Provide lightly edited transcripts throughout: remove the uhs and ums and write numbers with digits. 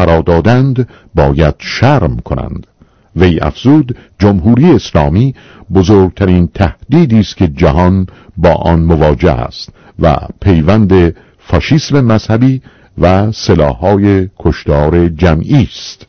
فرا دادند باید شرم کنند. وی افزود جمهوری اسلامی بزرگترین تهدیدی است که جهان با آن مواجه است و پیوند فاشیسم مذهبی و سلاح‌های کشتار جمعی است.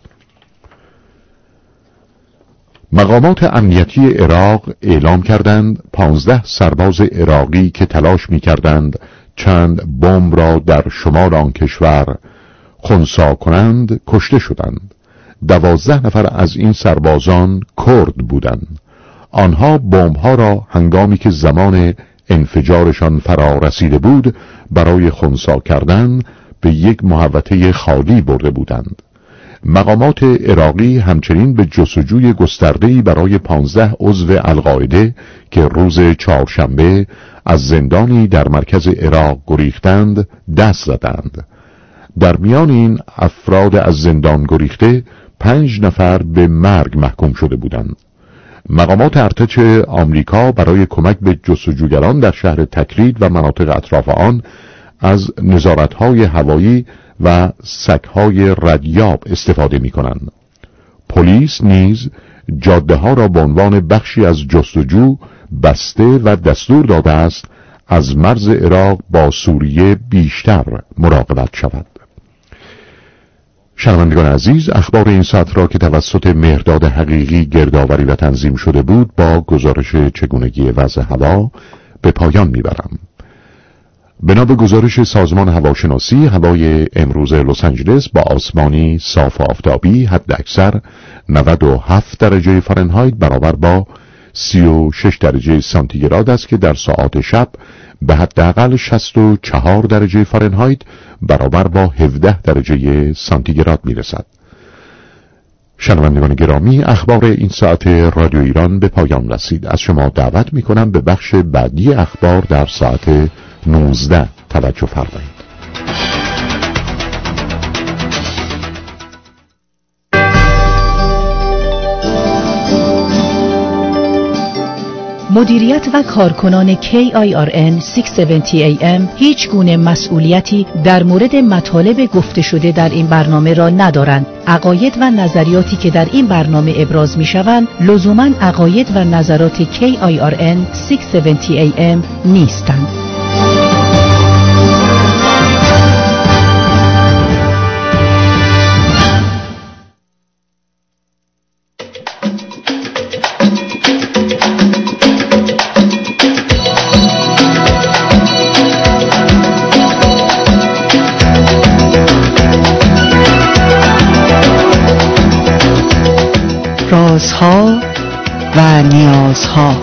مقامات امنیتی عراق اعلام کردند 15 سرباز عراقی که تلاش می‌کردند چند بمب را در شمال آن کشور خنثی کنند کشته شدند. 12 نفر از این سربازان کرد بودند. آنها بمب‌ها را هنگامی که زمان انفجارشان فرا رسیده بود برای خنثی کردن به یک محوطه خالی برده بودند. مقامات عراقی همچنین به جستجوی گسترده‌ای برای 15 عضو القاعده که روز چهارشنبه از زندانی در مرکز عراق گریختند دست زدند. در میان این افراد از زندان گریخته 5 نفر به مرگ محکوم شده بودند. مقامات ارتش آمریکا برای کمک به جستجوگران در شهر تکرید و مناطق اطراف آن از نظارت‌های هوایی و سگ‌های ردیاب استفاده می‌کنند. پلیس نیز جاده‌ها را به عنوان بخشی از جستجو بسته و دستور داده است از مرز عراق با سوریه بیشتر مراقبت شود. شنوندگان عزیز، اخبار این ساعت را که توسط مهرداد حقیقی گردآوری و تنظیم شده بود با گزارش چگونگی وضع هوا به پایان میبرم. بنا به گزارش سازمان هواشناسی، هوای امروز لس آنجلس با آسمانی صاف و آفتابی، حد اکثر 97 درجه فارنهایت برابر با 36 درجه سانتیگراد است که در ساعات شب به حداقل 64 درجه فارنهایت برابر با 17 درجه سانتیگراد میرسد. شنوندگان گرامی، اخبار این ساعت رادیو ایران به پایان رسید. از شما دعوت میکنم به بخش بعدی اخبار در ساعت 19 توجه فرمایید. مدیریت و کارکنان KIRN 670 AM هیچ گونه مسئولیتی در مورد مطالب گفته شده در این برنامه را ندارند. عقاید و نظریاتی که در این برنامه ابراز می شوند لزوماً عقاید و نظرات KIRN 670 AM نیستند. رازها و نیازها.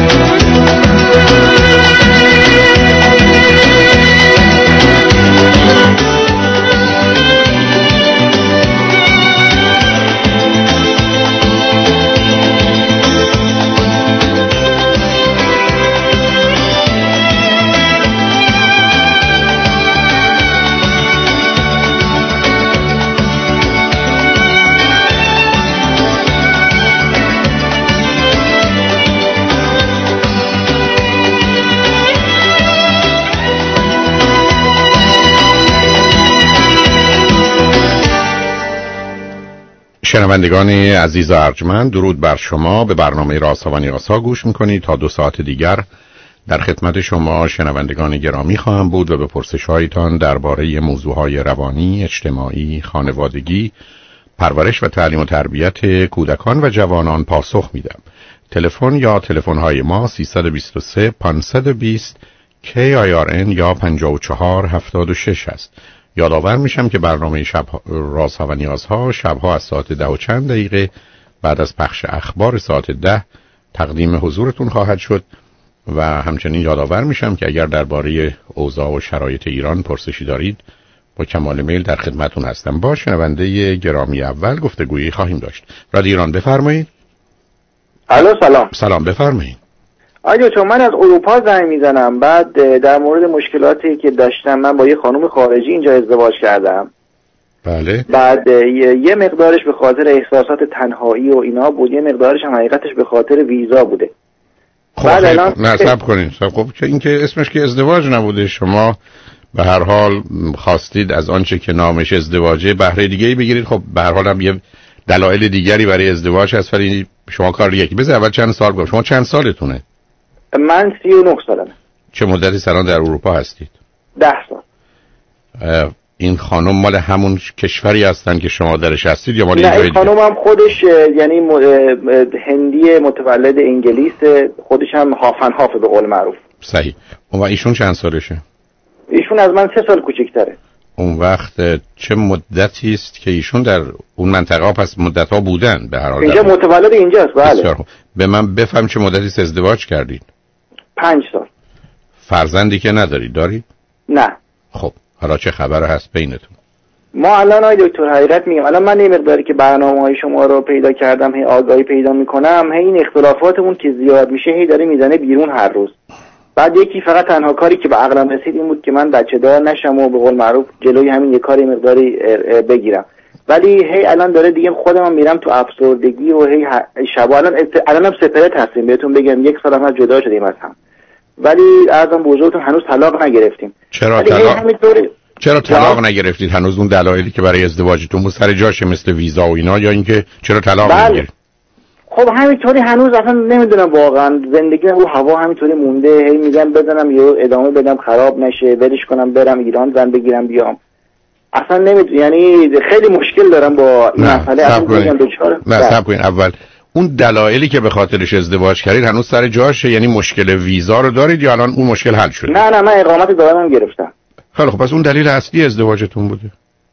شنوندگان عزیز و ارجمند، درود بر شما. به برنامه رازها و نیازها گوش میکنید. تا 2 ساعت دیگر در خدمت شما شنوندگان گرامی خواهم بود و به پرسش‌هایتان درباره موضوعهای روانی، اجتماعی، خانوادگی، پرورش و تعلیم و تربیت کودکان و جوانان پاسخ میدم. تلفن یا تلفن‌های ما 323 520 KIRN یا 5476 است. یادآور میشم که برنامه شب رازها و نیازها شبها از ساعت 10 و چند دقیقه بعد از پخش اخبار ساعت 10 تقدیم حضورتون خواهد شد و همچنین یادآور میشم که اگر درباره اوضاع و شرایط ایران پرسشی دارید با کمال میل در خدمتون هستم. با شنونده گرامی اول گفتگویی خواهیم داشت. رادیو ایران بفرمایید. الو سلام. سلام بفرمایید. آقا چون من از اروپا زنگ میزنم، بعد در مورد مشکلاتی که داشتم، من با یه خانم خارجی اینجا ازدواج کردم. بله. بعد یه مقدارش به خاطر احساسات تنهایی و اینا بود، یه مقدارش هم حقیقتش به خاطر ویزا بوده. خب بعد الان نصب کنین. خب که این که اسمش که ازدواج نبوده، شما به هر حال خواستید از آنچه که نامش ازدواجه بهره دیگه‌ای بگیرید. خب به هر حال هم یه دلایل دیگری برای ازدواج هست، ولی شما کار دیگه کی بذار اول چند سال گذشته. شما چند سالتونه؟ من 39 سالمه. چه مدتی سالان در اروپا هستید؟ 10 سال. این خانم مال همون کشوری هستن که شما درش هستید یا مال نه، این این خانم هم خودش یعنی هندی متولد انگلیس، خودش هم هاف به قول معروف. صحیح. و ایشون چند سالشه؟ ایشون از من 3 سال کوچکتره. اون وقت چه مدتی است که ایشون در اون منطقه پس مدت‌ها بودن به هر حال؟ اینجا متولد اینجاست. بله. به من بفهم چه مدتی است ازدواج کردید؟ 5 سال. فرزندی که ندارید دارید؟ نه. خب حالا چه خبر هست بینتون؟ ما الان آقای دکتر حقیقت میگم، الان من این مقداری که برنامه‌های شما رو پیدا کردم، هی آگاهی پیدا میکنم، هی این اختلافاتمون که زیاد میشه هی داره میزنه بیرون هر روز. بعد یکی فقط تنها کاری که به عقلم رسید این بود که من بچه دار نشم و به قول معروف جلوی همین یه کاری مقداری بگیرم، ولی هی الان داره دیگه خودم میرم تو افسردگی و هی شبا الان هم سپرت هستیم بهتون بگم، 1 سال هم جدا شدیم از هم، ولی ازم بزرگتون هنوز طلاق نگرفتیم. چرا طلاق نگرفتید؟ هنوز اون دلایلی که برای ازدواجتون بود سر جاشه مثل ویزا و اینا، یا اینکه چرا طلاق نگرفتید؟ خب همینطوری هنوز اصلا نمیدونم واقعا زندگی رو هوا همینطوری مونده، هی میگم بزنم یا ادامه بدم خراب نشه، ولش کنم برم ایران زن بگیرم بیام، اصلا نمیدونم، یعنی خیلی مشکل دارم با این مسئله. صبر کنین اول اون دلایلی که به خاطرش ازدواج کردید هنوز سر جاشه؟ یعنی مشکل ویزا رو دارید یا الان اون مشکل حل شده؟ نه من اقامت دائمم گرفتم. خیلی خب پس اون دلیل اصلی ازدواجتون بوده.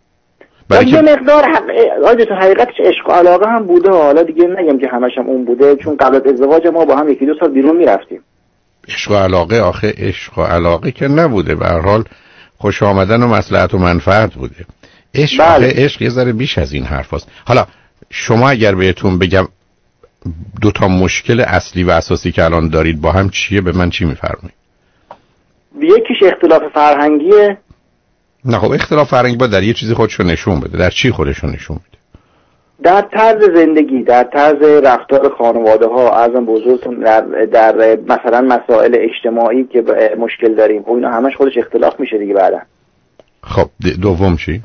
یه مقدار تو حقیقتش عشق و علاقه هم بوده، حالا دیگه نگم که همش هم اون بوده، چون قبل از ازدواج ما با هم 1-2 سال بیرون میرفتیم. عشق و علاقه آخه عشق و علاقه که نبوده، به هر حال خوش آمدن و مصلحت و منفعت بوده. عشق عشق یه ذره بیش از این حرف هست. حالا شما اگر بهتون بگم 2 تا مشکل اصلی و اساسی که الان دارید با هم چیه، به من چی میفرمایید؟ یکیش اختلاف فرهنگیه. نه خب اختلاف فرهنگی با در یه چیزی خودشو نشون بده. در چی خودشو نشون بده؟ در طرز زندگی، در طرز رفتار خانواده ها، ازم بزرگتون در مثلا مسائل اجتماعی که مشکل داریم و اینا همش خودش اختلاف میشه دیگه بعدا. خب دوم چی؟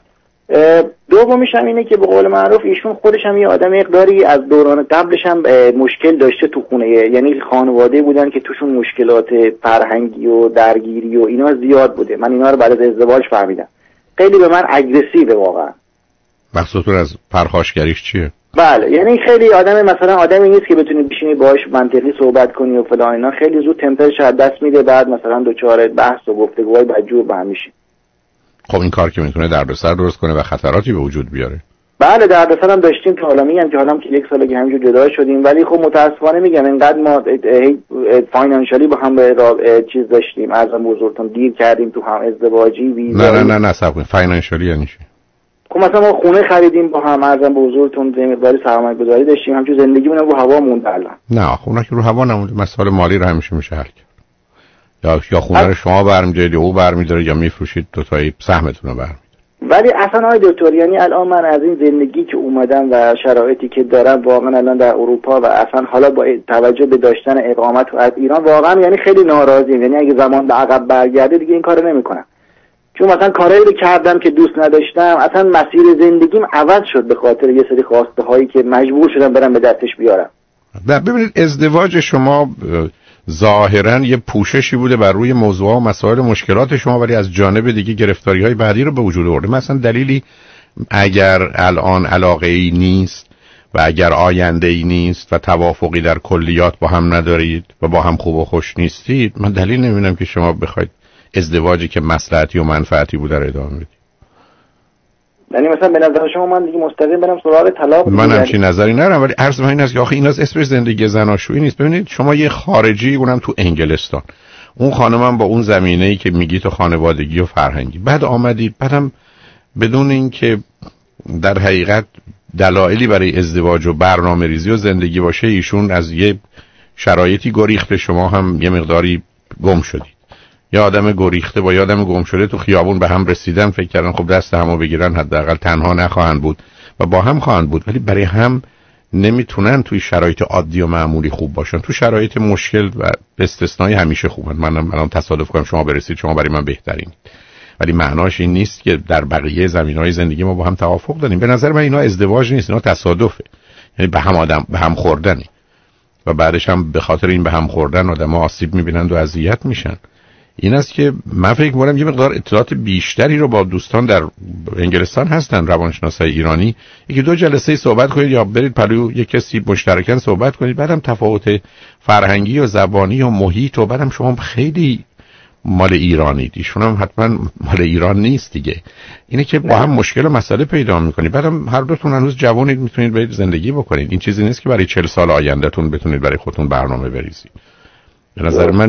دومیش هم اینه که به قول معروف ایشون خودش هم یه آدم مقداری از دوران قبلش هم مشکل داشته تو خونه، یعنی خانواده بودن که توشون مشکلات فرهنگی و درگیری و اینا زیاد بوده. من اینا رو بعد از ازدواج فهمیدم. خیلی به من اگریسیو واقعا. مقصودتون از پرخاشگریش چیه؟ بله، یعنی خیلی مثلا آدمی نیست که بتونی بشینی باهاش منطقی صحبت کنی و فلان اینا، خیلی زود تمپرش از دست میده، بعد مثلا دچار بحث و گفتگوهای بدجور به هم میشه. خب این کار که میتونه دردسر درست کنه و خطراتی به وجود بیاره. بله دردسر هم داشتیم که حالا میگم که حالا که 1 ساله که همینجور جدا شدیم، ولی خب متاسفانه میگم اینقدر ما فاینانشالی با هم چیز داشتیم، ازم بزرگتون دیر کردیم تو هم ازدواجی ویزا. نه صبر فاینانشالی یعنی چی؟ خب مثلا ما خونه خریدیم با هم، ازم بزرگتون مقداری سرمایه‌گذاری داشتیم، همچون زندگیمون رو هوا موند الان. نه خونه که رو هوا نمونده، مسائل مالی رو همیشه میشه حل کرد. یا خونه رو شما برمی‌دارید یا او برمی‌داره یا میفروشید، دو تایی سهمتون رو برمی‌داره. ولی اصلا آقای دکتر یعنی الان من از این زندگی که اومدم و شرایطی که دارم واقعا الان در اروپا و اصلا حالا با توجه به داشتن اقامت از ایران واقعا یعنی خیلی ناراضیم. یعنی اگه زمان به عقب برگرده دیگه این کارو نمی‌کنم، چون مثلا کارایی رو کردم که دوست نداشتم، اصلا مسیر زندگیم عوض شد به خاطر یه سری خواسته هایی که مجبور شدم برم به دستش بیارم. ببینید ازدواج شما ظاهرا یه پوششی بوده بر روی موضوع و مسائل مشکلات شما، ولی از جانب دیگه گرفتاری‌های بعدی رو به وجود آورده. مثلا دلیلی اگر الان علاقه‌ای نیست و اگر آینده‌ای نیست و توافقی در کلیات با هم ندارید و با هم خوب و خوش نیستید، من دلیل نمی‌بینم که شما بخواید ازدواجی که مصلحتی و منفعتی بوده رو ادامه بدید. یعنی مثلا به نظر شما من دیگه مستقیم برم سراغ طلاق؟ من همچین نظری ندارم، ولی عرض من این است که آخه این از اسم زندگی زناشویی نیست. ببینید شما یه خارجی، اونم تو انگلستان، اون خانمم با اون زمینه‌ای که میگی تو خانوادگی و فرهنگی، بعد آمدید بعدم بدون اینکه در حقیقت دلایلی برای ازدواج و برنامه‌ریزی و زندگی باشه، ایشون از یه شرایطی گریخته، شما هم یه مقداری گم شدید. یا آدم گریخته با یا آدم گم شده تو خیابون به هم رسیدن، فکر کردن خب دست همو بگیرن حداقل تنها نخواهند بود و با هم خواهند بود، ولی برای هم نمیتونن توی شرایط عادی و معمولی خوب باشن. تو شرایط مشکل و استثنایی همیشه خوبن. منم الان تصادف کنم شما برسید، شما برای من بهترین. ولی معناش این نیست که در بقیه زمینه‌های زندگی ما با هم توافق داریم. به نظر من اینا ازدواج نیست، اینا تصادفه، یعنی به هم خوردنی و بعدش هم به خاطر این به هم خوردن آدم‌ها آسیب می‌بینند و اذیت میشن. این است که من فکر می‌کنم یه مقدار اطلاعات بیشتری رو با دوستان در انگلستان هستن روانشناسای ایرانی، یکی دو جلسه صحبت کنید یا برید پلوی یک کسی مشترکاً صحبت کنید، بعدم تفاوت فرهنگی و زبانی و محیط و بعدم شما خیلی مال ایرانید، ایشون هم حتما مال ایران نیست دیگه. اینه که با هم مشکل و مسئله پیدا می‌کنید. بعدم هر دوتون هنوز جوانید، میتونید برید زندگی بکنید. این چیزی نیست که برای 40 سال آیندهتون بتونید برای خودتون برنامه بریزید. به نظر من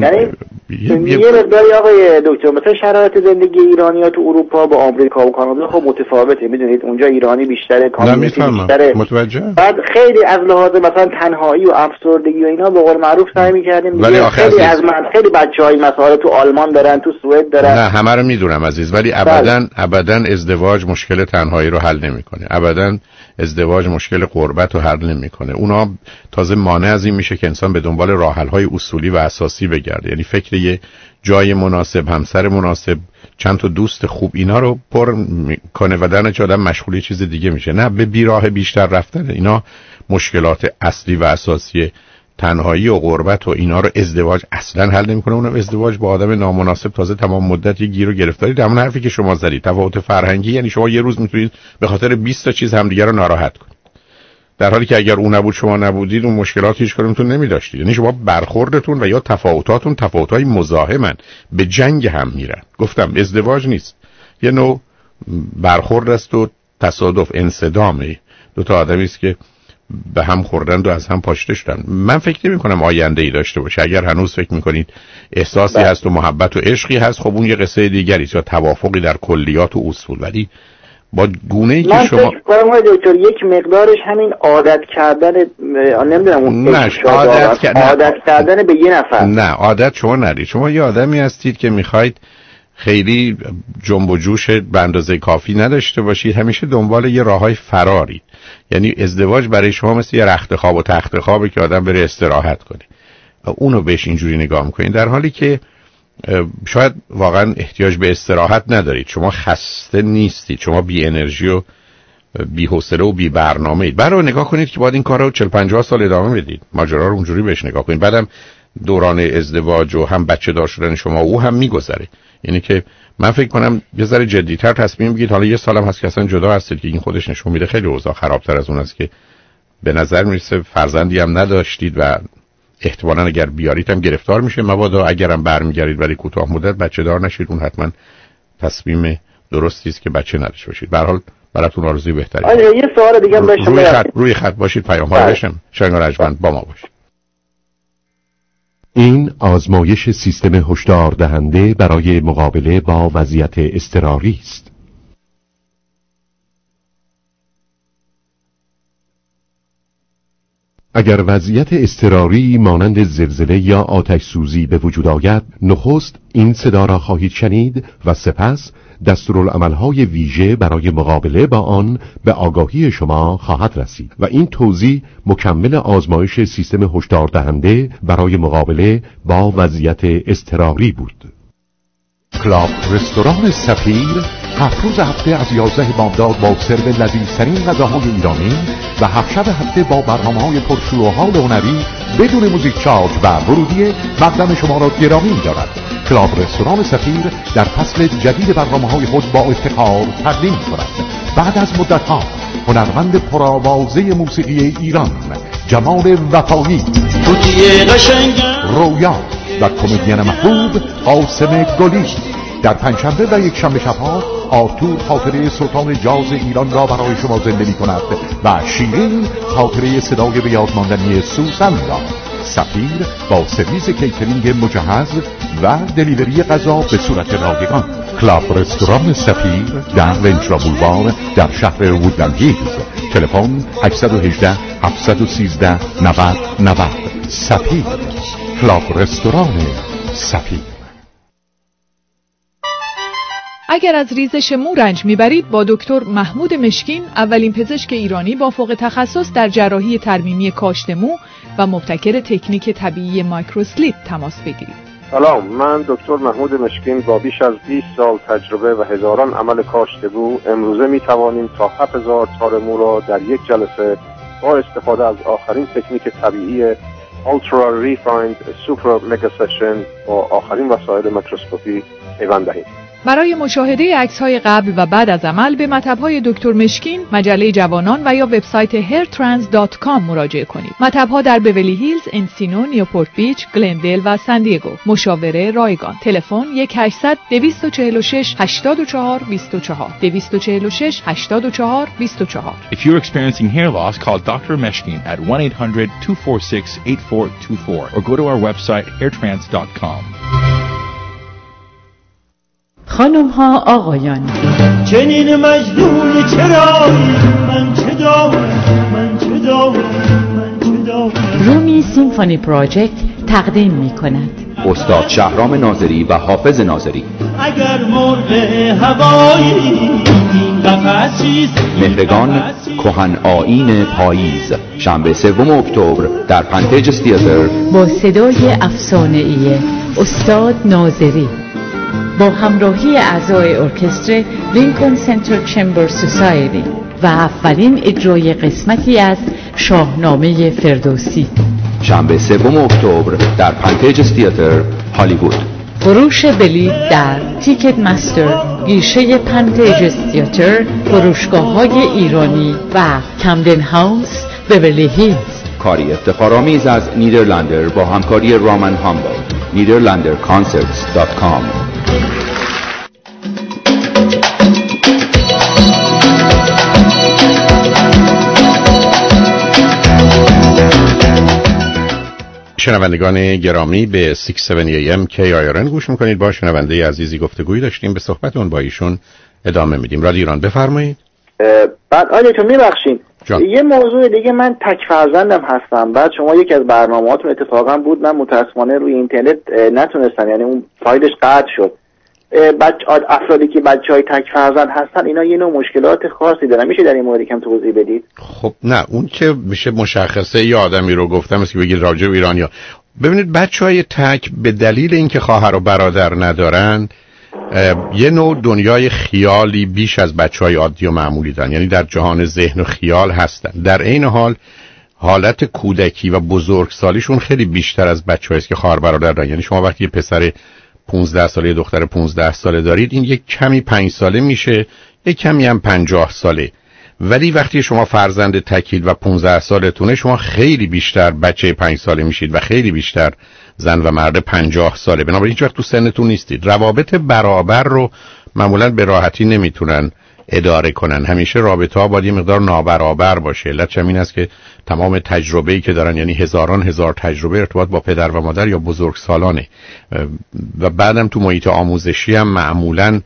یه مقداری آقای دکتر مثلا شرایط زندگی ایرانی‌ها تو اروپا با آمریکا و کانادا خب متفاوته، میدونید اونجا ایرانی بیشتره، کامیونیتی بیشتره. متوجه. بعد خیلی از لحاظ مثلا تنهایی و افسردگی و اینا به قول معروف سعی می‌کردیم، خیلی از خیلی بچه‌های مسائل تو آلمان دارن، تو سوئد دارن. نه همه رو میدونم عزیز، ولی ابداً ازدواج مشکل تنهایی رو حل نمی‌کنه. ابداً ازدواج مشکل غربت رو حل نمی‌کنه. اونا تازه مانع از این میشه که انسان به دنبال راه‌حل‌های اصولی و اساسی بگرده، یعنی فکر یه جای مناسب، همسر مناسب، چند تا دوست خوب اینا رو پر کنه و درنچه آدم مشغول چیز دیگه میشه، نه به بیراه بیشتر رفتن. اینا مشکلات اصلی و اساسی تنهایی و غربت و اینا رو ازدواج اصلا حل نمیکنه. اونم ازدواج با آدم نامناسب تازه تمام مدت یه گیر و گرفتاری. در اون حرفی که شما زدید تفاوت فرهنگی، یعنی شما یه روز میتونید به خاطر 20 تا چیز همدیگه رو ناراحت کنید، در حالی که اگر اون نبود شما نبودید اون مشکلات هیچ کدومتون نمی‌داشتید. یعنی شما برخوردتون و یا تفاوتاتون تفاوت‌های مزاحمن، به جنگ هم میرن. گفتم ازدواج نیست، یه نوع برخورد است و تصادف، انصدامه دو تا آدمی است که به هم خوردن و از هم پاشیده شدن. من فکر نمی‌کنم آینده‌ای داشته باشه. اگر هنوز فکر می‌کنید احساسی هست و محبت و عشقی هست، خب اون یه قصه دیگری است، یا توافقی در کلیات و اصول. ولی با گونه‌ای که شما من فکر کنم دکتر یک مقدارش همین عادت کردن، نمیدونم اون عادت کردن به یه نفر. نه عادت شما ندارید. شما یه آدمی هستید که میخواید خیلی جنب و جوش به اندازه کافی نداشته باشید، همیشه دنبال یه راههای فرارید. یعنی ازدواج برای شما مثل یه رخت خواب و تخت خوابه که آدم بره استراحت کنه، اونو بهش اینجوری نگاه میکنید، در حالی که شاید واقعا احتیاج به استراحت ندارید. شما خسته نیستید، شما بی انرژی و بی حوصله و بی برنامه اید. برای نگاه کنید که باید این کار رو 40-50 سال ادامه بدید، ماجرا رو اونجوری بهش نگاه کنید. بعدم دوران ازدواج و هم بچه دار شدن شما او هم میگذره. یعنی که من فکر کنم یه ذره جدی‌تر تصمیم بگیرید. حالا یه سالم هست که اصلا جدا هستید که این خودش نشون میده خیلی اوضاع خرابتر از اون است که به نظر میرسه. فرزندی هم نداشتید و احتمالاً اگر بیارید هم گرفتار میشه، مبادا اگرم برمیگردید ولی کوتاه مدت بچه دار نشید، اون حتما تصمیم درستی است که بچه نداشته باشید. به هر حال براتون آرزوی بهتری. یه سوال دیگه هم داشتم. روی خط باشید، پیام‌ها بشم. شنگ رجمند با ما باشید. این آزمایش سیستم هشدار دهنده برای مقابله با وضعیت اضطراری است. اگر وضعیت اضطراری مانند زلزله یا آتش سوزی به وجود آید، نخست این صدا را خواهید شنید و سپس دستورالعمل‌های ویژه برای مقابله با آن به آگاهی شما خواهد رسید و این توضیح مکمل آزمایش سیستم هشدار دهنده برای مقابله با وضعیت اضطراری بود. کلاب رستوران سفیر 7 روز هفته از 11 بامداد با سرو لذیذترین غذاهای ایرانی و 7 شب هفته با برنامه‌های پرشور و حال هنری بدون موزیک چارج و ورودی مقدم شما را گرامی می‌دارد. کلاب رستوران سفیر در فصل جدید برنامه‌های خود با افتخار تقدیم می‌کند. بعد از مدت‌ها هنرمند پرآوازه موسیقی ایران جمال وفایی، رویا و کمدین محبوب قاسم گلی در پنجشنبه و یکشنبه شب‌ها آرتور خاطره سلطان جاز ایران را برای شما زنده می‌کند و شیرین خاطره صدای به یاد ماندنی سوسن را. سفیر با سرویس کیترینگ مجهز و دلیوری غذا به صورت رایگان. کلاب رستوران سفیر در ونچرا بولوار در شهر وودلند هیلز. تلفن 818 713 90 90. سفیر. کلاب رستوران سفیر. اگر از ریزش مو رنج میبرید با دکتر محمود مشکین، اولین پزشک ایرانی با فوق تخصص در جراحی ترمیمی کاشت مو و مبتکر تکنیک طبیعی مایکروسلیپ تماس بگیرید. سلام، من دکتر محمود مشکین با بیش از 20 سال تجربه و هزاران عمل کاشتگو امروزه می توانیم تا 7000 تار مو را در یک جلسه با استفاده از آخرین تکنیک طبیعی Ultra Refined Super Mega Session با آخرین وسایل میکروسکوپی پیوند دهیم. برای مشاهده عکس‌های قبل و بعد از عمل به مطب‌های دکتر مشکین، مجله جوانان و یا وبسایت hairtrans.com مراجعه کنید. مطب‌ها در بیولی هیلز، انسینو، نیوپورت بیچ، گلندل و سان دیگو. مشاوره رایگان. تلفن 1-800-246-84-24 246-84-24. If you're experiencing hair loss, call Dr. Meshkin at 1-800-246-8424 or go to our website hairtrans.com. خانم ها، آقایان، چنین مجنون چرایی من چه دارم رومی سیمفونی پراجکت تقدیم می کند استاد شهرام ناظری و حافظ ناظری. اگر مرغ هوایی این قفس چیست، مهرگان کهن آیین پاییز، شنبه 3 اکتبر در پنتیجس تئاتر با صدای افسانه‌ای استاد ناظری با همراهی اعضای ارکستر لینکن سنتر چمبر سوسایتی و اولین اجرای قسمتی از شاهنامه فردوسی، شنبه 3 اکتبر در پنتیجس تئاتر هالیوود. فروش بلیط در تیکت مستر، گیشه پنتیجس تئاتر، فروشگاه‌های ایرانی و کمدن هاوس، بیورلی هیلز. کاری افتخارآمیز از نیدرلندر با همکاری رامن هامبل. نیدرلندرکانسرتس.com. شنوندگان گرامی به 670 AM KIRN گوش میکنید. با شنونده عزیزی گفتگویی داشتیم، به صحبتون با ایشون ادامه میدیم. رادیو ایران، بفرمایید. بعد تو میبخشین یه موضوع دیگه، من تک فرزندم هستم. بعد شما یکی از برنامه‌هاتون اتفاقا بود، من متأسفانه روی اینترنت نتونستم، یعنی اون فایلش قطع شد. افرادی که بچهای تک فرزند هستن اینا یه نوع مشکلات خاصی دارن، میشه در این مورد کم توضیح بدید؟ خب نه، اون که میشه مشخصه یه آدمی رو گفتم است که بگید راجع به ایرانیا. ببینید بچهای تک به دلیل اینکه خواهر و برادر ندارن یه نوع دنیای خیالی بیش از بچهای عادی و معمولی دارن، یعنی در جهان ذهن و خیال هستن. در عین حال حالت کودکی و بزرگسالیشون خیلی بیشتر از بچه‌هایی است که خواهر برادر دارن. یعنی شما وقتی یه پسر 15 ساله، دختر 15 ساله دارید، این یک کمی 5 ساله میشه، یک کمی هم 50 ساله. ولی وقتی شما فرزند تکید و 15 سالتونه، شما خیلی بیشتر بچه 5 ساله میشید و خیلی بیشتر زن و مرد 50 ساله. بنابراین هیچ وقت تو سنتون نیستید. روابط برابر رو معمولا به راحتی نمیتونن اداره کنن. همیشه رابطه ها باید یه مقدار نابرابر باشه. علتش این است که تمام تجربه‌ای که دارن، یعنی هزار تجربه، ارتباط با پدر و مادر یا بزرگسالانه و بعدم تو محیط آموزشی هم معمولا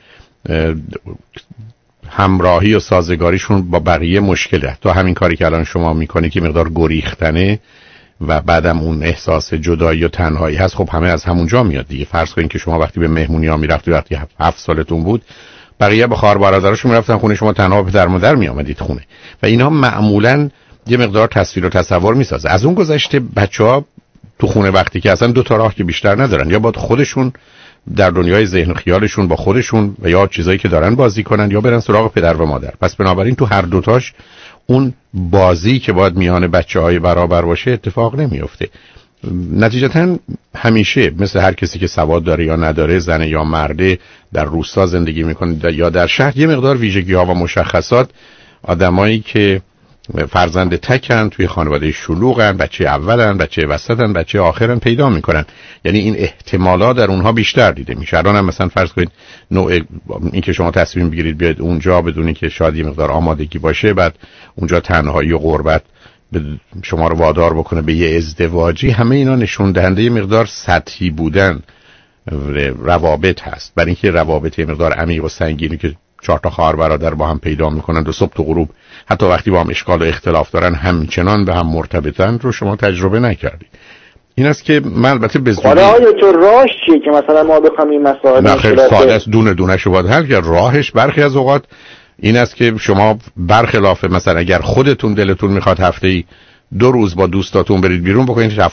همراهی و سازگاریشون با بقیه مشکله. تا همین کاری که الان شما میکنی که مقدار گریختنه و بعدم اون احساس جدایی و تنهایی هست، خب همه از همونجا میاد دیگه. فرض کنین که شما وقتی به مهمونی ها میرفتید، وقتی 7 سالتون بود، بقیه با خواهر برادراشون میرفتن خونه، شما تنها پدر مادر میآمدید خونه و اینا معمولا یه مقدار تصویر و تصور میسازه. از اون گذشته بچه‌ها تو خونه وقتی که اصلا دو تا راه که بیشتر ندارن، یا باید خودشون در دنیای ذهن و خیالشون با خودشون و یا چیزایی که دارن بازی کنن، یا برن سراغ پدر و مادر. پس بنابراین تو هر دوتاش اون بازی که باید میان بچه‌های برابر باشه اتفاق نمیفته. نتیجتاً همیشه مثل هر کسی که سواد داره یا نداره، زن یا مرده، در روستا زندگی میکنه یا در شهر، یه مقدار ویژگی‌ها و مشخصات آدمایی که فرزند تکن، توی خانواده شلوغن، بچه اولن، بچه وسطن، بچه آخرن پیدا میکنن. یعنی این احتمالا در اونها بیشتر دیده میشه. الان هم مثلا فرض کنید نوع این که شما تصمیم بگیرید بیاید اونجا بدون اینکه شاید یه مقدار آمادگی باشه، بعد اونجا تنهایی و غربت شما رو وادار بکنه به یه ازدواجی، همه اینا نشون دهنده یه مقدار سطحی بودن روابط هست. برای اینکه روابط یه مقدار عمیق و سنگینی که 4 تا خواهر برادر با هم پیدا میکنن و صبح تا غروب حتی وقتی با هم اشکال و اختلاف دارن همچنان به هم مرتبطن رو شما تجربه نکردید. این است که من البته به زودی تو راهش چیه که مثلا ما بخوام این مسائل نخیر ساده است، دونه دونه شو باید حل کرد. راهش برخی از اوقات این است که شما برخلاف مثلا اگر خودتون دلتون میخواد هفته‌ای 2 روز با دوستاتون برید بیرون، بکنید هفته‌ای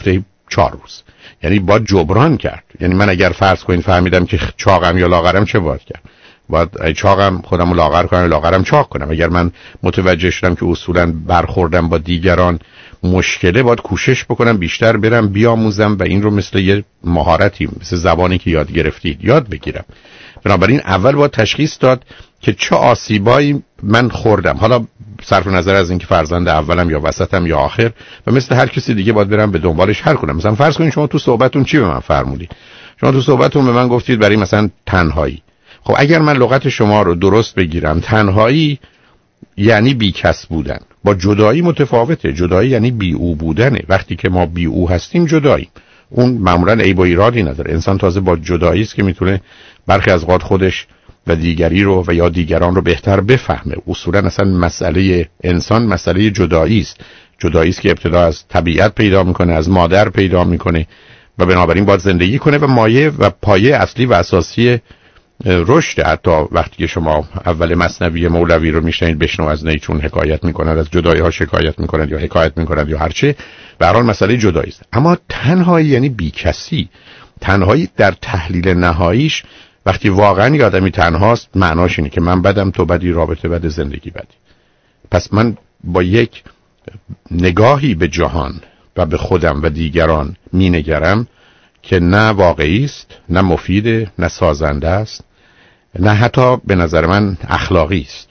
4 روز. یعنی باید جبران کرد. یعنی من اگر فرض کنین فهمیدم که چاقم یا لاغرم، چه باید کرد؟ باید چاقم خودم رو لاغر کنم، لاغرم چاق کنم. اگر من متوجه شدم که اصولاً برخوردم با دیگران مشکله، باید کوشش بکنم بیشتر برم بیاموزم و این رو مثل یه مهارتی، مثل زبانی که یاد گرفتید یاد بگیرم. بنابراین اول باید تشخیص داد که چه آسیبایی من خوردم، حالا صرف نظر از اینکه فرزند اولم یا وسطم یا آخر، و مثل هر کسی دیگه باید برم به دنبالش حل کنم. مثلا فرض کنید شما تو صحبتتون چی به من فرمودید؟ شما تو صحبتتون به من گفتید برای مثلا تنهایی. خب اگر من لغت شما رو درست بگیرم، تنهایی یعنی بیکس بودن. با جدایی متفاوته. جدایی یعنی بی او بودنه. وقتی که ما بی او هستیم جداییم. اون معمولا عیب و ایرادی نداره. انسان تازه با جدایی است که میتونه برخی از اوقات خودش و دیگری رو و یا دیگران رو بهتر بفهمه. اصولا اصلا مسئله انسان مسئله جدایی است. جدایی است که ابتدا از طبیعت پیدا میکنه، از مادر پیدا میکنه و بنابراین باید زندگی کنه و مایه و پایه اصلی و اساسی رشد. حتی وقتی که شما اول مثنوی مولوی رو میشنید، بشنو از نیچون حکایت میکنند، از جدایی ها شکایت میکنند یا حکایت میکنند یا هرچه، به هر حال مسئله جدایی است. اما تنهایی یعنی بیکسی. تنهایی در تحلیل نهاییش وقتی واقعا یه آدمی تنهاست، معناش اینه که من بدم، تو بدی، رابطه بد، زندگی بدی. پس من با یک نگاهی به جهان و به خودم و دیگران مینگرم که نه واقعی است، نه مفیده، نه سازنده است، نه حتی به نظر من اخلاقی است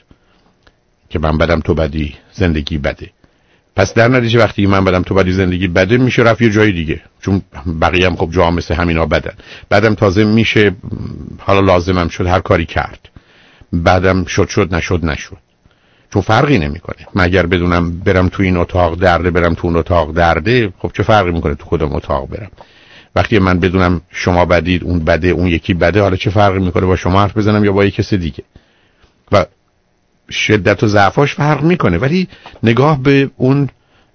که من بدم تو بدی زندگی بده. پس در نتیجه وقتی من بدم تو بدی زندگی بده، میشه رفت یه جای دیگه، چون بقیه هم خب جا مثل همینا بدن. بعدم تازه میشه حالا لازمم شد هر کاری کرد، بعدم شد نشد، چون فرقی نمیکنه. مگر بدونم برم تو این اتاق درده، برم تو اون اتاق درده، خب چه فرقی میکنه تو کدوم اتاق برم؟ وقتی من بدونم شما بدید، اون بده، اون یکی بده، حالا چه فرقی میکنه با شما حرف بزنم یا با یک کسی دیگه؟ و شدت و ضعفاش فرق میکنه، ولی نگاه به اون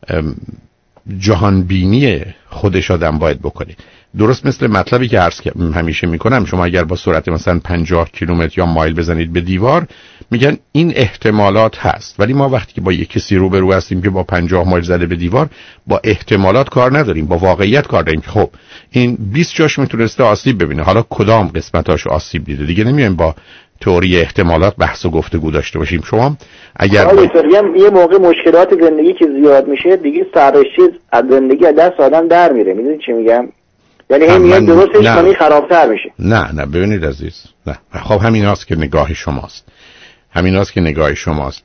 جهانبینی خودش آدم باید بکنه. درست مثل مطلبی که عرض همیشه میکنم، شما اگر با سرعت مثلا 50 کیلومتر یا مایل بزنید به دیوار، میگن این احتمالات هست، ولی ما وقتی که با یک کسی روبرو هستیم که با 50 مایل زده به دیوار، با احتمالات کار نداریم، با واقعیت کار داریم. خب این 20 جاش میتونسته آسیب ببینه، حالا کدام قسمتاش آسیب دیده؟ دیگه نمیایم با تئوری احتمالات بحث و گفتگو داشته باشیم. شما اگر یه موقع مشکلات زندگی که زیاد میشه، دیگه سررشته از زندگی از دست آدم در میره. میدونی چی میگم؟ یعنی این میاد درستش کنی خرابتر میشه. نه ببینید عزیز، نه. خب همین هاست که نگاه شماست.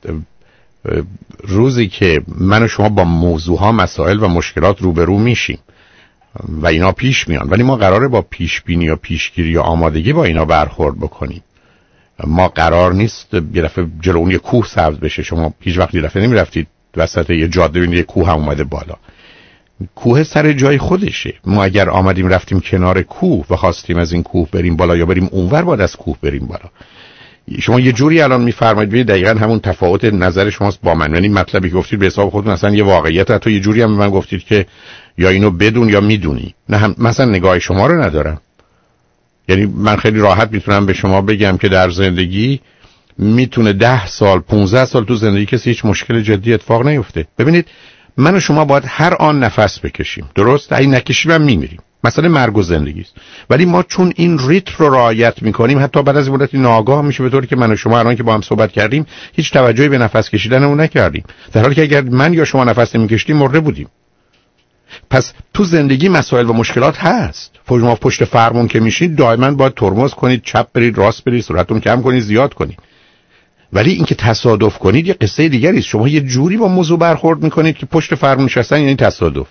روزی که من و شما با موضوعها، مسائل و مشکلات روبرو میشیم و اینا پیش میان، ولی ما قراره با پیشبینی یا پیشگیری یا آمادگی با اینا برخورد بکنیم. ما قرار نیست یه دفعه جلو اون یه کوه سبز بشه. شما هیچ وقت یه دفعه نمیرفتید وسط یه جاده ببینید یه کوه هم اومده بالا. کوه سر جای خودشه. ما اگر آمدیم رفتیم کنار کوه و خواستیم از این کوه بریم بالا یا بریم اونور، باید از کوه بریم بالا. شما یه جوری الان میفرمایید، ببینید دقیقاً همون تفاوت نظر شماست با من. یعنی مطلبی که گفتید به حساب خودتون اصلا یه واقعیت، حتی یه جوری هم به من گفتید که یا اینو بدون یا میدونی. نه هم مثلا نگاه شما رو ندارم. یعنی من خیلی راحت میتونم به شما بگم که در زندگی میتونه 10 سال 15 سال تو زندگی کسی هیچ مشکل جدی اتفاق نیفته. ببینید من و شما باید هر آن نفس بکشیم، درست؟ اگه نکشیم هم میمیریم. مسئله مرگ و زندگی است. ولی ما چون این ریتم رو رعایت میکنیم، حتی بعد از مدتی ناآگاه میشه، به طوری که من و شما الان که با هم صحبت کردیم هیچ توجهی به نفس کشیدنمون نکردیم، در حالی که اگر من یا شما نفس نمیکشیدیم مرده بودیم. پس تو زندگی مسائل و مشکلات هست. شما پشت فرمون که میشید دائما باید ترمز کنید، چپ برید، راست برید، سرعتتون کم کنید، زیاد کنید. ولی اینکه تصادف کنید یه قصه دیگری است. شما یه جوری با موضوع برخورد میکنید که پشت فرمون نشستن یعنی تصادف،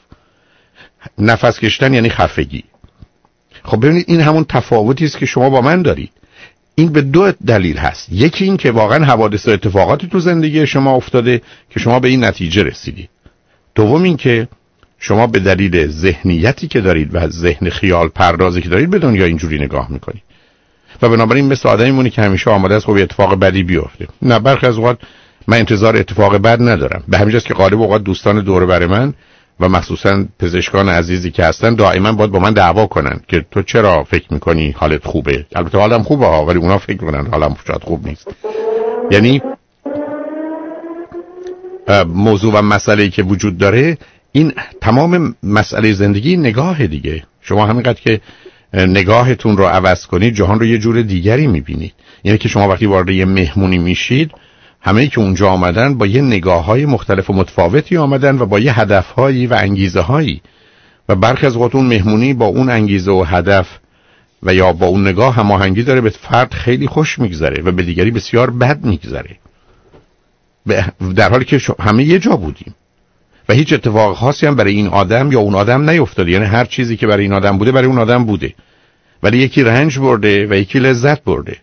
نفس کشیدن یعنی خفگی. خب ببینید این همون تفاوتی است که شما با من دارید. این به دو دلیل هست. یکی این که واقعا حوادث و اتفاقاتی تو زندگی شما افتاده که شما به این نتیجه رسیدید. دوم این که شما به دلیل ذهنیتی که دارید و ذهن خیال پردازی که دارید به دنیا اینجوری نگاه میکنید و بنابراین مثل آدمی مونی که همیشه آماده است خب اتفاق بدی بیفته. نه، برخی از اوقات من انتظار اتفاق بد ندارم. به همین جاست که غالب اوقات دوستان دور بر من و مخصوصا پزشکان عزیزی که هستن دائما باید با من دعوا کنن که تو چرا فکر میکنی حالت خوبه؟ البته حالم خوبه ها، ولی اونا فکر میکنن حالم شاید خوب نیست. یعنی موضوع و مسئله‌ای که وجود داره این تمام مسئله زندگی نگاه دیگه. شما همینقدر که نگاهتون رو عوض کنید جهان رو یه جور دیگری میبینید. یعنی که شما وقتی وارد یه مهمونی میشید، همه‌ای که اونجا آمدن با یه نگاه‌های مختلف و متفاوتی آمدن و با یه هدف‌هایی و انگیزه‌هایی، و برخی از اوقات اون مهمونی با اون انگیزه و هدف و یا با اون نگاه هماهنگی داره، به فرد خیلی خوش میگذره و به دیگری بسیار بد میگذره، در حالی که همه یه جا بودیم و هیچ اتفاق خاصی هم برای این آدم یا اون آدم نیفتاده. یعنی هر چیزی که برای این آدم بوده برای اون آدم بوده، ولی یکی رنج برده و یکی لذت برده.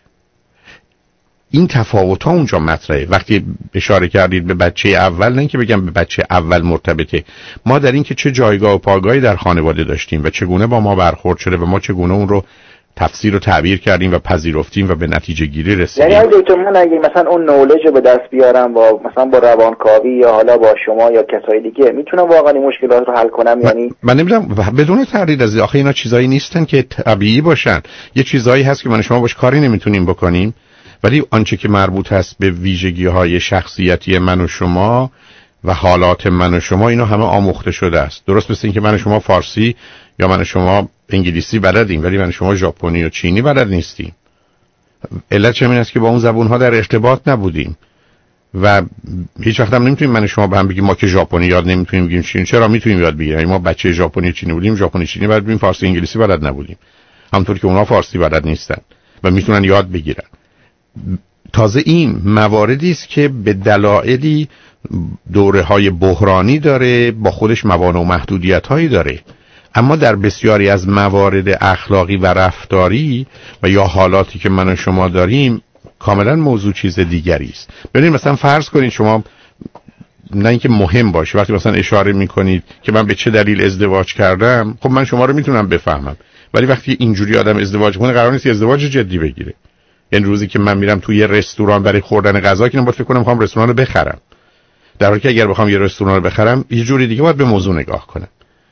این تفاوت‌ها اونجا مطرحه. وقتی اشاره کردید به بچه اول، نه اینکه بگم به بچه اول مرتبطه، ما در این که چه جایگاه و پایگاهی در خانواده داشتیم و چگونه با ما برخورد شده و ما چگونه اون رو تفسیر و تعبیر کردیم و پذیرفتیم و به نتیجه گیری رسیدیم. یعنی دکتر من اگه مثلا اون نولج رو به دست بیارم با مثلا با روانکاوی یا حالا با شما یا کسای دیگه، میتونم واقعا این مشکلات رو حل کنم؟ یعنی من نمیدونم، بدون تردید از آخه اینا چیزایی نیستن که طبیعی باشن. یه چیزایی هست که من شما باش کاری نمیتونیم بکنیم، ولی آنچه که مربوط هست به ویژگی‌های شخصیتی من و شما و حالات من و شما، اینا همه آموخته شده است. درست مثل این که من و شما فارسی یا من و شما انگلیسی بلدیم ولی من و شما ژاپنی و چینی بلد نیستیم. علت چه این است که با اون زبون‌ها در ارتباط نبودیم و هیچ وقت هم نمیتونیم من و شما به هم بگیم ما که ژاپنی یاد نمیتونیم بگیم چینی. چرا میتونیم یاد بگیریم؟ ما بچه ژاپنی چینی بودیم، ژاپنی چینی بلد بودیم، فارسی انگلیسی بلد نبودیم، همونطور که اونا فارسی بلد نیستن و میتونن یاد بگیرن. تازه این مواردی است که به دلایلی دوره‌های بحرانی داره، با خودش موانع و محدودیت‌هایی داره، اما در بسیاری از موارد اخلاقی و رفتاری و یا حالاتی که من و شما داریم کاملا موضوع چیز دیگری است. ببینید مثلا فرض کنید شما، نه اینکه مهم باشه، وقتی مثلا اشاره می‌کنید که من به چه دلیل ازدواج کردم، خب من شما رو میتونم بفهمم، ولی وقتی اینجوری آدم ازدواج کنه قرار نیست ازدواج جدی بگیره. یعنی روزی که من میرم توی یه رستوران برای خوردن غذا که نباید فکر کنم میخوام رستوران رو بخرم، در حالی که اگر بخوام یه رستوران رو بخرم یه جوری دیگه باید به موضوع نگاه کنم.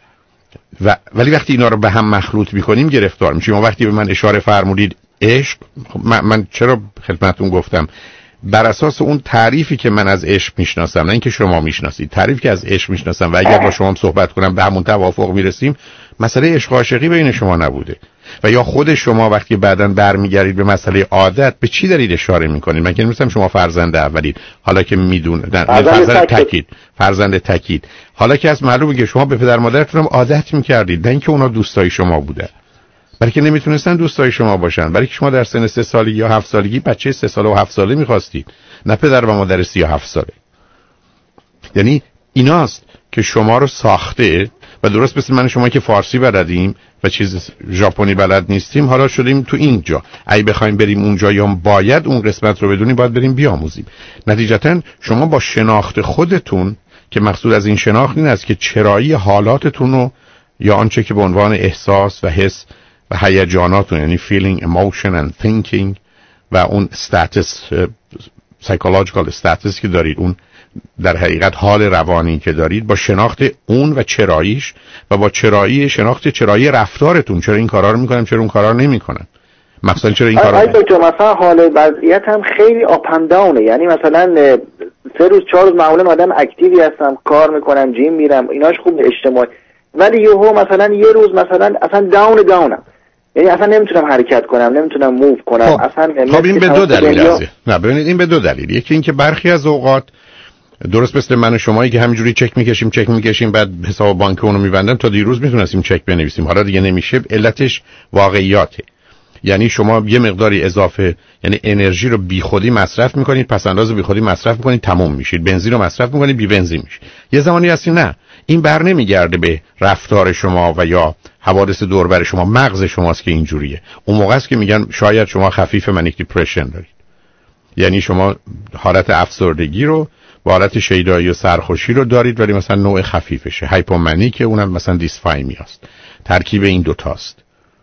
ولی وقتی اینا رو به هم مخلوط می‌کنیم گرفتار میشیم. وقتی به من اشاره فرمودید عشق، من چرا خدمتتون گفتم بر اساس اون تعریفی که من از عشق میشناسم، نه اینکه شما میشناسید، تعریفی که از عشق میشناسم و اگر با شما صحبت کنم به همون توافق میرسیم، مسئله عشق و عاشقی بین شما نبوده. و یا خود شما وقتی بعداً برمیگردید به مسئله عادت، به چی دارید اشاره میکنید؟ من که نمی‌گم شما فرزند اولید، حالا که میدونید فرزند تکید، حالا که از معلومه که شما به پدر مادرتون عادت میکردید، نه اینکه اونا دوستای شما بودن، برای که نمیتونستن دوستای شما باشن، برای که شما در سن 3 سالگی یا 7 سالگی بچه 3 ساله و 7 ساله میخواستید، نه پدر و مادر 37 ساله. یعنی ایناست که شما رو ساخته. و درست مثل من شما که فارسی بلدیم و چیز ژاپنی بلد نیستیم، حالا شدیم تو اینجا. اگه بخوایم بریم اونجا یا باید اون قسمت رو بدونیم، باید بریم بیاموزیم. نتیجتا شما با شناخت خودتون، که مقصود از این شناخت این است که چرایی حالاتتون رو یا آنچه که به عنوان احساس و حس و هیجاناتون، یعنی feeling, emotion and thinking و اون status, psychological status که دارید، اون در حقیقت حال روانی که دارید، با شناخت اون و چراییش و با شناخت چرایی رفتارتون، چرا این کارا رو میکنم چرا اون کارا رو نمیکنم، مثلا چرا این کارا رو مثلا حال وضعیت هم خیلی آپ اند داونه. یعنی مثلا 3 روز 4 روز معمولا آدم اکتیوی هستم، کار میکنم، جیم میرم، ایناش خوب اجتماعی، ولی یهو مثلا یه روز مثلا اصلا داونم، یعنی اصلا نمیتونم حرکت کنم، نمیتونم موو کنم. خب این به دو دلیل است. نه ببینید این به دو دلیل. یکی این که برخی از اوقات درست مثل من و شمایی که همینجوری چک میکشیم بعد حساب بانک اونو میبندن، تا دیروز میتونستیم چک بنویسیم، حالا دیگه نمیشه. علتش واقعیاته. یعنی شما یه مقداری اضافه، یعنی انرژی رو بیخودی مصرف میکنید، پس انداز بیخودی مصرف میکنید، تموم میشید. بنزین رو مصرف میکنید، بی بنزین میشید. یه زمانی هستی نه، این بر نمیگرده به رفتار شما و یا حوادث دور بر شما، مغز شماست که اینجوریه. اون موقع است که میگن شاید شما خفیف منیک دیپرشن دارید، یعنی شما حالت افسردگی رو با حالت شیدایی و سرخوشی رو دارید، ولی مثلا نوع خفیفشه. هایپومنیک، اونم مثلا دیسفایمیاست. ترکیب این دوتاست.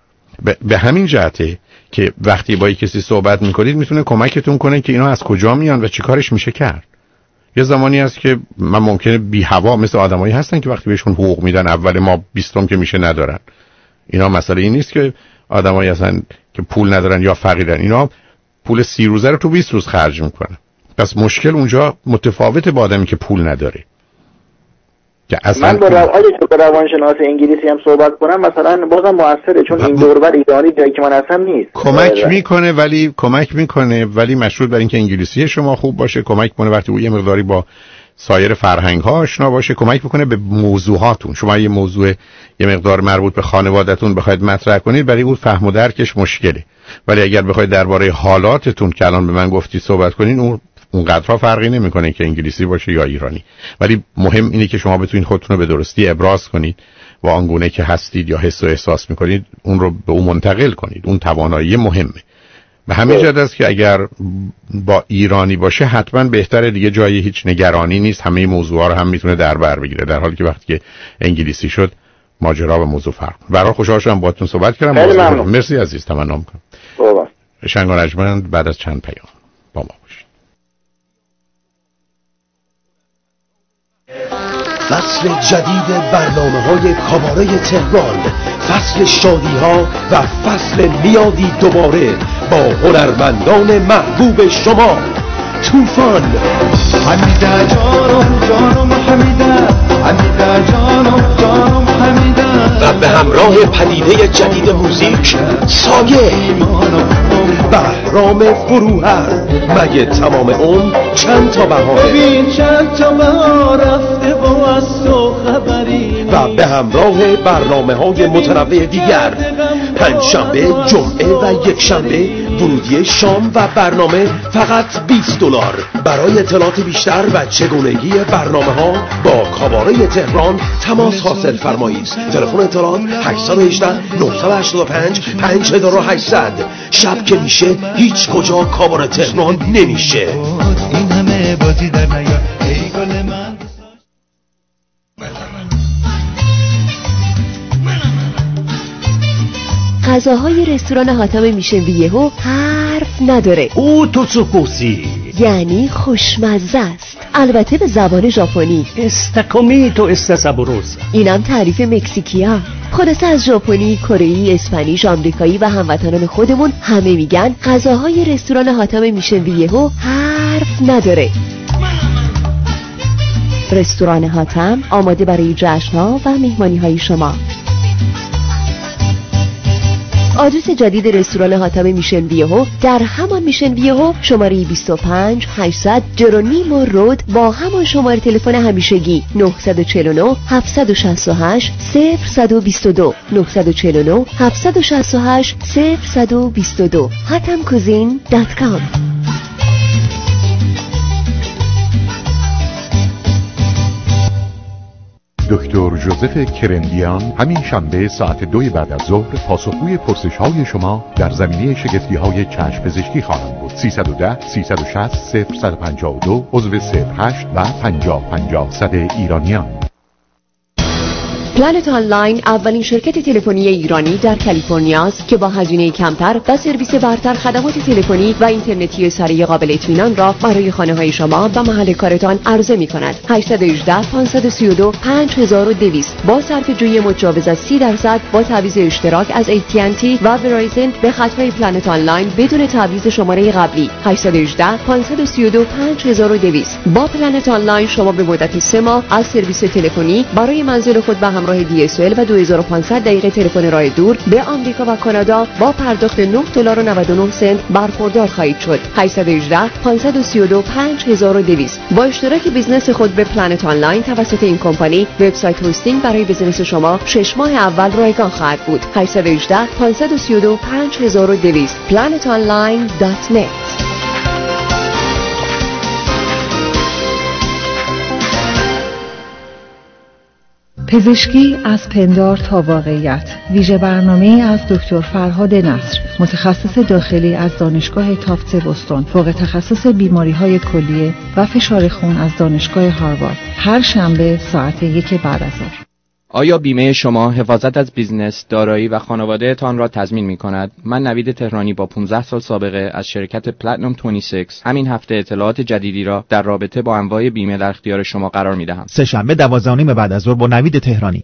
به همین جهته که وقتی با کسی صحبت میکنید میتونه کمکتون کنه که اینا از کجا میان و چی کارش میشه کرد. یه زمانی هست که من ممکنه بی هوا مثل آدمایی هستن که وقتی بهشون حقوق میدن اول ما 20 که میشه ندارن. اینا مسئله این نیست که آدمایی هستن که پول ندارن یا فقیرن، اینا پول 30 روزه رو تو 20 روز خرج میکنن. پس مشکل اونجا متفاوته با آدمی که پول نداره. که اصلا من با روانشناس انگلیسی هم صحبت کنم مثلا بازم موثره، چون این دوربر ایرانی جایی که من هستم نیست. کمک میکنه ولی مشروط بر اینکه انگلیسی شما خوب باشه، کمک کنه وقتی او یه مقداری با سایر فرهنگ ها آشنا باشه، کمک میکنه به موضوعاتون. شما یه موضوع یه مقدار مربوط به خانواده‌تون بخواید مطرح کنید، برای اون فهم و درکش مشکله. ولی اگر بخواید درباره حالاتتون که الان به من گفتی صحبت کنین، اونقدرها فرقی نمیکنه که انگلیسی باشه یا ایرانی. ولی مهم اینه که شما بتونید خودتون رو به درستی ابراز کنید و آنگونه که هستید یا حس و احساس میکنید اون رو به اون منتقل کنید. اون توانایی مهمه. به همین جهت است که اگر با ایرانی باشه حتما بهتره، دیگه جایی هیچ نگرانی نیست، همه موضوعا رو هم میتونه در بر بگیره، در حالی که وقتی که انگلیسی شد ماجرا و موضوع فرق. برای خوشحال شدم باهاتون صحبت کردم. مرسی عزیز، تمنا میکنم. شنگ و نجمند بعد از چند پیام با ما باشید. فصل جدید برنامه‌های کاباره تهران، فصل شادی‌ها و فصل میادی دوباره با هنرمندان محبوب شما. طوفان، حمیده جانم حمیده، حمیده جانم حمیده، و به همراه پدیده جدید موزیک سایه. بهرام فروهر، مگه تمام اون چند تا بهاره؟ ببین چند تا بهار رفته و از تو خبری. و به همراه برنامه‌های متنوع دیگر، پنجشنبه، جمعه و یکشنبه ورودی شام و برنامه فقط $20. برای اطلاعات بیشتر و چگونگی برنامه‌ها با کاباره تهران تماس حاصل فرمایید. تلفن اطلاعات 818 985 5800. شب که میشه هیچ کجا کاباره تهران نمیشه. این همه بازی در نیار ای گل من. غذاهای رستوران حاتم میشن بیهو حرف نداره. او توتسوکوسی یعنی خوشمزه است، البته به زبان ژاپنی. استاکومیتو استاسابوروس. اینم تعریف مکزیکیا. خلاصه از ژاپنی، کره‌ای، اسپانیش، آمریکایی و هموطنان خودمون همه میگن غذاهای رستوران حاتم میشن بیهو حرف نداره. رستوران حاتم آماده برای جشن‌ها و مهمانی‌های شما. آدرس جدید رستوران حاتم میشن بیهو در همان میشن بیهو، شماره 25 800 جرونیمو رود با همان شماره تلفن همیشگی 949 768 0122 949 768 0122 hatamcuisine.com. دکتر ژوزف کرندیان همین شنبه ساعت 2 بعد از ظهر پاسخگوی پرسش‌های شما در زمینه شگفتی‌های چشم پزشکی خواهند بود. 310 360 0152 عضو 08 و 50 ایرانیان. پلنت آنلاین اولین شرکت تلفنی ایرانی در کالیفرنیا است که با هزینه کمتر و سرویس برتر خدمات تلفنی و اینترنتی سریع قابل اطمینان را برای خانه‌های شما و محل کارتان عرضه می‌کند. 818 532 5200 با صرفه‌جویی مجاوز از 30% با تعویض اشتراک از AT&T و ورایزن به خطهای پلنت آنلاین بدون تعویض شماره قبلی. 818 532 5200 با پلنت آنلاین شما به مدت 3 ماه از سرویس تلفنی برای منزل خود و همراه DSL و 2500 دقیقه تلفن راه دور به آمریکا و کانادا با پرداخت $9.99 برخوردار خواهید شد. 818 532 5200 با اشتراک بیزنس خود به پلنت آنلاین توسط این کمپانی وبسایت هاستینگ برای بیزنس شما 6 ماه اول رایگان خواهد بود. 818 532 5200 planetonline.net. پزشکی از پندار تا واقعیت، ویژه برنامه‌ای از دکتر فرهاد نصر، متخصص داخلی از دانشگاه تافتس بوستون، فوق تخصص بیماری‌های کلیه و فشار خون از دانشگاه هاروارد، هر شنبه ساعت 1 بعد از ظهر. آیا بیمه شما حفاظت از بیزنس، دارایی و خانواده تان را تضمین می کند؟ من نوید تهرانی با 15 سال سابقه از شرکت پلاتینوم 26 همین هفته اطلاعات جدیدی را در رابطه با انواع بیمه در اختیار شما قرار می دهم. سه شنبه 12:30 بعد از ظهر با نوید تهرانی.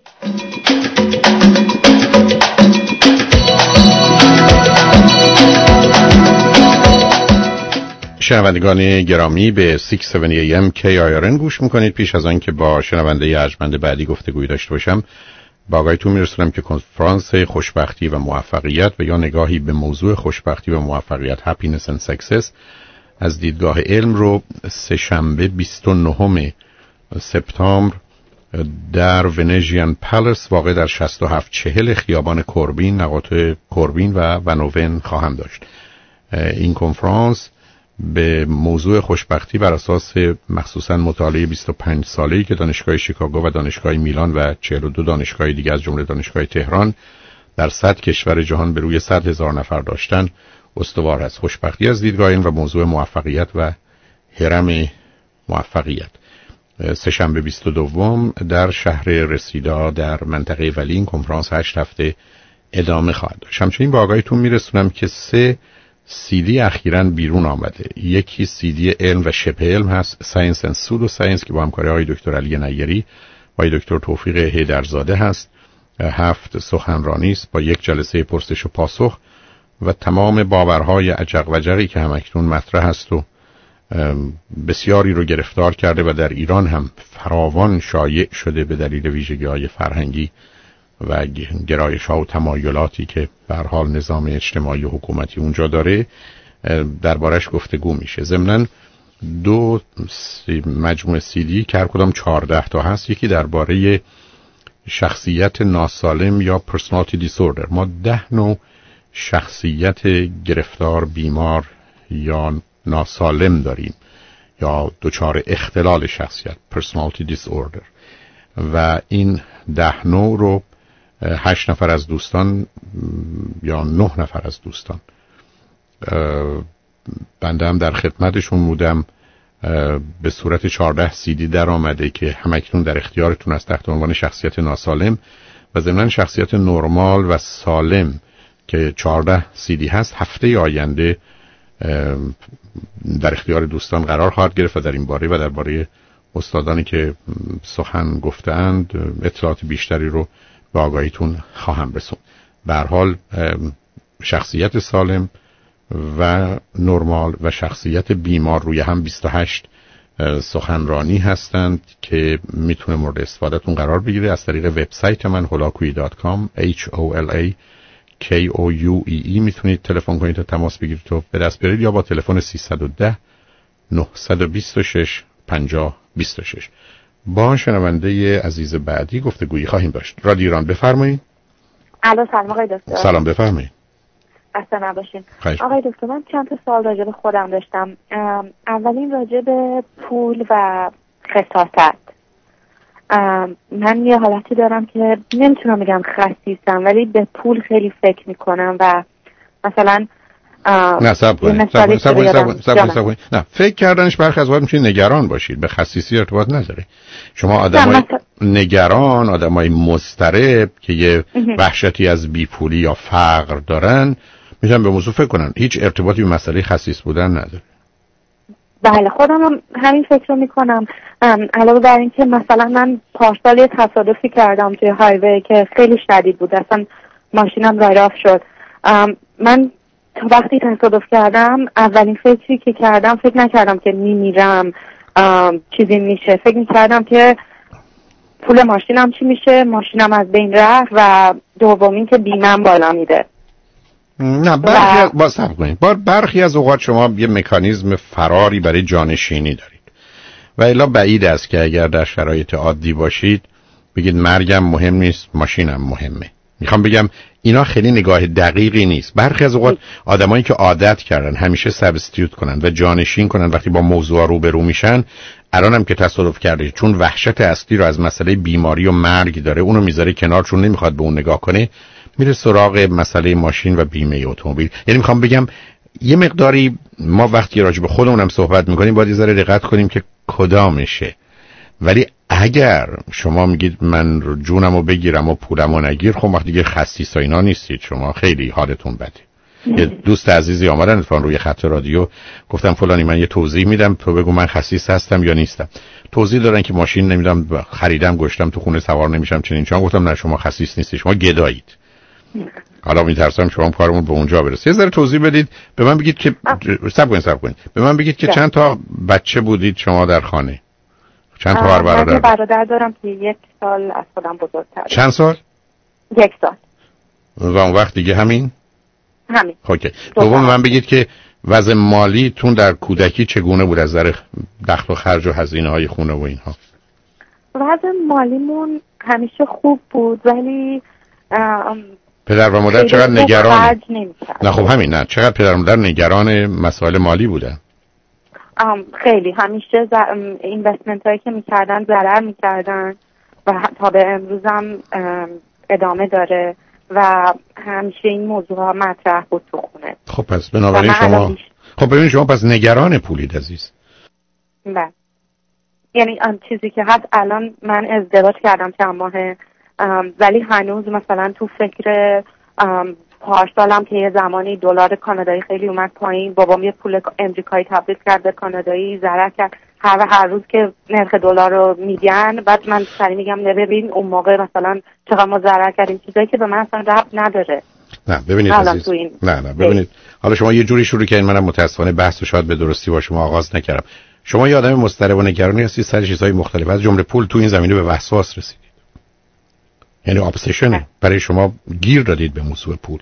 شنوندگان گرامی به 670 AM KIRN گوش میکنید. پیش از آن که با شنونده ارجمند بعدی گفتگوی داشته باشم، با آقایتون میرسونم که کنفرانس خوشبختی و موفقیت و یا نگاهی به موضوع خوشبختی و موفقیت Happiness and Success از دیدگاه علم رو سه‌شنبه 29 سپتامبر در ونژین پالاس واقع در 6740 خیابان کوربین، نقاط کوربین و ونوون خواهم داشت. این کنفرانس به موضوع خوشبختی بر اساس مخصوصا مطالعه 25 ساله‌ای که دانشگاه شیکاگو و دانشگاه میلان و 42 دانشگاه دیگه از جمله دانشگاه تهران در 100 کشور جهان به روی 100,000 نفر داشتن استوار است. خوشبختی از دیدگاه این و موضوع موفقیت و هرم موفقیت. سه‌شنبه 22 در شهر رسیدا در منطقه ولی این کنفرانس 8 هفته ادامه خواهد داشت. همچنین با آقایتون میرسونم که 3 CD اخیراً بیرون آمده. یکی CD علم و شبه علم هست، ساینس اند سودو ساینس، که با همکاری های دکتر علی نیری و دکتر توفیق حیدرزاده هست. 7 سخنرانی است با 1 جلسه پرسش و پاسخ و تمام باورهای عجق و جقی که همکنون مطرح است و بسیاری رو گرفتار کرده و در ایران هم فراوان شایع شده به دلیل ویژگی‌های فرهنگی و گرایش‌ها و تمایلاتی که به هر حال نظام اجتماعی و حکومتی اونجا داره دربارش گفتگو میشه. ضمناً 2 مجموعه CD که هر کدام 14 تا هست. یکی درباره شخصیت ناسالم یا personality disorder. ما 10 نوع شخصیت گرفتار، بیمار یا ناسالم داریم یا دچار اختلال شخصیت personality disorder و این 10 نوع رو 8 نفر از دوستان یا 9 نفر از دوستان بنده هم در خدمتشون بودم به صورت 14 CD در آمده که همکنون در اختیارتون است تحت عنوان شخصیت ناسالم و ضمناً شخصیت نرمال و سالم که 14 CD هست. هفته آینده در اختیار دوستان قرار خواهد گرفت و در این باره و درباره استادانی که سخن گفتند اطلاعات بیشتری رو به آگاهیتون خواهم رسوند. به هر حال شخصیت سالم و نرمال و شخصیت بیمار روی هم 28 سخنرانی هستند که میتونه مورد استفادهتون قرار بگیره. از طریق وبسایت من holakui.com HOLAKOUEE میتونید تلفن کنید تا تماس بگیرید و به دست بیارید یا با تلفن 310 926 5026. با شنونده عزیز بعدی گفتگویی خواهیم داشت. رادیو ایران بفرمایید. الو سلام آقای دکتر. سلام بفرمایید. خسته نباشین. آقای دکتر من چند تا سوال راجع به خودم داشتم. اولین راجع به پول و خساست. من یه حالتی دارم که نمیتونم بگم خسیسم ولی به پول خیلی فکر میکنم و مثلا نه صبر کنید. نه فکر کردنش برخی از اوقات میتونید نگران باشید، به خسیسی ارتباط نداره. شما آدمای نگران، آدمای مضطرب که یه وحشتی از بیپولی یا فقر دارن میتونن به موضوع فکر کنن، هیچ ارتباطی به مسئله خسیس بودن نداره. بله خودم هم همین فکر رو میکنم. علاوه بر این که مثلا من پارسال یه تصادفی کردم توی هایوی که خیلی شدید بود، اصلا ماشینم راید آف شد. من تا وقتی تصادف کردم اولین فکری که کردم فکر نکردم که میمیرم چیزی میشه، فکر میکردم که پول ماشینم چی میشه، ماشینم از بین رفت و دومین که بیمم بالا میده. نه برخی از اوقات شما یه مکانیزم فراری برای جانشینی دارید و الا بعید است که اگر در شرایط عادی باشید بگید مرگم مهم نیست ماشینم مهمه. میخوام بگم اینا خیلی نگاه دقیقی نیست. برخی از اوقات آدمایی که عادت کردن همیشه سابستیوت کنن و جانشین کنن وقتی با موضوع روبرو میشن، الانم که تصادف کرده چون وحشت اصلی رو از مسئله بیماری و مرگ داره اونو میذاره کنار چون نمیخواد به اون نگاه کنه، میره سراغ مسئله ماشین و بیمه اتومبیل. یعنی میخوام بگم یه مقداری ما وقتی راجع به خودمونم صحبت میکنیم باید یه ذره دقت کنیم که کدامشه. ولی اگر شما میگید من جونمو بگیرم و پولمو نگیر، خب وقتی دیگه خسیس و اینا نیستید، شما خیلی حالتون بده. یه دوست عزیزی آمدن اتفاقا روی خط رادیو، گفتم فلانی من یه توضیح میدم تو بگو من خسیس هستم یا نیستم. توضیح دادن که ماشین نمیدم خریدم گشتم تو خونه سوار نمیشم چنین چون. گفتم نه شما خسیس نیستی، شما گدایید. حالا میترسم شما کارمون به اونجا برسه. یه ذره توضیح بدید به من، بگید که صبر کنید به من بگید که چند تا بچه بودید شما در خانه؟ چند تا برادر؟ من برادر دارم که 1 سال از خودم بزرگتره. چند سال؟ 1 سال. و اون وقت دیگه همین؟ همین. اوکی. دوم من بگید که وضع مالیتون در کودکی چگونه بود از نظر دخل و خرج و هزینه‌های خونه و اینها؟ وضع مالیمون همیشه خوب بود، ولی پدر و مادر چقدر نگران؟ نه خب همین، نه چقدر پدر و مادر نگران مسائل مالی بودن؟ خیلی همیشه اینوستمنت هایی که میکردن ضرر میکردن و تا به امروز هم ادامه داره و همیشه این موضوع ها مطرح بود تو خونه. خب پس بنابراین شما ببینید شما پس نگران پولید عزیز. بله. یعنی آن چیزی که هست الان من ازدواج کردم چند ماهه، ولی هنوز مثلا تو فکر پارسالم که یه زمانی دلار کانادایی خیلی اومد پایین، بابام یه پول امریکایی تبدیل کرد به کانادایی، ضرر کرد. هر روز که نرخ دلار رو میگن بعد من سری میگم نه ببین اون موقع مثلا چقدر ما ضرر کردیم، چیزایی که به من اصلا ربط نداره. نه ببینید عزیز، نه ببینید حالا شما یه جوری شروع کردین، منم متاسفانه بحث رو شاید به درستی با شما آغاز نکردم. شما یه آدم مضطرب و نگرانی هستید سر چیزهای مختلف، از جمله پول. تو این زمینه به وسواس رسیدید، یعنی ابسشن برای شما گیر دادید به موضوع پول.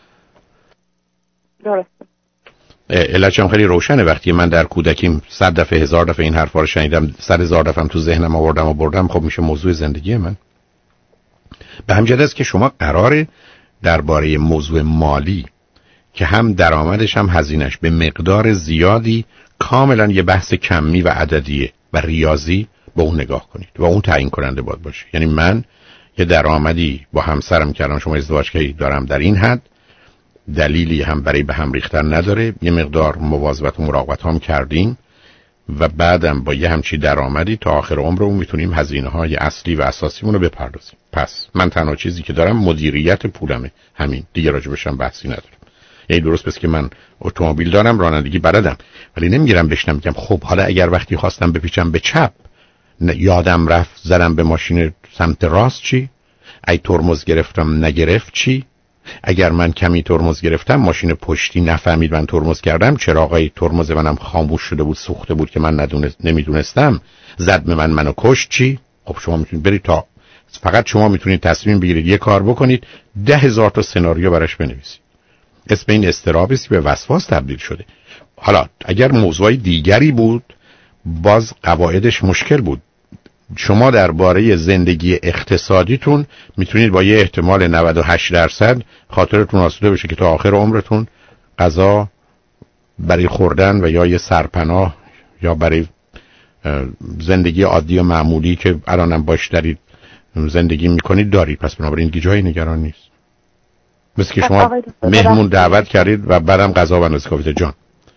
درسته. علتش هم خیلی روشنه. وقتی من در کودکیم 100 دفعه 1000 دفعه این حرفا رو شنیدم، 100,000 دفعه تو ذهنم آوردم، خب میشه موضوع زندگی من. به همین جهت است که شما قراره درباره موضوع مالی که هم درآمدش هم هزینه‌اش به مقدار زیادی کاملا یه بحث کمی و عددیه و ریاضی به اون نگاه کنید و اون تعیین کننده باشه. یعنی من یه درآمدی با همسرم کردم، شما ازدواج کردید، دارم در این حد، دلیلی هم برای به هم ریختن نداره، یه مقدار مواظبت و مراقبت هم کردیم و بعدم با یه همچی درآمدی تا آخر عمرمون میتونیم هزینه‌های اصلی و اساسیمون رو بپردازیم. پس من تنها چیزی که دارم مدیریت پولمه، همین، دیگه راجبش هم بحثی ندارم. یعنی درست پس که من اتومبیل دارم، رانندگی بلدم، ولی نمیگیرم بشنم میگم خب حالا اگر وقتی خواستم بپیچم به چپ یادم رفت زدم به ماشین سمت راست چی؟ ای ترمز گرفتم نگرفت چی؟ اگر من کمی ترمز گرفتم ماشین پشتی نفهمید من ترمز کردم، چراغای ترمز منم خاموش شده بود، سوخته بود که من نمیدونستم، زد به منو کشت چی؟ خب شما میتونید برید تا فقط شما میتونید تصمیم بگیرید یه کار بکنید 10,000 تا سناریو براش بنویسید. اسم این اضطرابی است که به وسواس تبدیل شده. حالا اگر موضوع دیگری بود باز قواعدش مشکل بود. شما درباره زندگی اقتصادیتون میتونید با یه احتمال 98% خاطرتون آسوده بشه که تا آخر عمرتون غذا برای خوردن و یا یه سرپناه یا برای زندگی عادی و معمولی که الانم باش دارید زندگی میکنید دارید. پس بنابراین دیگه جایی نگران نیست. مثل که شما مهمون دعوت کردید و بعدم غذا بندازید. کاویت جان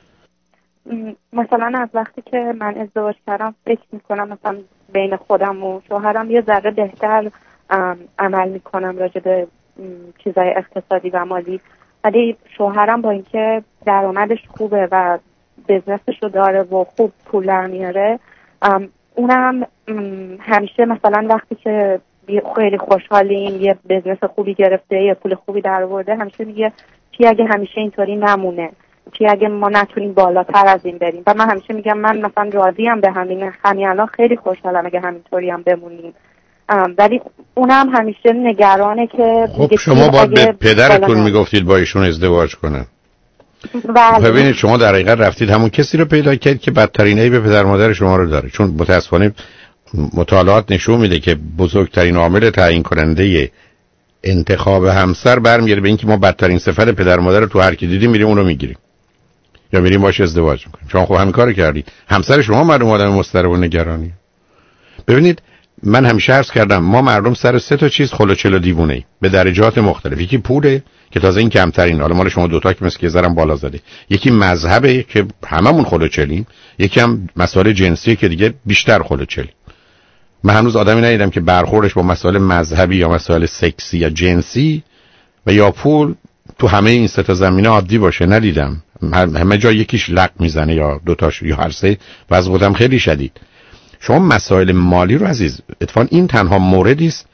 مثلا از وقتی که من ازدواج کردم فکر میکنم مثلا بین خودم و شوهرم یه ذره بهتر عمل میکنم راجع به چیزای اقتصادی و مالی، ولی شوهرم با اینکه درآمدش خوبه و بزنسش رو داره و خوب پول در میاره، اونم همیشه مثلا وقتی که خیلی خوشحالیم یه بزنس خوبی گرفته یه پول خوبی در آورده، همیشه میگه چی اگه همیشه اینطوری نمونه، چی اگه ما نتونیم بالاتر از این بریم. و من همیشه میگم من مثلا راضیم به همین الان خیلی خوشحالم اگه همینطوری هم بمونیم، ولی اونم همیشه نگرانه که خب شما باید به پدرتون میگفتید با ایشون ازدواج کنن. ببینید شما در حقیقت رفتید همون کسی رو پیدا کردید که بدترینی به پدر مادر شما رو داره، چون متاسفانه مطالعات نشون میده که بزرگترین عامل تعیین کننده انتخاب همسر برمیگرده به اینکه ما بدترین صفت پدر مادر رو تو هر کی دیدیم میریم اون رو میگیریم یا میریم باهاش ازدواج میکنیم. شما خب همین کارو کردید. همسر شما مردم آدم مضطرب و نگرانی. ببینید من همیشه عرض کردم ما مردم سر 3 تا چیز خلوچل و دیوونه‌ای به درجات مختلف. یکی پوله که تازه این کمترین، حالا مال شما دوتا که مثل که زرم بالا زده. یکی مذهبه که هممون خلوچلیم، یکی هم مسائل جنسی که دیگه بیشتر خلوچلیم. من هنوز آدمی ندیدم که برخوردش با مسائل مذهبی یا مسائل سکسی یا جنسی و یا پول تو همه این 3 تا زمینه عادی باشه. ندیدم. همه جا یکیش لق میزنه یا دوتاش یا هر سه و از خودم خیلی شدید. شما مسائل مالی رو عزیز اتفاقا این تنها موردی است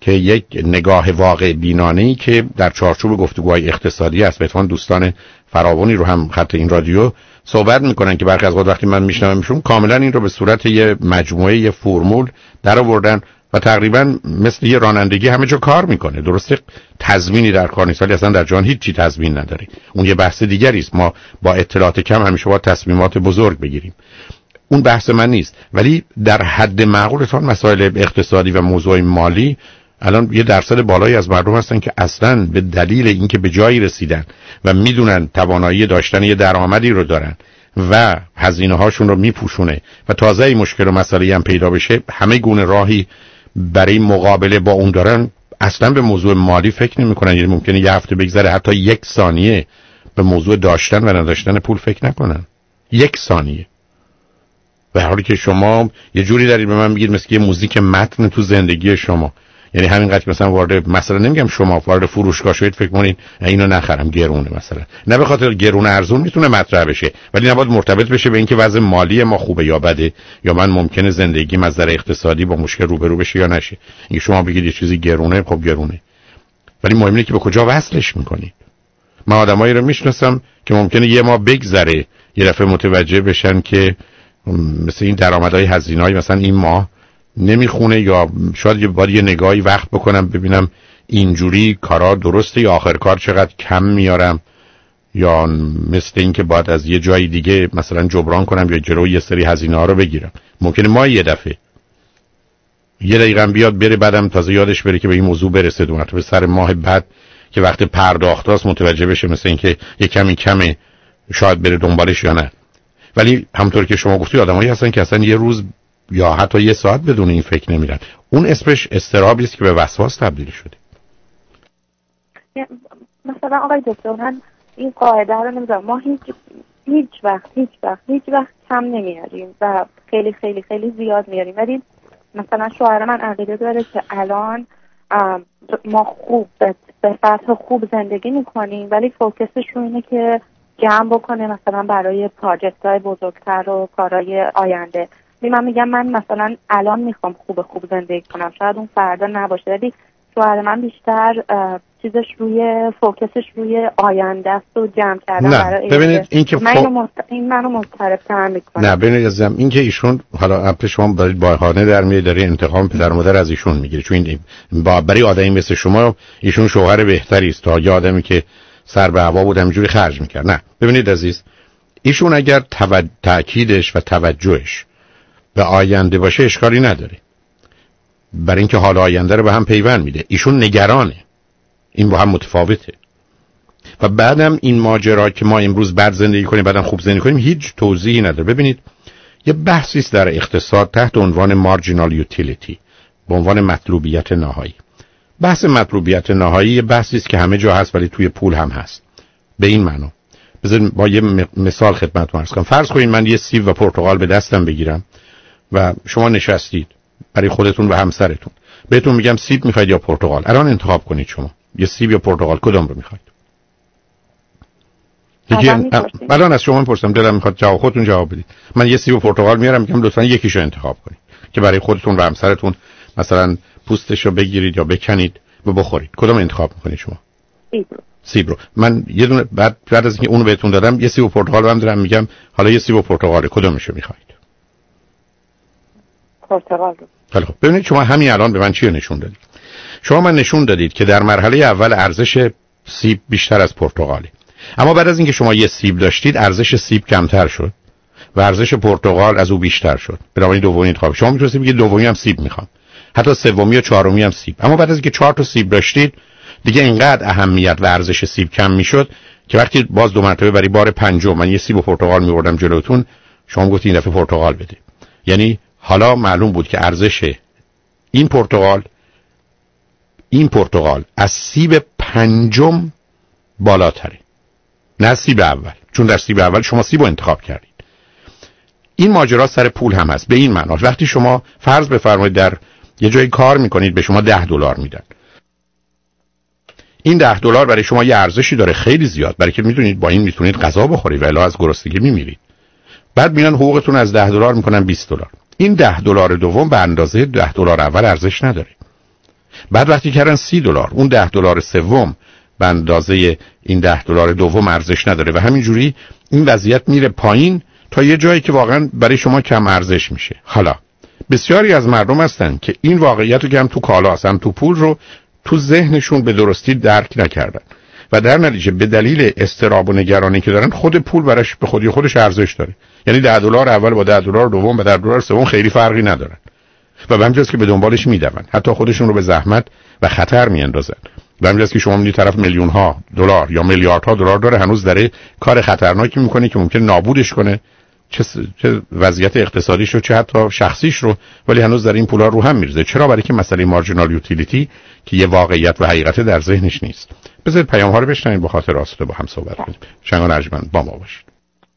که یک نگاه واقع بینانه‌ای که در چارچوب گفتگوهای اقتصادی است. بهتون دوستان فراوانی رو هم خط این رادیو صحبت میکنن که برخی از وقت وقتی من میشنومشون کاملا این رو به صورت یه مجموعه یه فرمول در آوردن و تقریبا مثل یه رانندگی همه جا کار میکنه. درسته تضمینی در کار نیست، ولی اصلا در جهان هیچ چی تضمین نداره. اون یه بحث دیگری است. ما با اطلاعات کم همیشه باید تصمیمات بزرگ بگیریم. اون بحث من نیست. ولی در حد معقولتون مسائل اقتصادی و موضوع مالی الان یه درصد بالایی از مردم هستن که اصلا به دلیل اینکه به جایی رسیدن و میدونن توانایی داشتن یه درآمدی رو دارن و هزینه هاشون رو میپوشونه و تازه این مشکل و مسئله هم پیدا بشه همه گونه راهی برای مقابله با اون دارن، اصلا به موضوع مالی فکر نمی‌کنن. یعنی ممکنه یه هفته بگذره حتی 1 ثانیه به موضوع داشتن و نداشتن پول فکر نکنن. 1 ثانیه. و حالی که شما یه جوری دارید به من میگید مثل یه موزیک متن تو زندگی شما. یعنی همینقدر مثلا وارد مثلا نمیگم شما وارد فروشگاه شوید فکر کنید اینو نخرم گرونه مثلا، نه به خاطر گرونه ارزون میتونه مطرح بشه، ولی نباید مرتبط بشه به اینکه وضع مالی ما خوبه یا بده یا من ممکنه زندگیم از نظر اقتصادی با مشکل روبرو بشه یا نشه. این شما بگید یه چیزی گرونه، خب گرونه، ولی مهم اینه که به کجا وصلش میکنید. من آدمایی رو میشناسم که ممکنه یه ماه بگذره یه دفعه متوجه بشن که مثلا این درآمدهای هزینه‌ای مثلا این ماه نمیخونه، یا شاید باید یه نگاهی وقت بکنم ببینم اینجوری کارا درسته یا آخر کار چقدر کم میارم، یا مثل این که باید از یه جای دیگه مثلا جبران کنم یا جلوی یه سری هزینه ها رو بگیرم. ممکنه ما یه دفعه یه دقیقه بیاد بره بعدم تازه یادش بره که به این موضوع برسه دونه به سر ماه بعد که وقت پرداخت هاست متوجه بشه مثل این که یه کمی کمه شاید بره دنبالش یا نه. ولی همونطور که شما گفتی آدمایی هستن که اصلا یه روز یا حتی یه ساعت بدون این فکر نمیرن. اون اسمش اضطرابی است که به وسواس تبدیل شده. مثلا آقای دکتر من این قاعده رو نمیدونم، ما هیچ وقت کم نمیاریم و خیلی خیلی خیلی زیاد میاریم، ولی مثلا شوهر من عقیده داره که الان ما خوب به سطح خوب زندگی میکنیم ولی فوکسش رو اینه که جمع بکنه مثلا برای پروژکت های بزرگتر و کارهای آینده. من میگم من مثلا الان میخوام خوب زندگی کنم، شاید اون فردا نباشه، ولی شوهر من بیشتر چیزش روی فوکسش روی آینده است و جمع کردن برای ببینید این که این منو مضطرب‌تر میکنه. نه ببینید عزیزم این که ایشون حالا اپ شما دارید باهانه در میاد داره انتقام پدر و مادر از ایشون میگیره، چون این برای آدمی مثل شما ایشون شوهر بهتری است تا یه آدمی که سر به هوا بود همینجوری خرج میکرد. نه ببینید عزیز، ایشون اگر تأکیدش و توجهش به آینده باشه اشکالی نداره، برای اینکه حال آینده رو به هم پیوند میده. ایشون نگرانه، این با هم متفاوته. و بعدم این ماجرا که ما امروز بد زندگی کنیم بعدم خوب زندگی کنیم هیچ توضیحی نداره. ببینید یه بحثی است در اقتصاد تحت عنوان مارجینال یوتیلیتی، به عنوان مطلوبیت نهایی. بحث مطلوبیت نهایی یه بحثی است که همه جا هست ولی توی پول هم هست. به این معنی بذارید با یه مثال خدمتتون عرض کنم. فرض کنید من یه سیب و پرتقال به دستم بگیرم و شما نشستید برای خودتون و همسرتون، بهتون میگم سیب میخواید یا پرتقال، الان انتخاب کنید شما یه سیب یا پرتقال کدوم رو میخواید؟ الان از شما میپرسم، دلم میخواد جواب خودتون جواب بدید. من یه سیب و پرتقال میارم میگم لطفاً یکیشو انتخاب کنید که برای خودتون و همسرتون مثلا پوستشو بگیرید یا بکنید و بخورید. کدوم انتخاب میکنید شما؟ سیب رو. من یه دونه بعد از اینکه اونو بهتون دادم یه سیب و پرتقال هم دارم میگم حالا یه سیب و پرتقال کدومشو میخواید؟ پرتقال رو. خب ببینید شما همین الان به من چی نشون دادید؟ شما من نشون دادید که در مرحله اول ارزش سیب بیشتر از پرتقاله، اما بعد از اینکه شما یه سیب داشتید ارزش سیب کمتر شد و ارزش پرتقال از او بیشتر شد. بنابراین دومی انتخاب. شما میتونید بگید دومی هم سیب میخوام، حتی سومی و چهارمی هم سیب، اما بعد از اینکه 4 تا سیب داشتید دیگه اینقدر اهمیت و ارزش سیب کم میشد که وقتی باز دو مرتبه برای بار پنجم من یه سیب و پرتقال میوردم جلوتون، شما گفتید این دفعه پرتقال بده. یعنی حالا معلوم بود که ارزش این پرتقال از سیب پنجم بالاتره، نه سیب اول، چون در سیب اول شما سیب رو انتخاب کردید. این ماجرا سر پول هم هست. به این معنی وقتی شما فرض بفرمایید در یه جایی کار میکنید به شما $10 میدن، این $10 برای شما یه ارزشی داره خیلی زیاد، برای که میدونید با این میتونید غذا بخورید و الا از گرسنگی میمیرید. بعد میان حقوقتون از $10 میکنن $20. این $10 دوم به اندازه $10 اول ارزش نداره. بعد وقتی کردن $30 اون $10 سوم به اندازه این $10 دوم ارزش نداره و همینجوری این وضعیت میره پایین تا یه جایی که واقعا برای شما کم ارزش میشه. حالا بسیاری از مردم هستن که این واقعیت رو که هم تو کالا هستن تو پول رو تو ذهنشون به درستی درک نکردن و در نتیجه به دلیل اضطراب و نگرانی که دارن خود پول براش به خودی خودش ارزش داره. یعنی $10 اول با $10 دوم و $10 سوم خیلی فرقی ندارن و به همینجاست که به دنبالش میدون، حتی خودشون رو به زحمت و خطر میاندازن. به همینجاست که شما می‌بینید طرف میلیون‌ها دلار یا میلیاردها دلار داره هنوز داره کار خطرناکی میکنه که ممکن نابودش کنه، چه وضعیت اقتصادیش رو چه حتی شخصیش رو، ولی هنوز در این پولا رو هم میرزه. چرا؟ برای که مسئله مارجینال یوتیلیتی که یه واقعیت و حقیقت در ذهنش نیست. بذارید پیام‌ها رو بشنوید با خاطر آسوده با هم صحبت کنیم. شنگان ارجمند با ما باشید.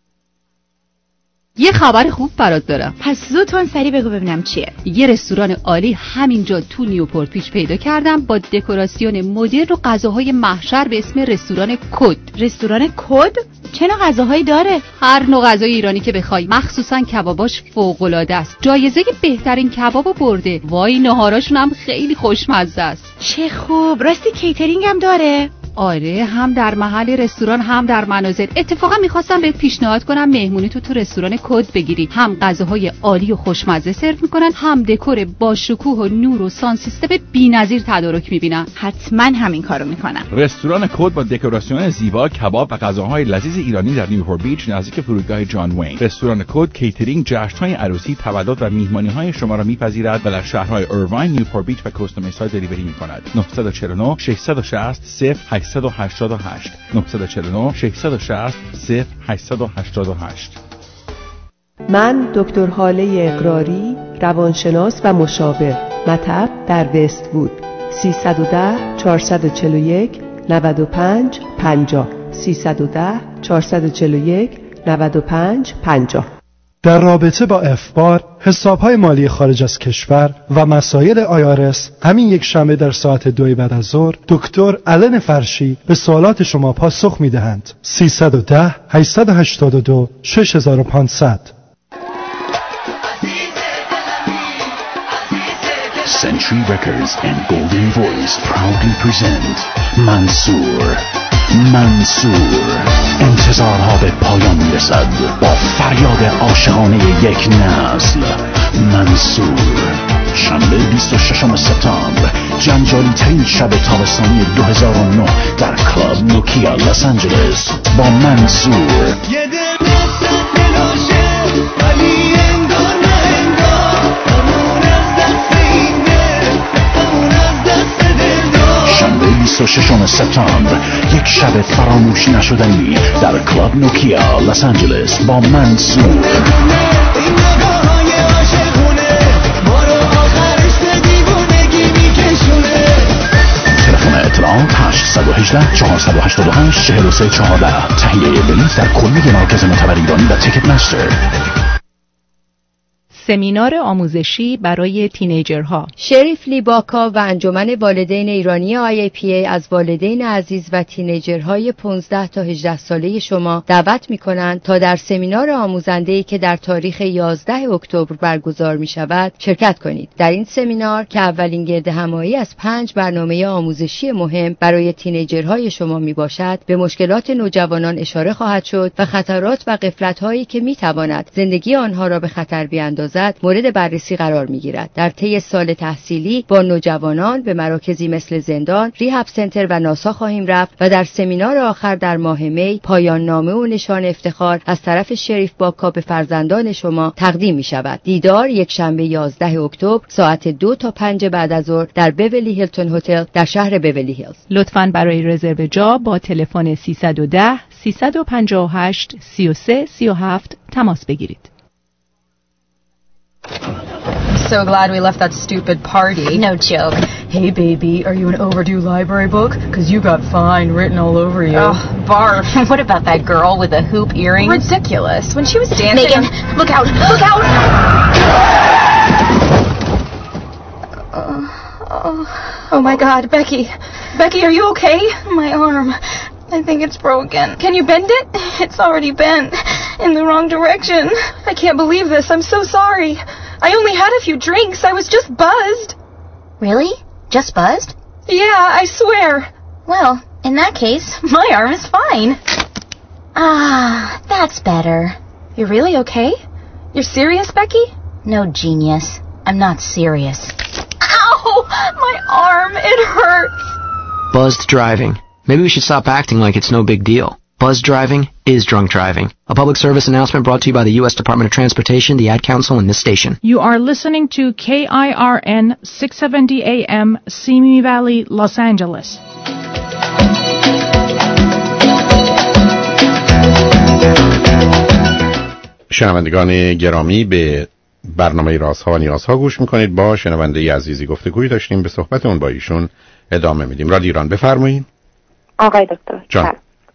یه خبر خوب برات دارم. پس زودتون سری بگو ببینم چیه. یه رستوران عالی همینجا تو نیوپورت بیچ پیدا کردم با دکوراسیون مدرن و غذاهای محشر به اسم رستوران کد. رستوران کد؟ چه نوع غذاهایی داره؟ هر نوع غذای ایرانی که بخوای، مخصوصا کباباش فوق‌العاده است. جایزه بهترین کبابو برده. وای ناهاراشون هم خیلی خوشمزه است. چه خوب. راستی کیترینگ هم داره؟ آره، هم در محل رستوران هم در منازل. اتفاقا میخواستم بهت پیشنهاد کنم مهمونی تو رستوران کد بگیری. هم غذاهای عالی و خوشمزه سرو میکنن، هم دکور با شکوه و نور و ساوند سیستم بی‌نظیر تدارک میبینن. حتما همین کارو میکنم. رستوران کد با دکوراسیون زیبا، کباب و غذاهای لذیذ ایرانی در نیوپورت بیچ نزدیک فرودگاه جان وین. رستوران کد کیترینگ، جشن‌های عروسی، تولد و میهمانی‌های شما را میپذیرد و در شهرهای ایرواین، نیوپورت بیچ و کوستا مسا دلیوری میکند. 949 660 0888 949 660 0888. من دکتر هاله اقراری، روانشناس و مشاور، مطب در وست وود. 310 441 95 50 310 441 95 50. در رابطه با افبار، حسابهای مالی خارج از کشور و مسائل IRS همین یک شنبه در ساعت 2 بعد از ظهر دکتر آلن فرشی به سوالات شما پاسخ می‌دهند. 310 882 6500. Century Records and Golden Voice proudly present منصور. انتظارها به پایان میرسد با فریاد عاشقانه یک نسل. منصور، شنبه 26 سپتامبر، جنجالی ترین شب تابستانی 2009 در کلاب نوکیا لس آنجلس با منصور. شنبه 26 سپتامبر، یک شب فراموش نشدنی در کلاب نوکیا لس آنجلس با منصور. تلفن اطلاعات 818 488 4314. تهیه بلیط در کلیه مراکز معتبر ایرانی و تیکت مستر. سمینار آموزشی برای تینیجرها. شریف لیباکا و انجمن والدین ایرانی IAPA از والدین عزیز و تینیجرهای 15 تا 18 ساله شما دعوت می‌کنند تا در سمینار آموزنده‌ای که در تاریخ 11 اکتبر برگزار می‌شود شرکت کنید. در این سمینار که اولین گردهمایی از 5 برنامه آموزشی مهم برای تینیجرهای شما میباشد، به مشکلات نوجوانان اشاره خواهد شد و خطرات و غفلت‌هایی که می‌تواند زندگی آنها را به خطر بیاندازد مورد بررسی قرار میگیرد. در طی سال تحصیلی با نوجوانان به مراکزی مثل زندان، ریهاب سنتر و ناسا خواهیم رفت و در سمینار آخر در ماه می پایان نامه و نشان افتخار از طرف شریف باکا به فرزندان شما تقدیم می شود. دیدار یک شنبه 11 اکتبر ساعت 2 تا 5 بعد از ظهر در بیولی هیلتون هتل در شهر بیولی هیلز. لطفاً برای رزرو جا با تلفن 310 358 33 37 تماس بگیرید. So glad we left that stupid party. No joke. Hey baby, are you an overdue library book? Cause you got fine written all over you. Oh, barf. What about that girl with the hoop earrings? Ridiculous. When she was dancing... Megan, look out! Look out! Oh my god, Becky. Becky, are you okay? My arm. I think it's broken. Can you bend it? It's already bent. In the wrong direction. I can't believe this. I'm so sorry. I only had a few drinks. I was just buzzed. Really? just buzzed? Yeah, I swear. Well, in that case, my arm is fine. Ah, that's better. You're really okay? You're serious, Becky? No, genius. I'm not serious. Ow! My arm, it hurts. Buzzed driving. Maybe we should stop acting like it's no big deal. Buzzed driving is drunk driving. A public service announcement brought to you by the U.S. Department of Transportation, the Ad Council, and this station. You are listening to KIRN 670 AM, Simi Valley, Los Angeles. شنوندگان گرامی، به برنامه رازها و نیازها گوش میکنید. با شنونده عزیزی گفتگویی داشتیم، به صحبتمون با ایشون ادامه میدیم. رادیو ایران، بفرمایید. آقای دکتر جان.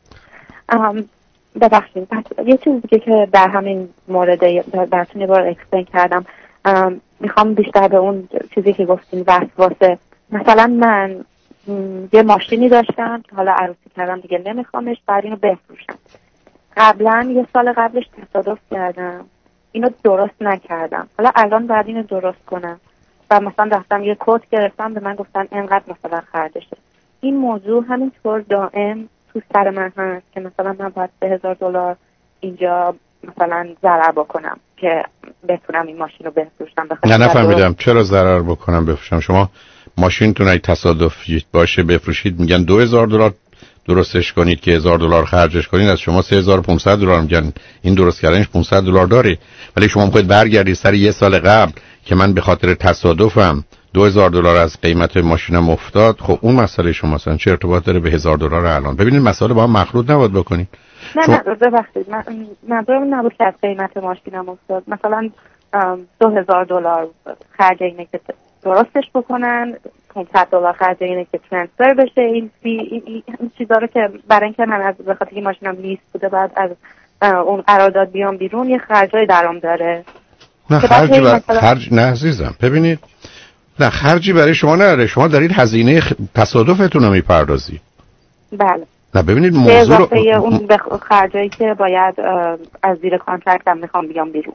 ببخشید، یه چیزی که در همین مورد براتون یه بار اکسپلین کردم، میخوام بیشتر به اون چیزی که گفتین وسواسه. مثلا من یه ماشینی داشتم که حالا عروسی کردم دیگه نمیخوامش، بعد اینو بفروشم. قبلا یه سال قبلش تصادف کردم، اینو درست نکردم، حالا الان باید اینو درست کنم و مثلا رفتم یه کد گرفتم، به من گفتن اینقدر مثلا خرجشه. این موضوع همینطور دائم تو سر من هست که مثلا من باید $3,000 اینجا مثلا ضرر بکنم که بتونم این ماشین رو بفروشم. نه نفهمیدم چرا ضرر بکنم بفروشم؟ شما ماشینتون اگه تصادفی باشه بفروشید میگن $2,000 درستش کنید که $1,000 خرجش کنید، از شما $3,500 میگن این درست کردنش $500 داره. ولی شما میخواید برگردید سر یه سال قبل که من به خاطر تصادفم $2,000 از قیمت ماشینم افتاد. خب اون مسئله شما مثلا چه ارتباط داره به $1,000 الان؟ ببینید مسئله با هم مخلوط نباید بکنید. نه ببخشید، منظورم نبود که از قیمت ماشینم افتاد، مثلا $2,000 خرج اینه که درستش بکنن، $500 خرج اینه که ترانسفر بشه این چیزا رو، که برای اینکه من از بخاطر این ماشینم لیست بوده بعد از اون قرارداد بیام بیرون یه خرجای درام داره. نه خرج نه عزیزم، ببینید نه خرجی برای شما نداره، شما دارید هزینه تصادفتون رو میپردازید. بله. نه ببینید موضوع رو اون خرجایی که باید از زیر کانترکتم میخوام بیام بیرون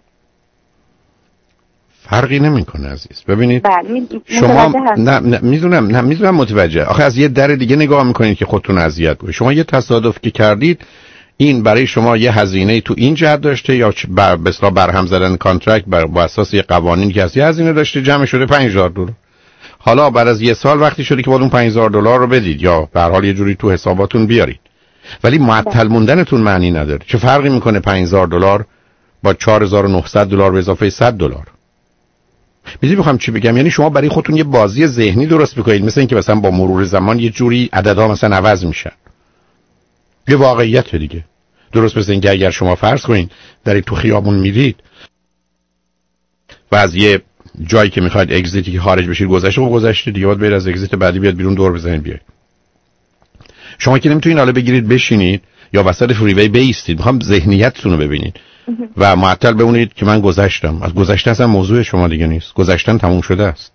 فرقی نمیکنه عزیز. ببینید بله شما نه میدونم متوجه. آخه از یه در دیگه نگاه میکنید که خودتون اذیت بشه. شما یه تصادف که کردید این برای شما یه هزینه تو این جهت داشته یا به اصطلاح برهم زدن کانترکت بر اساس یه قوانین که از یه هزینه داشته جمع شده $5,000. حالا بعد از یه سال وقتی شده که باید اون $5,000 رو بدید یا به هر حال یه جوری تو حساباتون بیارید، ولی معطل موندنتون معنی نداره. چه فرقی میکنه $5,000 با $4,900 به اضافه $100؟ میدونی میخوام چی بگم؟ یعنی شما برای خودتون یه بازی ذهنی درست میکنید، مثل اینکه مثلا با مرور زمان یه جوری عددها مثلا عوض میشن. یه واقعیت دیگه. درست مثل اینکه اگر شما فرض کنید دارید تو خیابون میرید و از یه جایی که میخواید اگزیتی که خارج بشید گذشته دیگه، باید برید از اگزیت بعدی بیاد بیرون، دور بزنید بیاید. شما که نمیتونید حالا بگیرید بشینید یا وسط فریوی بیستید، میخوام ذهنیتتون رو ببینید و معطل بمونید که من گذشتم. از گذشته اصلا موضوع شما دیگه نیست، گذشتن تموم شده است.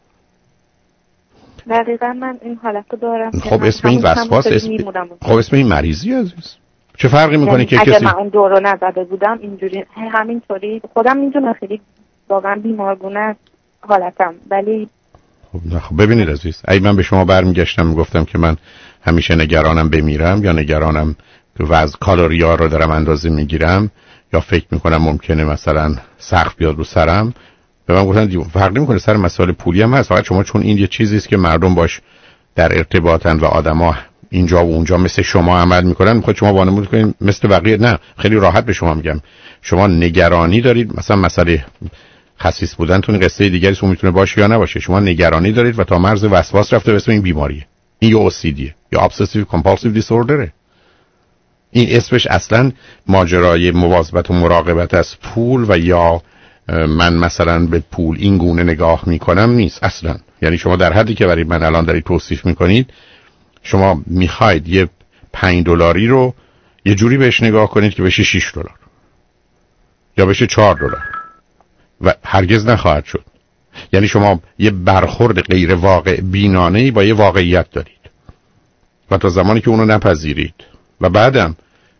دقیقاً من این حالتو دارم. خب اسم این وسواس، خب اسم این مریضی عزیز. چه فرقی میکنه که اگه کسی من اون دورو نزده بودم اینجوری همینطوری خودم میدونم خیلی واقعا بیمارگونه حالتم، ولی خب ببینید عزیز، اگه من به شما برمیگشتم میگفتم که من همیشه نگرانم بمیرم یا نگرانم که وزن کالری‌ها رو دارم اندازه میگیرم یا فکر میکنم ممکنه مثلا سقف بیاد رو سرم، به من گفتن فرقی میکنه، سر مسائل پولی هم هست، فقط شما چون این یه چیزی است که مردم باش در ارتباطن و آدما اینجا و اونجا مثل شما عمل میکنن، میخواد شما وانمود کنید مثل بقیه. نه، خیلی راحت به شما میگم، شما نگرانی دارید، مثلا مسئله خسیس بودنتون قصه دیگری است، میتونه باشه یا نباشه. شما نگرانی دارید و تا مرز وسواس رفته، به اسم این بیماریه. این یا OCD یا Obsessive Compulsive Disorder. این اسمش اصلا ماجرای مواظبت و مراقبت از پول و یا من مثلا به پول این گونه نگاه میکنم نیست اصلا. یعنی شما در حدی که برای من الان دارید توصیف میکنید، شما میخواید یه $5 رو یه جوری بهش نگاه کنید که بشه $6 یا بشه $4 و هرگز نخواهد شد. یعنی شما یه برخورد غیر واقع بینانه‌ای با یه واقعیت دارید و تا زمانی که اونو نپذیرید و بعدم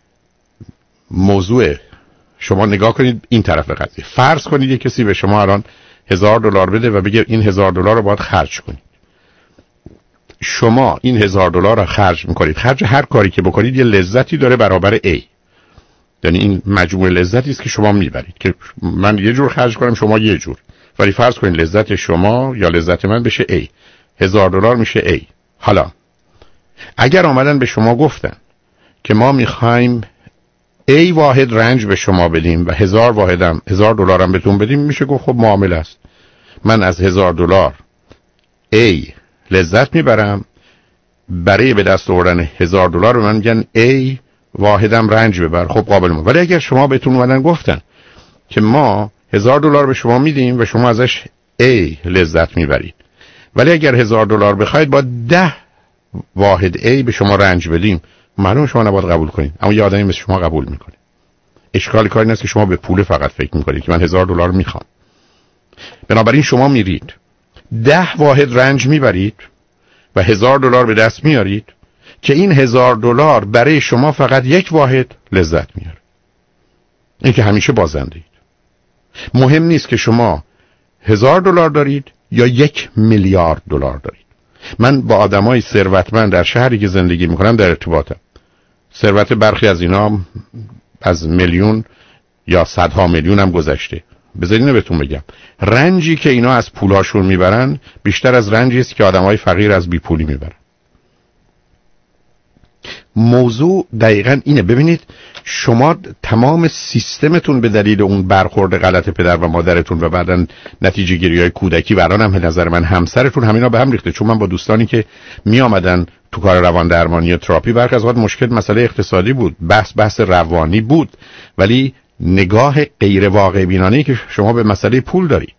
موضوع شما نگاه کنید این طرف قضیه، فرض کنید یه کسی به شما الان $1,000 بده و بگه این $1,000 رو باید خرج کنید. شما این $1000 رو خرج میکنید، خرج هر کاری که بکنید یه لذتی داره برابر A. یعنی این مجموع لذتی است که شما میبرید، که من یه جور خرج کنم شما یه جور، ولی فرض کنید لذت شما یا لذت من بشه A، $1000 میشه A. حالا اگر آمدن به شما گفتن که ما میخوایم A واحد رنج به شما بدیم و $1000 هم بهتون بدیم، میشه گفت خب معامله است. من از $1000 A لذت میبرم، برای به دست آوردن $1000 به من میگن A واحدم رنج ببر، خب قابل ما. ولی اگر شما بهتون اومدن گفتن که ما $1000 به شما میدیم و شما ازش A لذت میبرید، ولی اگر $1000 بخواید با 10 واحد A به شما رنج بدیم، معلومه شما نباید قبول کنید، اما یه آدمی مثل شما قبول میکنه. اشکال کاری نیست که شما به پول فقط فکر میکنید که من $1000 میخوام. بنابراین شما میرید 10 واحد رنج میبرید و $1000 به دست میارید که این $1000 برای شما فقط یک واحد لذت میاره. این که همیشه بازنده اید. مهم نیست که شما $1000 دارید یا $1,000,000,000 دارید. من با آدمای ثروتمند در شهری که زندگی میکنم در ارتباطم. ثروت برخی از اینا از میلیون یا صدها میلیون هم گذشته. بذارید اینو بهتون بگم، رنجی که اینا از پولاشون میبرن بیشتر از رنجی است که آدمای فقیر از بیپولی میبرن. موضوع دقیقاً اینه. ببینید شما تمام سیستمتون به دلیل اون برخورد غلط پدر و مادرتون و بعداً نتیجه گیری‌های کودکی و الان هم به نظر من همسرتون همینا به هم ریخته. چون من با دوستانی که می آمدن تو کار روان درمانی و تراپی، برخی از وقت مشکل مسئله اقتصادی بود، بحث روانی بود، ولی نگاه غیر واقع بینانه‌ای که شما به مسئله پول دارید.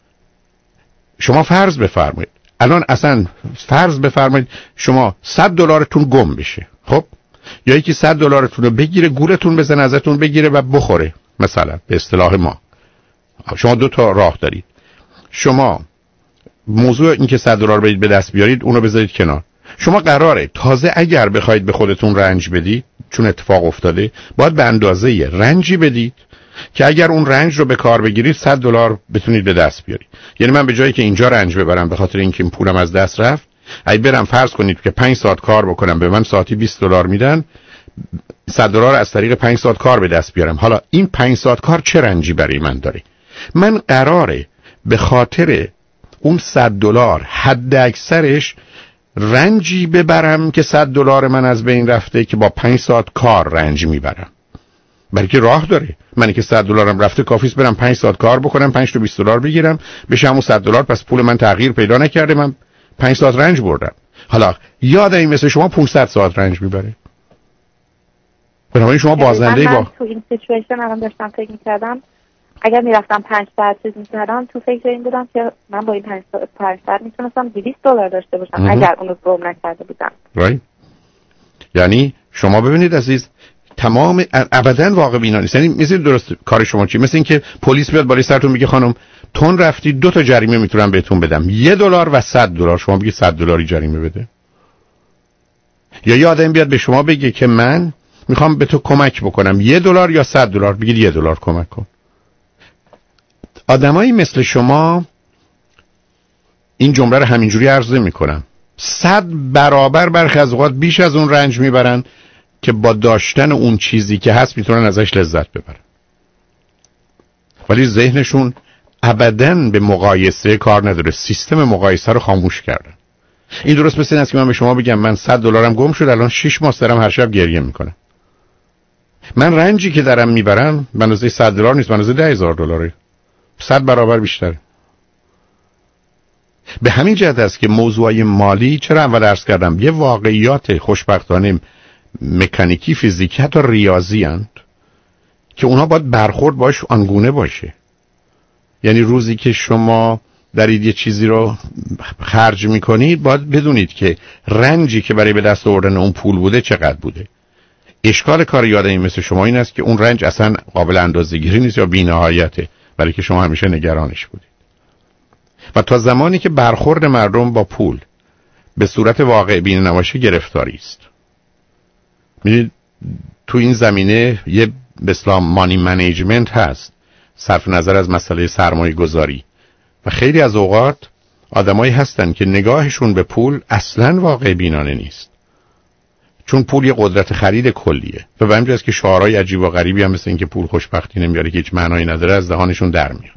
شما فرض بفرمایید الان اصلا فرض بفرمایید شما $100 گم بشه، خب یا یکی $100 رو بگیره گورتون بزنه ازتون بگیره و بخوره، مثلا به اصطلاح ما. شما 2 تا راه دارید. شما موضوع این که $100 بدید به دست بیارید اونو بذارید کنار. شما قراره تازه اگر بخواید به خودتون رنج بدید، چون اتفاق افتاده، باید به اندازه رنجی بدید که اگر اون رنج رو به کار بگیرید $100 بتونید به دست بیارید. یعنی من به جایی که اینجا رنج ببرم به خاطر اینکه این پولم از دست رفت، اگه برم فرض کنید که 5 ساعت کار بکنم به من ساعتی $20 میدن، $100 از طریق 5 ساعت کار به دست بیارم. حالا این 5 ساعت کار چه رنجی برای من داره؟ من قراره به خاطر اون $100 حد اکثرش رنجی ببرم که $100 من از بین رفته که با 5 ساعت کار رنج میبرم. برای که راه داره. من که $100 رفته کافیست برم 5 ساعت کار بکنم، 5 تا $20 بگیرم بشه همون $100، پس پول من تغییر پیدا نکرده، من 5 ساعت رنج بردم. حالا یادم مثل شما 500 ساعت رنج میبره. بنابراین شما بازنده با تو این سیچویشن الان داشتم فکر می‌کردم اگر میرفتم 5 ساعت چیز می‌کردم، تو فکر این بودم که من با این 5 ساعت میتونستم $200 داشته باشم اگر اونو گم نکرده بودم. یعنی شما ببینید عزیز، تمام ابداً واقع بینا نیست. یعنی مثل درست کار شما چی؟ مثل این که پلیس بیاد بالای سرتون میگه خانم تون رفتی 2 تا جریمه میتونم بهتون بدم، $1 و $100، شما بگید $100 جریمه بده. یا یه آدم بیاد به شما بگه که من میخوام به تو کمک بکنم، $1 یا $100، بگید $1 کمک کن. آدمایی مثل شما این جمله رو همینجوری عرض میکنم، 100 برابر برخی از اوقات بیش از اون رنج میبرن که با داشتن اون چیزی که هست میتونن ازش لذت ببرن، ولی ذهنشون ابداً به مقایسه کار نداره، سیستم مقایسه رو خاموش کردن. این درست مثل این است که من به شما بگم من $100 گم شد، الان 6 ماه دارم هر شب گریه میکنم. من رنجی که دارم میبرم به اندازه $100 نیست، به اندازه $10,000، 100 برابر بیشتره. به همین جهت است که موضوعای مالی، چرا اول عرض کردم، یه واقعیات خوشبختانه مکانیکی، فیزیکی، حتی ریاضی اند که اونا باید برخورد باش آنگونه باشه. یعنی روزی که شما دارید یه چیزی رو خرج میکنید باید بدونید که رنجی که برای به دست آوردن اون پول بوده چقدر بوده. اشکال کار یادمی مثل شما این است که اون رنج اصلا قابل اندازه‌گیری نیست یا بی‌نهایته، برای که شما همیشه نگرانش بودید. و تا زمانی که برخورد مردم با پول به صورت واقع بین نباشه گرفتاری است. می‌دونید تو این زمینه یه به اصطلاح مانی منیجمنت هست، صرف نظر از مسئله سرمایه گذاری، و خیلی از اوقات آدمایی هستن که نگاهشون به پول اصلاً واقع بینانه نیست، چون پول یه قدرت خرید کلیه و به همین جاست که شعارهای عجیب و غریبی هم مثل این که پول خوشبختی نمیاره که هیچ معنایی نداره از دهانشون در میاد.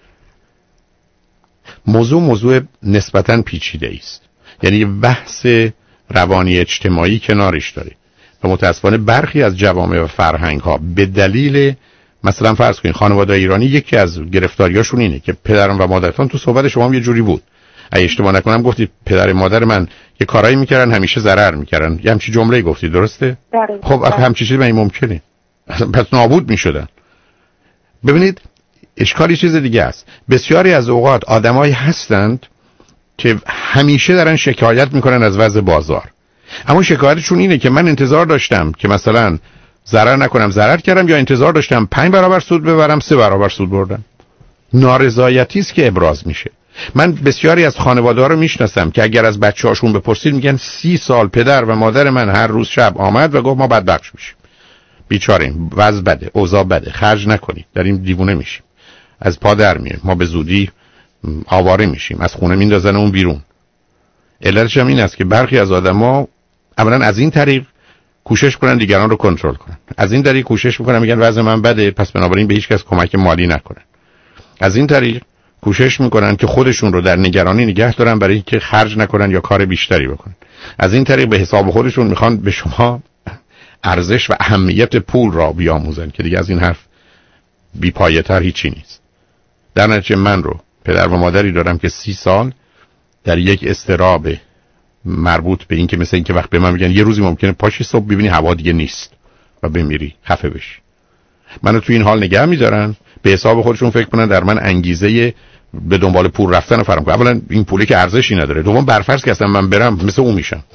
موضوع نسبتاً پیچیده است، یعنی بحث روانی اجتماعی کنارش داره و متاسفانه برخی از جوامع و فرهنگ ها به دلیل مثلا فرض کنید خانواده ایرانی یکی از گرفتاریاشون اینه که پدرم و مادرتان تو صحبت شما هم یه جوری بود، اگه اشتباه نکنم گفتید پدر مادر من یه کارایی میکردن همیشه ضرر میکردن، یه همچین جمله‌ای گفتید درسته؟ خب همچین چیزی ممکنه پس نابود میشدن. ببینید اشکالی چیز دیگه است. بسیاری از اوقات آدمایی هستند که همیشه دارن شکایت میکنن از وضع بازار، اما شکایتشون اینه که من انتظار داشتم که مثلا ضرر نکنم ضرر کردم، یا انتظار داشتم 5 برابر سود ببرم 3 برابر سود بردم. نارضایتی است که ابراز میشه. من بسیاری از خانواده‌ها رو میشناسم که اگر از بچه‌هاشون بپرسید میگن 30 سال پدر و مادر من هر روز شب آمد و گفت ما بدبخت میشیم، بیچاریم، وضع بده، اوضاع بده، خرج نکنید، داریم دیوونه میشیم، از پا در میایم، ما به زودی آواره میشیم، از خونه میندازن اون بیرون. علتش هم این است که برخی از آدما اولا از این طریق کوشش کنن دیگران رو کنترل کنن، از این طریق کوشش میکنن میگن وضع من بده پس بنابراین به هیچ کس کمک مالی نکنن، از این طریق کوشش میکنن که خودشون رو در نگرانی نگه دارن برای اینکه خرج نکنن یا کار بیشتری بکنن، از این طریق به حساب خودشون میخوان به شما ارزش و اهمیت پول را بیاموزن که دیگه از این حرف بی‌پایه‌تر هیچی نیست. در نتیجه من رو پدر و مادری دارم که 30 سال در یک اضطراب مربوط به این که مثل این که وقت به من میگن یه روزی ممکنه پاشی صبح ببینی هوا دیگه نیست و بمیری، خفه بشی. منو تو این حال نگه میدارن، به حساب خودشون فکر کنن در من انگیزه به دنبال پول رفتن رو فراهم کنن. اولا این پولی که ارزشی نداره، دوم برفرض که اصلا من برم مثل اون میشم،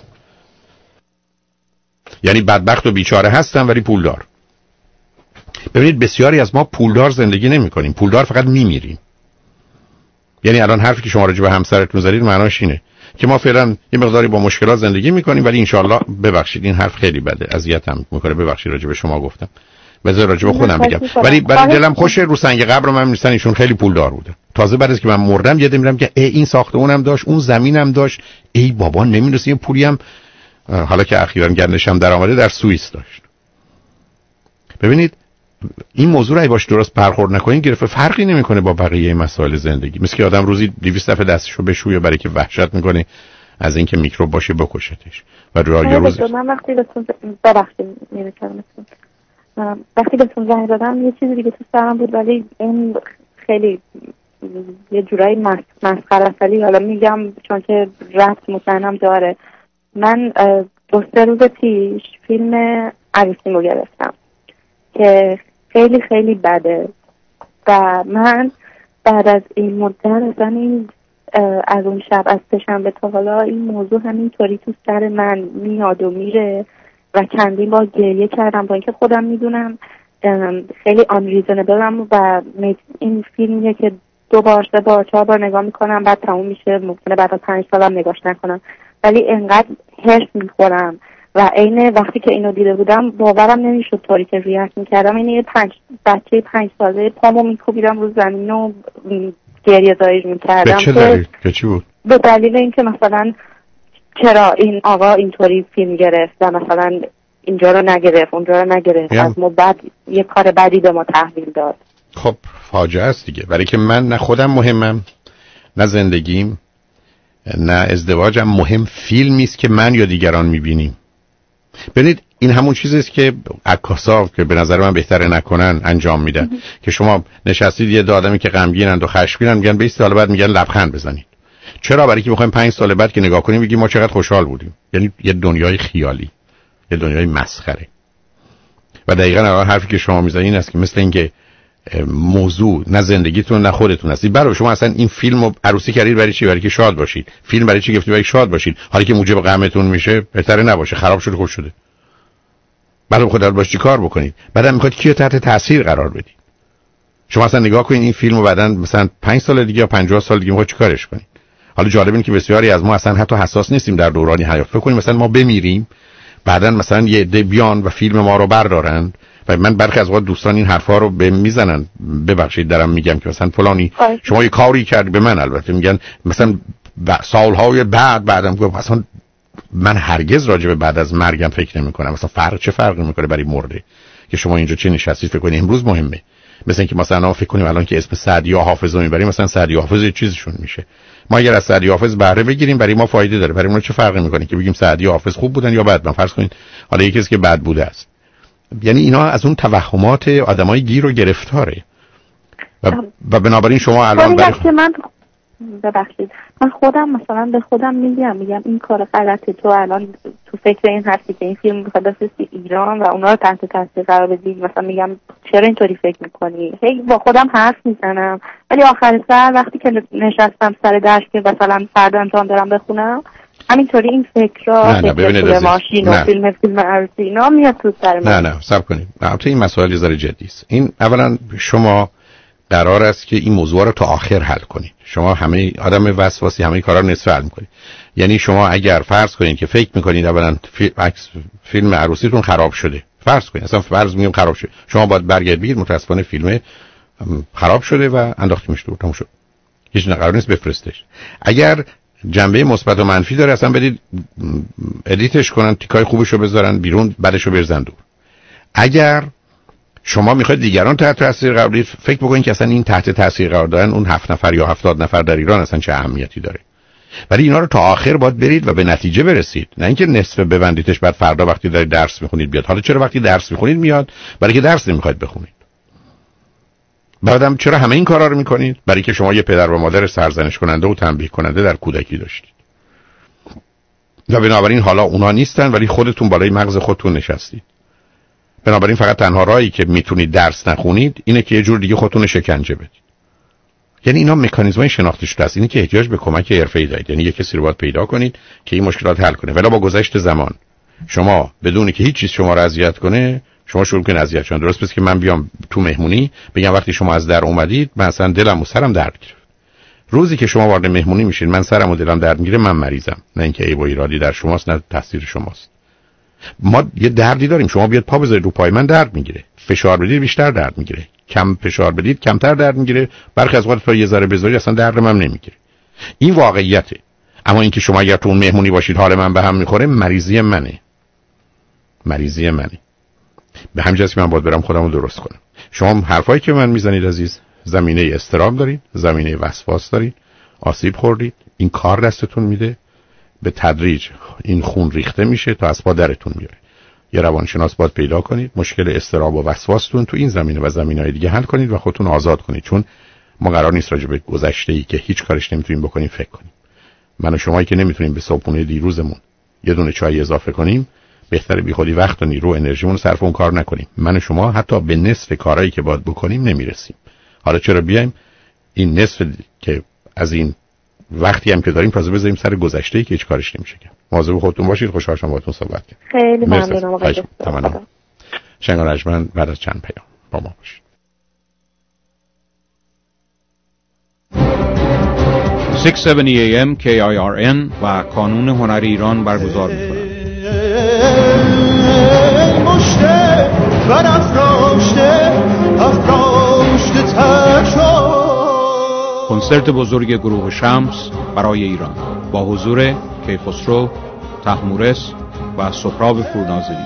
یعنی بدبخت و بیچاره هستم ولی پولدار. ببینید بسیاری از ما پولدار زندگی نمی‌کنیم، پولدار فقط میمیریم. یعنی الان حرفی که شما راجع به همسرتون زدید معناش اینه که ما فعلا یه مقداری با مشکلات زندگی می‌کنیم ولی انشالله، ببخشید این حرف خیلی بده، اذیتم می‌کنه، ببخشید راجع به شما گفتم، بذار راجع به خودم بگم، ولی دلم خوشه رو سنگ قبر من می‌رسن ایشون خیلی پولدار بوده. تازه بعد از که من مردم یادم میرم که این ساختمونم داشت، اون زمینم داشت، ای بابا نمی‌رسه، یه پولی هم حالا که اخیراً گندش هم در آمده در سوئیس داشت. ببینید این موضوع رو اگه باش درست برخورد نکنین گرفته فرقی نمیکنه با بقیه مسائل زندگی. مثل که آدم روزی 200 دفعه دستشو بشویه برای که وحشت میکنه از اینکه میکروب باشه بکشتش و یه روز من وقتی بهتون وقتی بهتون زنگ دادم یه چیزی دیگه تو سرم بود ولی این خیلی یه جورایی مسخره است، حالا میگم چون که ربط مطمئنم داره. من 2-3 روز پیش فیلم عروسیم رو گرفتم که خیلی خیلی بده و من بعد از این مدت از اون شب از سه‌شنبه تا حالا این موضوع همینطوری تو سر من میاد و میره و چندین بار گریه کردم با اینکه خودم میدونم خیلی آنریزنبلم و این فیلمیه که 2 بار 3 بار 4 بار نگاه میکنم بعد تموم میشه، ممکنه بعد از 5 سالم نگاش نکنم، ولی انقدر هرس میخورم و عین وقتی که اینو دیده بودم باورم نمیشد طوری که ریاکت میکردم. این یه بچه 5 ساله پامو میکوبیدم رو زمین و گریه زایی میکردم. به چه دلیل؟ که چی بود؟ به دلیل اینکه مثلا چرا این آقا اینطوری فیلم گرفت و مثلا اینجا رو نگرفت اونجا رو نگرفت، از ما بعد یه کار بدی به ما تحویل داد. خب فاجعه است دیگه، برای که من نه خودم مهمم، نه زندگیم، نه ازدواجم مهم، فیلمی است که من یا دیگران میبینیم. ببینید این همون چیزی است که عکاسا که به نظر من بهتره نکنن انجام میدن که شما نشستید یه آدمی که غمگینن و خشمگینن میگن 20 سال بعد میگن لبخند بزنید. چرا؟ برای که میخوایم 5 سال بعد که نگاه کنیم بگیم ما چقدر خوشحال بودیم. یعنی یه دنیای خیالی، یه دنیای مسخره. و دقیقاً الان حرفی که شما میزنید این است که مثل اینکه موضوع نه زندگیتون نه خودتون هستید. برای شما اصلا این فیلمو عروسی کردید برای چی؟ برای که شاد باشید. فیلم برای چی گفتید؟ برای شاد باشید. حالا که موجب غمتون میشه بهتره نباشه، خراب شده خوش شده. بعد خودت باش چی کار بکنید؟ بعدم میخواد کیو تحت تاثیر قرار بدید. شما اصلا نگاه کنید این فیلمو بعدن مثلا 5 سال دیگه یا 50 سال دیگه میخواد چیکارش کنید. حالا جالب اینه که بسیاری از ما اصلا حتی حساس نیستیم در دورانی حیات. فکر کنیم مثلا ما بمیریم بعدن مثلا یه عده بیان و فیلم ما رو بردارن و من برخی از وقت دوستان این حرفا رو به میزنن. ببخشید دارم میگم که مثلا فلانی شما یه کاری کردی به من، البته میگن مثلا سالهای بعدم گفت اصلا من هرگز راجع به بعد از مرگم فکر نمی‌کنم. مثلا چه فرقی می‌کنه برای مرده که شما اینجا چه نشستید فکر کنید امروز مهمه. مثلا اینکه مثلا فکر کنیم الان که اسم سعدی یا حافظ رو میبریم، مثلا سعدی یا حافظ یه چیزشون میشه. ما اگر از سعدی حافظ بهره بگیریم برای ما فایده داره، برای ما چه فرقی میکنه که بگیم سعدی حافظ خوب بودن یا بد؟ من فرض کنید حالا یکی کسی که بد بوده است. یعنی اینا از اون توهمات آدمای گیر و گرفتاره و بنابراین شما الان ببخشید من خودم مثلا به خودم میگم این کار غلطه، تو الان تو فکر این هستی که این فیلم میخواد بفرستی ایران و اونا رو تحت تاثیر قرار بدی. مثلا میگم چرا اینطوری فکر میکنی؟ هی با خودم حرف میزنم، ولی آخر سر وقتی که نشستم سر درس که مثلا فردا امتحان دارم بخونم، همینطوری این فکرها فکر ماشین و فیلم عروسی اینا میاد تو سر من. نه صبر کنید. البته این مسائل ذره جدی است. این اولا شما قرار است که این موضوع رو تا آخر حل کنید. شما همه آدم وسواسی همه کارا رو نصف حل می‌کنید. یعنی شما اگر فرض کنید که فکر می‌کنید اولا فیلم عروسیتون خراب شده، فرض کنید اصلا فرض میگم خراب شده، شما باید برگردید بگید متأسفانه فیلم خراب شده و انداختیمش دور، تموم شد. هیچ قرار نیست بفرستش. اگر جنبه مثبت و منفی داره اصلا بدید ادیتش کنن، تیکای خوبشو بذارن بیرون، بعدشو بریزن دور. اگر شما میخواید دیگران تحت تاثیر قرار بدید، فکر بکنید که اصلا این تحت تاثیر قرار دادن اون 7 نفر یا 70 نفر در ایران اصلا چه اهمیتی داره. ولی اینا رو تا آخر باید برید و به نتیجه برسید، نه اینکه نصف ببندیدش بعد فردا وقتی دارید درس میخونید بیاد. حالا چرا وقتی درس میخونید میاد؟ برای که درس نمیخواید بخونید. بعدم چرا همه این کارا رو میکنید؟ برای که شما یه پدر و مادر سرزنش کننده و تنبیه کننده در کودکی داشتید و بنابراین حالا اونا نیستن ولی خودتون بالای مغز خودتون نشستید. بنابراین فقط تنها راهی که میتونید درس نخونید اینه که یه جور دیگه خودتون شکنجه بدید. یعنی اینا مکانیزمای شناخته شده است. اینه که احتیاج به کمک حرفه‌ای دارید. یعنی یه کسی رو باید پیدا کنید که این مشکلات حل کنه. ولی با گذشت زمان شما بدون که هیچ چیز شما رو اذیت کنه شما شروع کنید اذیت شدن. درست پس که من بیام تو مهمونی بگم وقتی شما از در اومدید من اصلا دلم و سرم درد گرفت. روزی که شما وارد مهمونی میشین من سرم و دلم درد میگیره، من مریضم، نه اینکه عیب و ایرادی در شماست، نه تقصیر شماست. ما یه دردی داریم. شما بیاد پا بذارید رو پای من درد میگیره، فشار بدید بیشتر درد میگیره، کم فشار بدید کمتر درد میگیره، برخی از وقت تا یه ذره بذارید اصلا درد من نمیگیره. این واقعیته. اما اینکه شما اگر تو اون مهمونی باشید حال من به هم میخوره، مریضی منه. به همین جاست که من باید برم خودم رو درست کنم. شما حرفایی که من میزنید عزیز زمینه اضطراب دارید، زمینه وسواس دارید، آسیب خوردید، این کار دستتون میده، به تدریج این خون ریخته میشه تا از پا درتون میاره. یه روانشناس باید پیدا کنید، مشکل اضطراب و وسواستون تو این زمینه و زمینه‌های دیگه حل کنید و خودتون آزاد کنید. چون ما قرار نیست راجع به گذشته‌ای که هیچ کارش نمیتونیم بکنیم فکر کنیم. من و شمایی که نمیتونیم به صبحونه دیروزمون یه دونه چای اضافه کنیم، بهتره بیخودی وقت و نیرو و انرژیمون رو صرف اون کار نکنیم. من و شما حتی به نصف کارهایی که باید بکنیم نمیرسیم. حالا چرا بیایم این نصف که از این وقتی هم که داریم تازه بذاریم سر گذشته‌ای که هیچ کارش نمیشه کرد. مواظب خودتون باشید. خوشحال شدم باهاتون صحبت کردم. خیلی ممنونم آقای دکتر. شنگان رجمن بعد از چند پیام با ما باشید. 670 AM KIRN و کانون هنری ایران برگزار می‌کنند. مشته بر افراشته تشو کنسرت بزرگ گروه شمس برای ایران با حضور کیخسرو، طهمورث و سهراب پورناظری.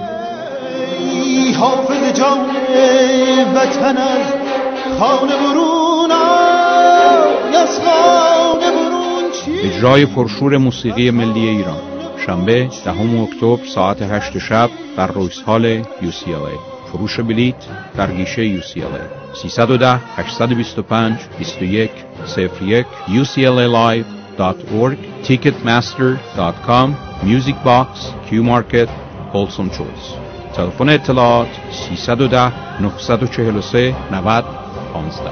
حافظ جان وطن از خانه برون از خانه برون اجرای پرشور موسیقی ملی ایران شنبه 10 اکتبر ساعت 8 شب در رویس هال UCLA. فروش بلیت در گیشه UCLA 310 825 21 01 uclalive.org ticketmaster.com Music Box Q Market Wholesome Choice. تلفن اطلاعات 310 943 90 15.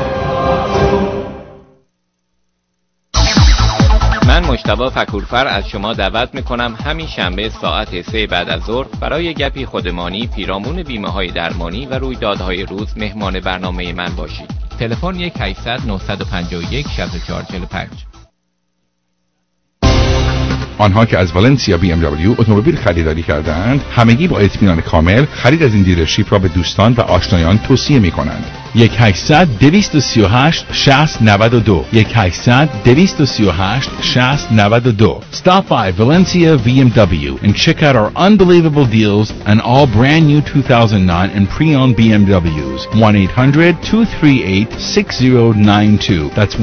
من مجتبی فکورفر از شما دعوت میکنم همین شنبه ساعت 3 بعد از ظهر برای گپی خودمانی پیرامون بیمه‌های درمانی و رویدادهای روز مهمان برنامه من باشید. تلفن 1-800-951-6445. آنها که از والنسیا BMW اتومبیل خریداری کردند همگی با اطمینان کامل خرید از این دیلرشیپ را به دوستان و آشنایان توصیه می‌کنند. 1-800-238-6092 1-800-238-6092. Stop by Valencia BMW and check out our unbelievable deals on all brand new 2009 and pre-owned BMWs. 1-800-238-6092. That's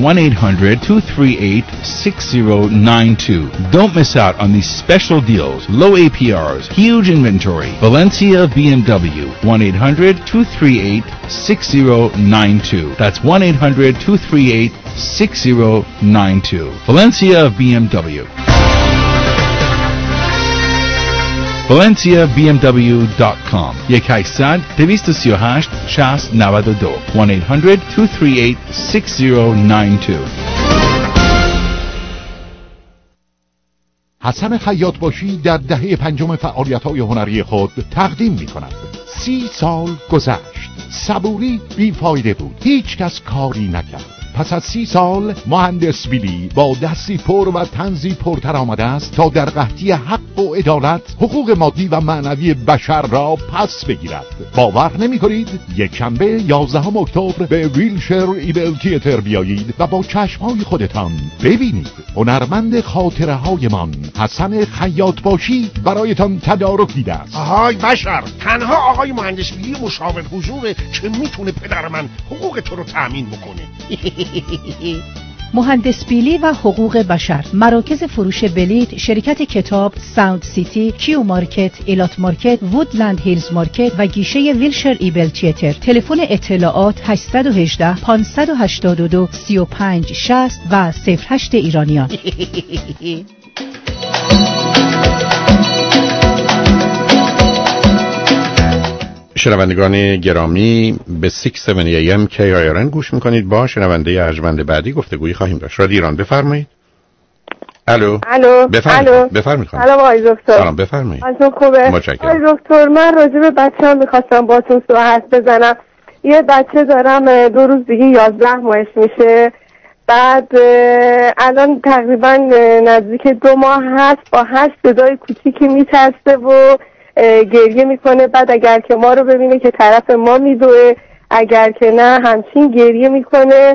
1-800-238-6092. Don't miss out on these special deals, low APRs, huge inventory. Valencia BMW, 1-800-238-6092. That's 1-800-238-6092. Valencia BMW. ValenciaBMW.com 1-800-238-6092 1-800-238-6092. حسن خیاطباشی در دهه پنجم فعالیت‌های هنری خود تقدیم می‌کند. 30 سال گذشت، صبوری بیفایده بود، هیچ کس کاری نکرد. پس از 30 سال مهندس بیلی با دستی پر و طنزی پرتر آمده است تا در قحطی حق و عدالت حقوق مادی و معنوی بشر را پس بگیرد. باور نمی کنید؟ یک شنبه 11 اکتبر به ویلشر ایبل تیاتر بیایید و با چشمهای خودتان ببینید. هنرمند خاطره هایمان حسن خیاطباشی برایتان تدارک دیده است. آهای بشر، تنها آقای مهندس بیلی مشاور حضوره که میتونه پدر من حقوق تو رو تأمین بکنه. مهندس بیلی و حقوق بشر، مراکز فروش بلیط، شرکت کتاب، ساوند سیتی، کیو مارکت، ایلات مارکت، وودلند هیلز مارکت و گیشه ویلشر ایبل تیاتر. تلفن اطلاعات 818 582 3560 و 08 ایرانیان. شنوندگان گرامی، به 670 AM KIRN گوش میکنید. با شنونده ارجمند بعدی گفتگویی خواهیم داشت. رادیو ایران، بفرمایید. الو بفرمایید. سلام آقای دکتر. سلام، بفرمایید. حالتون خوبه؟ متشکرم. آقای دکتر، من راجع به بچه‌ام می‌خواستم باهاتون صحبت بزنم. یه بچه دارم 2 روز دیگه 11 ماهش میشه. بعد الان تقریبا نزدیک 2 ماه هست، با هر صدای کوچیکی میترسه و گریه میکنه. بعد اگر که ما رو ببینه که طرف ما میدوه، اگر که نه همچین گریه میکنه.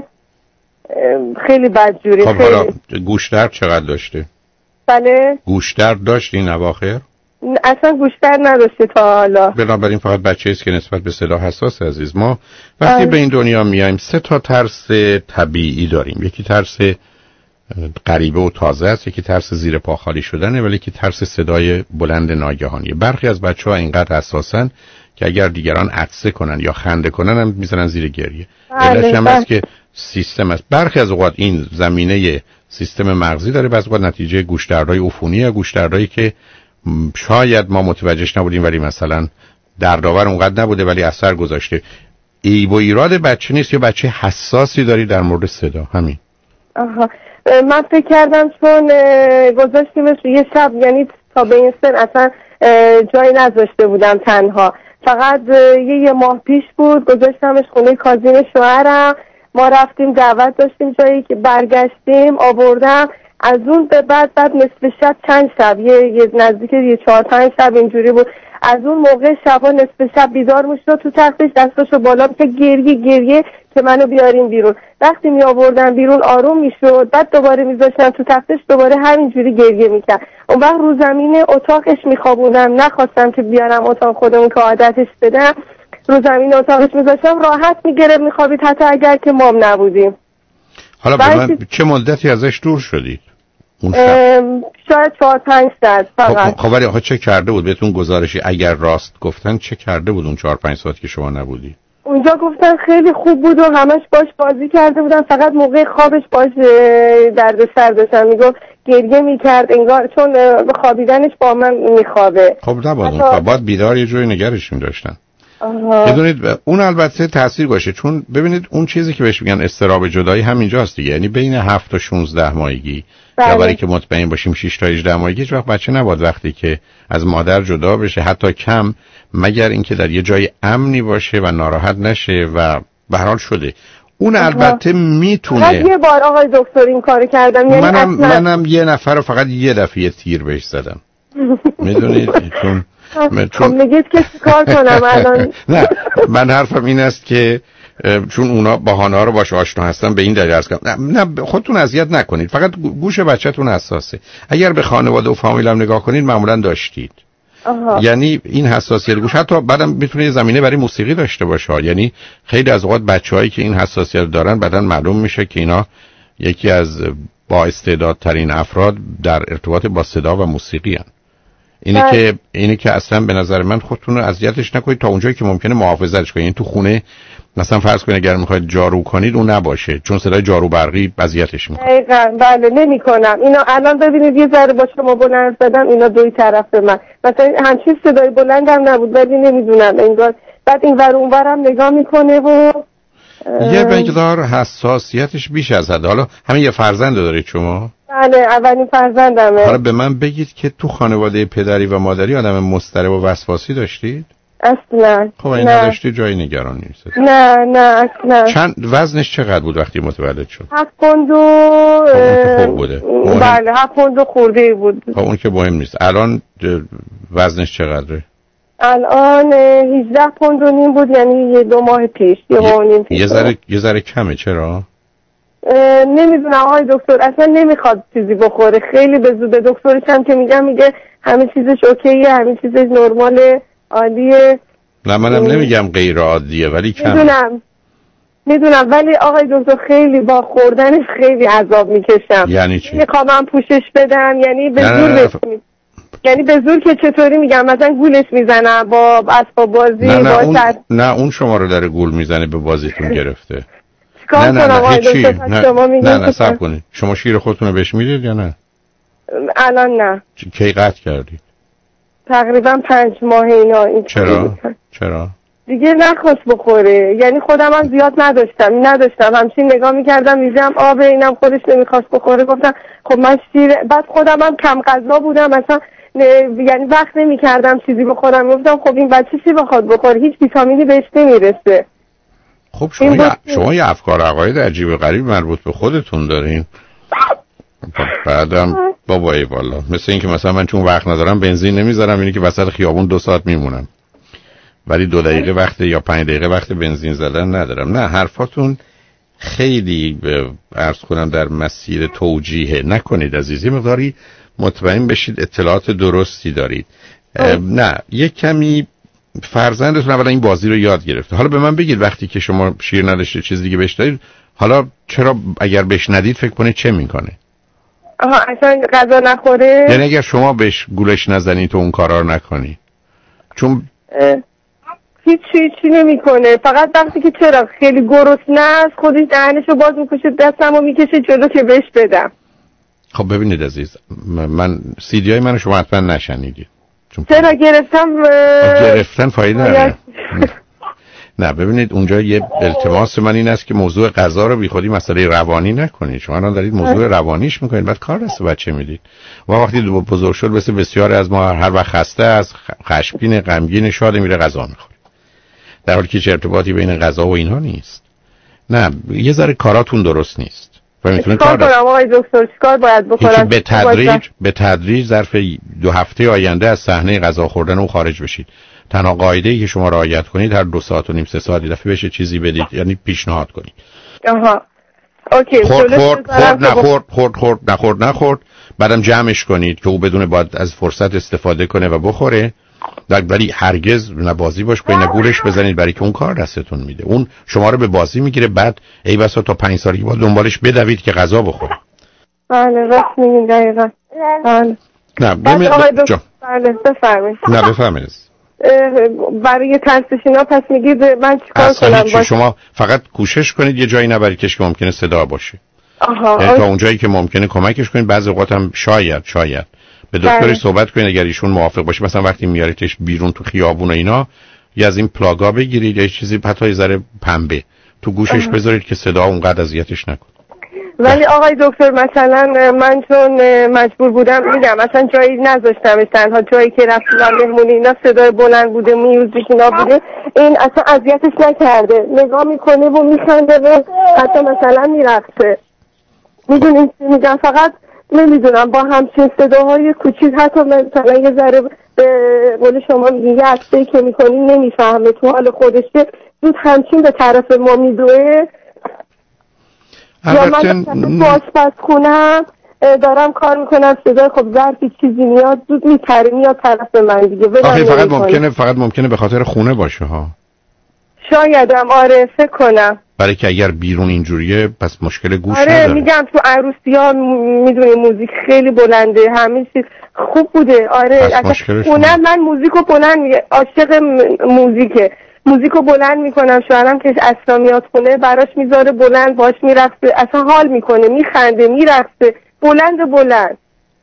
خیلی بدجوری. خب حالا گوشدرد چقدر داشته؟ بله. گوشدرد داشت این اواخر؟ اصلا گوشدرد نداشته تا حالا. بنابراین فقط بچه است که نسبت به صدا حساس. عزیز، ما وقتی به این دنیا میایم 3 تا ترس طبیعی داریم. یکی ترس غریبه و تازه است، یکی ترس زیر پا خالی شدنه، ولی یکی ترس صدای بلند ناگهانی. برخی از بچه‌ها اینقدر حساسن که اگر دیگران عطسه کنن یا خنده کنن هم میزنن زیر گریه. علتش هم است که سیستم است. برخی از اوقات این زمینه سیستم مغزی داره، بعضی اوقات نتیجه گوشدردهای عفونی یا گوشدردهایی که شاید ما متوجهش نبودیم، ولی مثلا دردآور اونقدر نبوده ولی اثر گذاشته. ایب و ایراد بچه نیست، یا بچه حساسی داری در مورد صدا؟ همین. آها، من فکر کردم چون گذاشتیمش یه شب، یعنی تا به این سن اصلا جایی نذاشته بودم تنها. فقط یه ماه پیش بود گذاشتمش خونه کازین شوهرم. ما رفتیم دعوت داشتیم جایی که برگشتیم آوردم. از اون به بعد نصف شب چند شب یه نزدیک 4-5 شب اینجوری بود. از اون موقع شبا نصف شب بیدار میشد، تو تختش دستاشو بالا که گریه که منو بیارین بیرون. وقتی می آوردن بیرون آروم میشد، بعد دوباره میذاشتن تو تختش، دوباره همینجوری گریه میکرد. اون وقت رو زمین اتاقش میخوابوندم، نخواستم که بیارم اتاق خودمون که عادتش بدم. رو زمین اتاقش میذاشتم، راحت میگرفت میخوابید، حتی اگر که مام نبودیم. حالا به من چه مدتی ازش دور شدید؟ شاید 4-5 ساعت فقط. خب ولی چه کرده بود بهتون گزارشی؟ اگر راست گفتن چه کرده بود اون 4-5 ساعت که شما نبودی؟ اونجا گفتن خیلی خوب بود و همش باش بازی کرده بودن، فقط موقع خوابش باش دردسر داشتن. میگفت گریه میکرد انگار چون خوابیدنش با من میخوابه. خب نباید باید بیدار یه جوری نگرش می‌داشتن. بدونید اون البته تاثیر باشه، چون ببینید اون چیزی که بهش میگن اضطراب جدایی همینجاست دیگه. یعنی بین 7 تا 16 ماهگی یا برای که مطمئن باشیم 6 تا 18 ماهگی هیچ وقت بچه نباید وقتی که از مادر جدا بشه، حتی کم، مگر اینکه در یه جای امنی باشه و ناراحت نشه و به هر حال شده. اون البته میتونه. یه بار آقای دکتر این کارو کردم، یعنی منم یه نفر رو فقط یه دفعه تیر بهش زدم. میدونید چون میگید که چیکار کنم الان؟ نه، من حرفم این است که چون اونا بهانه‌ها رو باش آشنا هستن به این دلیل عرض کردم. نه خودتون اذیت نکنید، فقط گوش بچه‌تون حساسه. اگر به خانواده و فامیل هم نگاه کنید معمولا داشتید. یعنی این حساسیت گوش حتی بعدم میتونه زمینه برای موسیقی داشته باشه. یعنی خیلی از اوقات بچه‌هایی که این حساسیت دارن بعداً معلوم میشه که اینا یکی از با استعدادترین افراد در ارتباط با صدا و موسیقی هن. اینه که اصلا به نظر من خودتون رو اذیتش نکنید تا اونجایی که ممکنه محافظتش کنید. یعنی تو خونه مثلا فرض کنید اگر میخواید جارو کنید اون نباشه، چون صدای جارو برقی اذیتش میکنه. دقیقاً بله نمی‌کنم. اینا الان ببینید یه ذره با شما بلند زدم اینا دوی طرف من. مثلا همچین صدای بلندم نبود ولی نمیدونم انگار بعد این ور اون ورم نگاه میکنه و یه مقدار حساسیتش بیش از حد. حالا همین یه فرزند دارید شما؟ بله اولین فرزندمه. حالا به من بگید که تو خانواده پدری و مادری آدم مضطرب و وسواسی داشتید؟ اصلا. خب این نداشتی جایی نگران نیست. نه اصلا. چند وزنش چقدر بود وقتی متولد شد؟ 7 پوند خوب بوده. بله 7 پوند خورده بود. خب اون که مهم نیست. الان وزنش چقدره؟ الان 18 پوند و نیم بود، یعنی 2 ماه پیش. یه ذره کمه. چرا؟ نمیدونم آقای دکتر اصلا نمیخواد چیزی بخوره. خیلی به زود دکترش هم که میگه همه چیزش اوکیه، همه چیزش نرماله، عالیه. نه منم نمیگم غیر عادیه ولی کم. میدونم ولی آقای دکتر خیلی با خوردنش خیلی عذاب میکشم. یعنی چی؟ میخوام پوشش بدم، یعنی به زور یعنی به زور که چطوری میگم مثلا گولش میزنم با اسباب بازی. نه اون شما رو داره گول میزنه به بازیتون گرفته. نه صبر کنید. شما شیر خودتون رو بهش میدید یا نه؟ الان نه. کی قطع کردید؟ تقریبا 5 ماه اینا. چرا؟ دیگه نخواست بخوره. یعنی خودم هم زیاد نداشتم همچین نگاه میکردم میزم آب اینم خودش نمیخواست بخوره. گفتم خب من بعد خودم هم کم غذا بودم مثلا یعنی وقت نمیکردم چیزی بخورم. گفتم خب این بچه چی بخواد بخوره، هیچ ویتامینی بهش نمیرسه. خب شما یه افکار عقاید عجیب و غریب مربوط به خودتون دارین. بعدم بابایی والا مثل این که مثلا من چون وقت ندارم بنزین نمیذارم، اینی که وسط خیابون 2 ساعت میمونم ولی 2 دقیقه وقت یا 5 دقیقه وقت بنزین زدن ندارم. نه حرفاتون خیلی عرض کنم در مسیر توجیه نکنید عزیزی، مقداری مطمئن بشید اطلاعات درستی دارید. نه یک کمی فرزندتون اولا این بازی رو یاد گرفته. حالا به من بگید وقتی که شما شیر نداشته چیز دیگه بهش دادید، حالا چرا اگر بهش ندید فکر کنید چه میکنه؟ اصلا غذا نخوره. یعنی اگر شما بهش گولش نزنید و اون کارا رو نکنی چون هیچی نمیکنه. فقط وقتی که چرا خیلی گرسنه است خودش دهنشو باز میکشه دستمو میکشه جلو که بهش بدم. خب ببینید عزیز من سیدیای منو شما حتما نشنیدید. چرا گرفتن فایده نداره. نه ببینید اونجا یه التماس من این است که موضوع غذا رو بیخودی مسئله روانی نکنید. شما الان دارید موضوع روانیش میکنید بعد کار دست بچه میدید. و وقتی بزرگ شد مثل بسیاری از ما هر وقت خسته است، خشمگین، غمگین، شاد میره غذا میخوره، در حالی که چه ارتباطی بین غذا و اینها نیست. نه یه ذره کاراتون درست نیست. چیکار کنم آقای دکتر؟ چیکار باید بکنم؟ به تدریج ظرف 2 هفته آینده از صحنه غذا خوردن اون خارج بشید. تنها قاعده‌ای که شما رعایت کنید هر 2 ساعت و نیم 3 ساعت دفعه بشه چیزی بدید، یعنی پیشنهاد کنید. اوکی. خورد بعدم جمعش کنید که او بدونه باید از فرصت استفاده کنه و بخوره. ولی هرگز نه بازی باش کنید نه گولش بزنید، برای که اون کار دستتون میده. اون شما رو به بازی میگیره، بعد ای بسا تا 5 سالگی باید دنبالش بدوید که غذا بخوره. بله راست میگین دقیقاً. بله. نه بفرمایید. نه بفرمایید. برای ترسش اینا پس میگید من چیکار کنم؟ شما فقط کوشش کنید یه جایی نبرید که ممکنه صدا باشه. تا اون جایی که ممکنه کمکش کنید. بعضی اوقات هم شاید به دکتری صحبت کنید اگر ایشون موافق باشه. مثلا وقتی میاریدش بیرون تو خیابون و اینا یا از این پلاگا بگیرید یا چیزی، حتی یه ذره پنبه تو گوشش بذارید که صدا اونقدر اذیتش نکنه. ولی آقای دکتر مثلا من چون مجبور بودم میگم مثلا جایی نذاشتمش، تنها جایی که رفتم مهمونی اینا صدای بلند بوده، میوزیک اینا بوده، این اصلا اذیتش نکرده، نگاه میکنه و میخنده و حتی مثلا میرقصه. میدونید چی میگم؟ فقط نمیدونم با همچین صداهای کوچیک حتی مثلا یه ذره به قول شما میگه هسته که میکنی نمیفهمه تو حال خودشه، زود همچین به طرف ما میدوه. یا من تو آشپزخونه‌ام دارم کار میکنم، صدای خب ظرفی چیزی میاد زود میپره میاد طرف من دیگه. آخه فقط ممکنه به خاطر خونه باشه ها. شایدم، آره فکر کنم. برای که اگر بیرون اینجوریه پس مشکل گوش آره نداره. میگم تو عروسی‌ها میدونی موزیک خیلی بلنده، همه چیز خوب بوده. آره اصلا من موزیکو بلند عاشق موزیکو بلند میکنم. شوهرم که اصلا میاد خونه براش میذاره بلند، باش میرقصه، اصلا حال میکنه، میخنده، میرقصه بلند.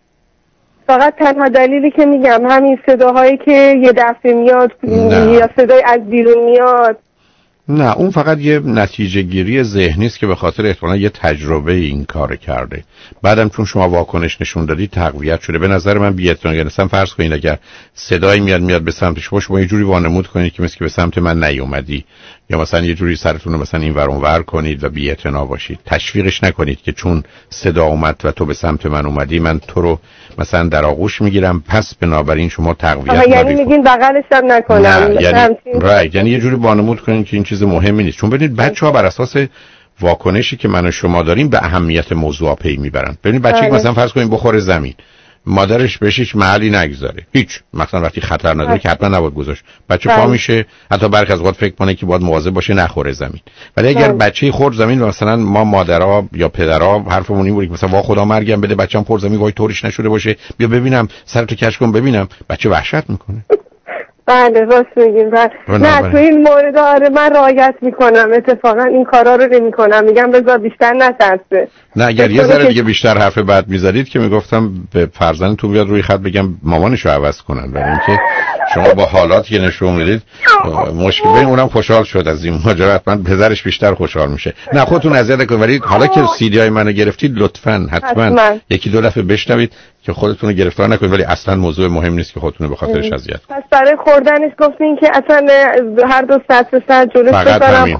فقط تنها دلیلی که میگم همین صداهایی که یه دفعه میاد یا صدای از بیرون میاد. نه اون فقط یه نتیجه گیری ذهنی است که به خاطر احتمالاً یه تجربه این کار کرده. بعدم چون شما واکنش نشون دادی تقویت شده. به نظر من بی‌اعتنایی مثلا فرض کنید اگر صدایی میاد به سمت شما یه جوری وانمود کنید که مثل که به سمت من نیومدی، یا مثلا یه جوری سرتون رو مثلا این ور اون ور کنید و بی‌اعتنا باشید. تشویقش نکنید که چون صدا اومد و تو به سمت من اومدی من تو رو مثلا در آغوش میگیرم، پس بنابراین شما تقویت یعنی میگین بغلش هم نکنم. یعنی یه جوری وانمود کنید که این چیز مهمی نیست. چون ببینید بچه‌ها بر اساس واکنشی که من و شما داریم به اهمیت موضوع پی میبرن. ببینید بچه‌ای مثلا فرض کنید بخوره زمین، مادرش بهش هیچ محلی نگذاره، هیچ مثلا وقتی خطر نداره که حتما نباید گذاشت. بچه پا میشه، حتی برخی از اوقات فکر کنه که باید مواظب باشه نخوره زمین. ولی اگر بچه‌ای خورد زمین و مثلا ما مادرها یا پدرها حرفمون این بود که مثلا وا خدا مرگم بده بچه‌م خورد زمین، وای طوریش نشده باشه، بیا ببینم سرتو کش کن ببینم، بچه وحشت میکنه. بله راست میگین. نه تو این مورد آره من رعایت میکنم، اتفاقا این کارا رو نمیکنم، میگم بذار بیشتر نترسه. نه اگر یه ذره دیگه بیشتر حرف بد میزدید که میگفتم به فرزندتون بیاد روی خط بگم مامانشو عوض کنن، برای اینکه شما با حالاتی که نشون میدید مشکل ببین اونم خوشحال شد از این ماجرا، من پدرش بیشتر خوشحال میشه. نه خودتون اذیت نکنید، ولی حالا که سی دی های منو گرفتید لطفاً حتما یکی دو دفعه بشنوید که خودتون رو گرفتار نکنید، ولی اصلا موضوع مهم نیست که خودتون رو به خاطرش اذیت کنید. پس برای خوردنش گفتین که اصلا هر دو ساعت جلوش بذارم.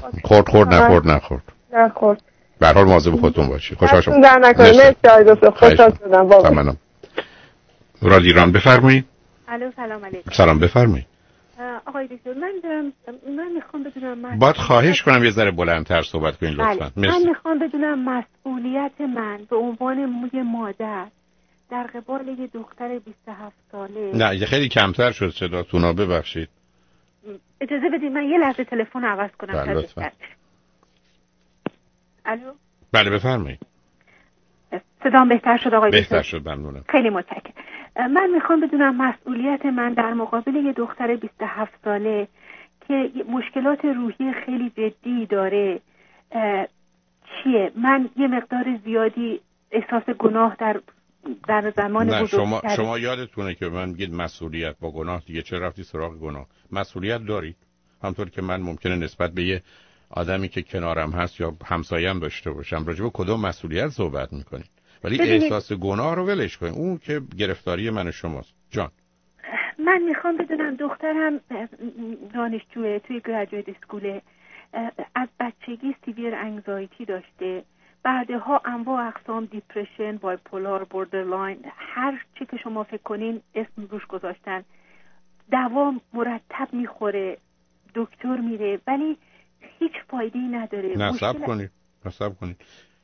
خورد. به هر حال مواظب خودتون باشید. خوشحال شدم. خوشحال شدم بابا. ممنونم. رادیو ایران بفرمایید. الو سلام علیکم. سلام بفرمایید. آقای دکتر من میخوام بدونم باید خواهش کنم یه ذره بلندتر صحبت کنین لطفاً. من میخوام بدونم مسئولیت من به عنوان یه مادر در قبال یه دختر 27 ساله. نه خیلی کمتر شد صداتون، ببخشید. اجازه بدید من یه لحظه تلفن عوض کنم. لطفاً. الو. بله بفرمایید. صدام بهتر شد آقای دکتر؟ بهتر شد ممنونم. خیلی متشکرم. من میخوام بدونم مسئولیت من در مقابل یه دختر 27 ساله که مشکلات روحی خیلی جدی داره چیه؟ من یه مقدار زیادی احساس گناه در زمان بزرگتر. شما یادتونه که من میگید مسئولیت با گناه دیگه چه رفتی سراغ گناه؟ مسئولیت دارید، همطور که من ممکنه نسبت به یه آدمی که کنارم هست یا همسایم داشته باشم راجع به کدوم مسئولیت صحبت میکنید، ولی احساس گناه رو ولش کنید، اون که گرفتاری من و شماست. جان من میخوام بدونم دخترم دانشجوه توی گریجویت اسکوله، از بچگی سیویر انگزایتی داشته، بعدها انواع اقسام دیپرشن، بایپولار، بوردرلاین، هر چی که شما فکر کنین اسم روش گذاشتن، دوا مرتب میخوره، دکتر میره ولی هیچ فایده‌ای نداره. نصب کنید.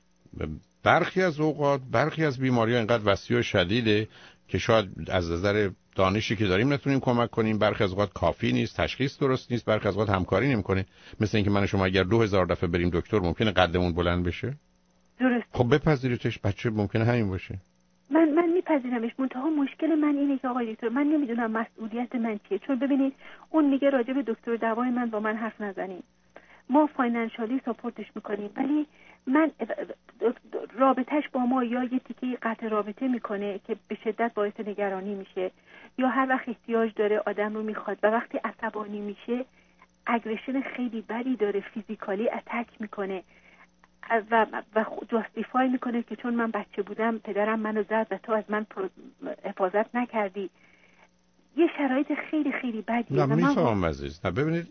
برخی از اوقات برخی از بیماری‌ها اینقدر وسیع و شدیده که شاید از نظر دانشی که داریم نتونیم کمک کنیم، برخی از اوقات کافی نیست، تشخیص درست نیست، برخی از اوقات همکاری نمی‌کنه. مثل اینکه من و شما اگر 2000 دفعه بریم دکتر ممکنه قدمون بلند بشه. درست. خب بپذیریدش، بچه ممکنه همین باشه. من میپذیرمش، منتها مشکل من اینه که آقای دکتر من نمیدونم مسئولیت من چیه، چون ببینید اون میگه راجع به دکتر دوای من با من حرف نزنید، ما فاینانشالی ساپورتش میکنیم، ولی من رابطهش با ما یا یه تیکه قطع رابطه میکنه که به شدت باعث نگرانی میشه، یا هر وقت احتیاج داره آدم رو میخواد و وقتی عصبانی میشه اگریشن خیلی بدی داره، فیزیکالی اتک میکنه و جاستیفای میکنه که چون من بچه بودم پدرم منو زد و تو از من حفاظت نکردی. یه شرایط خیلی خیلی بدیه. نه میفهمم عزیز. نه ببینید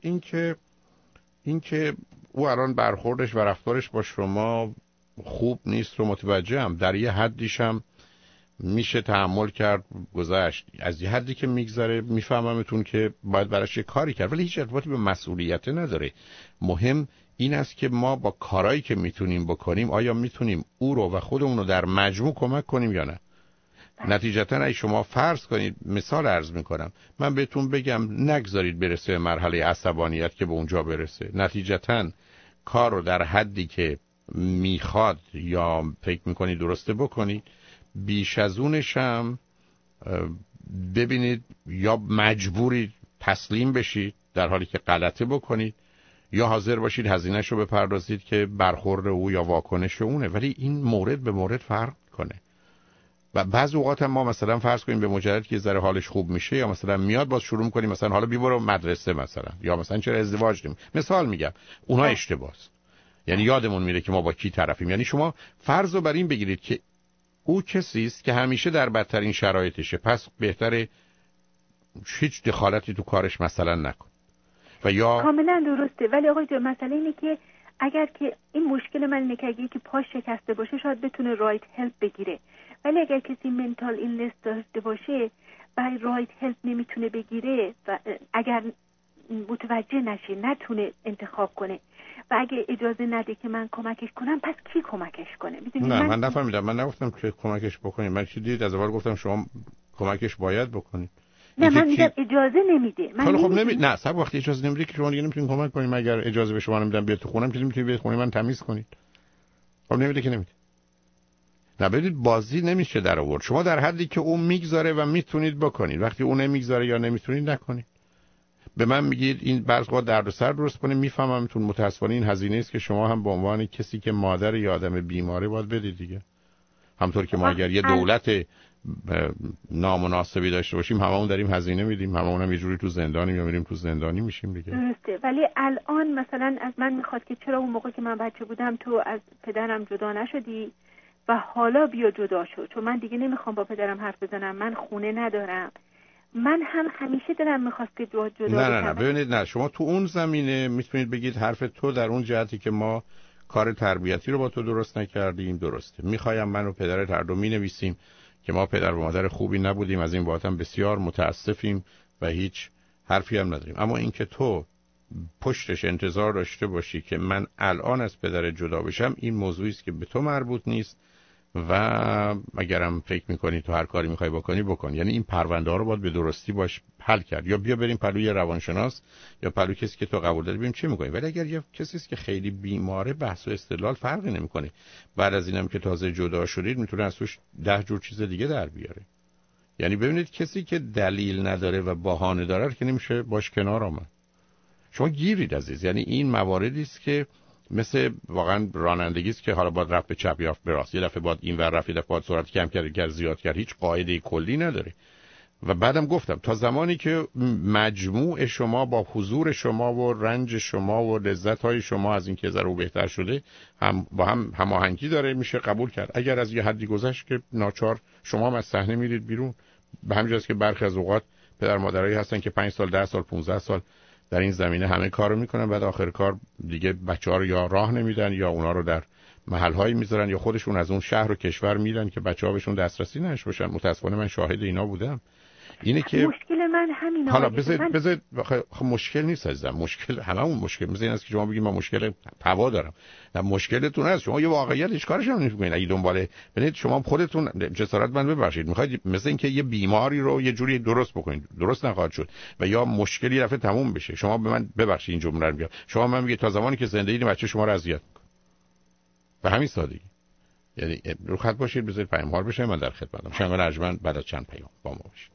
این که او الان برخوردش و رفتارش با شما خوب نیست رو متوجهم، در یه حدیشم میشه تحمل کرد، گذشت. از یه حدی که میگذره میفهممتون که باید براش یه کاری کرد، ولی هیچ ارتباطی به مسئولیت نداره. مهم این است که ما با کارهایی که میتونیم بکنیم آیا میتونیم او رو و خودمون رو در مجموع کمک کنیم یا نه. نتیجتا اگه شما فرض کنید، مثال عرض میکنم، من بهتون بگم نگذارید برسه مرحله عصبانیت که به اونجا برسه. نتیجتا کار رو در حدی که میخواد یا فکر میکنید درسته بکنید، بیش از اونش هم ببینید یا مجبورید تسلیم بشید در حالی که غلطه بکنید، یا حاضر باشید هزینه‌ش رو بپردازید که برخورد او یا واکنش اونه. ولی این مورد به مورد فرق کنه و بعضی اوقات هم ما مثلا فرض کنیم به مجرد که ذره حالش خوب میشه یا مثلا میاد باز شروع می‌کنیم مثلا حالا برو مدرسه مثلا، یا مثلا چرا ازدواج نمی، مثال میگم، اونها اشتباهه. یعنی یادمون میره که ما با کی طرفیم. یعنی شما فرض رو بر این بگیرید که او کسی است که همیشه در بدترین شرایطشه، پس بهتره هیچ دخالتی تو کارش مثلا نکن. و یا کاملا درسته، ولی آقای جو مسئله اینه که اگر که این مشکل من اینه که اگه یکی پاش شکسته باشه شاید بتونه رایت هلپ بگیره، ولی اگر کسی منتال ایلنس داشته باشه و رایت هلپ نمیتونه بگیره و اگر متوجه نشه نتونه انتخاب کنه و اگه اجازه نده که من کمکش کنم، پس کی کمکش کنه؟ نه من نفهمیدم، من نگفتم که کمکش بکنید، من چی دید از اول گفتم شما کمکش باید بکنید. نه من میگم اجازه نمیده. من خب نه صاحب وقتی اجازه نمیده که شما دیگه نمیتونید کمک کنید. اگر اجازه به شما نمیدم بیاد تو خونم که نمیتونید بیاد خونه من تمیز کنید. خب نمیده که نمیده. نه بدید بازی نمیشه در آورد. شما در حدی که اون میگذاره و میتونید بکنید، وقتی اون نمیگذاره یا نمیتونید نکنید. به من میگید این برخورد دردسر درست کنید، میفهممتون. متاسفانه این هزینه است که شما هم به عنوان کسی که مادر یا آدم بیماره باید بدید دیگه. همونطور که ما اگر یه دولت نامناسبی داشته باشیم هممون داریم هزینه میدیم، هممون هم یه جوری تو زندانیم یا میریم تو زندانی میشیم دیگه. درسته، ولی الان مثلا از من میخواد که چرا اون موقع که من بچه بودم تو از پدرم جدا نشدی و حالا بیا جدا شو، چون من دیگه نمیخوام با پدرم حرف بزنم، من خونه ندارم. من هم همیشه دلم میخواست که جدا بشم. نه ببینید، نه شما تو اون زمینه میتونید بگید حرف تو در اون جهتی که ما کار تربیتی رو با تو درست نکردیم درسته. میخوایم من و پدرت هر دو مینویسیم که ما پدر و مادر خوبی نبودیم، از این بابت هم بسیار متاسفیم و هیچ حرفی هم نداریم. اما اینکه تو پشتش انتظار داشته باشی که من الان از پدر جدا بشم، این موضوعی است که به تو مربوط نیست و اگرم فکر میکنی تو هر کاری میخوای بکنی بکن. یعنی این پرونده ها رو باید به درستی باش حل کرد، یا بیا بریم پلوی روانشناس یا پلوی کسی که تو قبول داری ببینیم چی میکنی. ولی اگر یه کسی است که خیلی بیماره، بحث و استدلال فرقی نمیکنه. بعد از اینم که تازه جدا شدید میتونه از توش 10 جور چیز دیگه در بیاره. یعنی ببینید کسی که دلیل نداره و بهانه داره که نمیشه باش کنار آمد. شما گیرید عزیز. یعنی این مواردی است که مثل واقعا رانندگی است که حالا باید رفت به چپ یا به راست، یه دفعه باید این ور رفت، یه دفعه باید سرعت کم کرد یا زیاد کرد، هیچ قاعده کلی نداره. و بعدم گفتم تا زمانی که مجموع شما با حضور شما و رنج شما و لذت‌های شما از این که ذره بهتر شده هم با هم هماهنگی داره، میشه قبول کرد. اگر از یه حدی گذشت که ناچار شما هم از صحنه میرید بیرون. به همین جاست که برخی از اوقات پدر مادرایی هستن که 5 سال 10 سال 15 سال در این زمینه همه کارو میکنن، بعد آخر کار دیگه بچه‌ها رو یا راه نمیدن یا اونا رو در محل‌هایی میذارن یا خودشون از اون شهر و کشور میرن که بچه‌ها بهشون دسترسی نداشته باشن. متأسفانه من شاهد اینا بودم. اینه که مشکل من همینه. حالا بذار خب مشکل نیست عزیزم، مشکل همون مشکل مثل این است که شما بگید من مشکل هوا دارم. نه مشکلتون هست، شما یه واقعیت هیچ کارش هم نمی‌کنید. اگه دنباله ببینید شما خودتون جسارتمند ببخشید میخواید مثل اینکه یه بیماری رو یه جوری درست بکنید، درست نخواهد شد و یا مشکلی رفته تموم بشه. شما به من ببخشید این جمله رو میگم، شما من میگید تا زمانی که زنده اید بچه شما رو اذیت می‌کنه. به همین سادگی. یعنی رو خط باشید، بذارید پیام‌ها بشه، من در خدمتم. شنوندگان ارجمند بعد از چند پیام با ما باشید.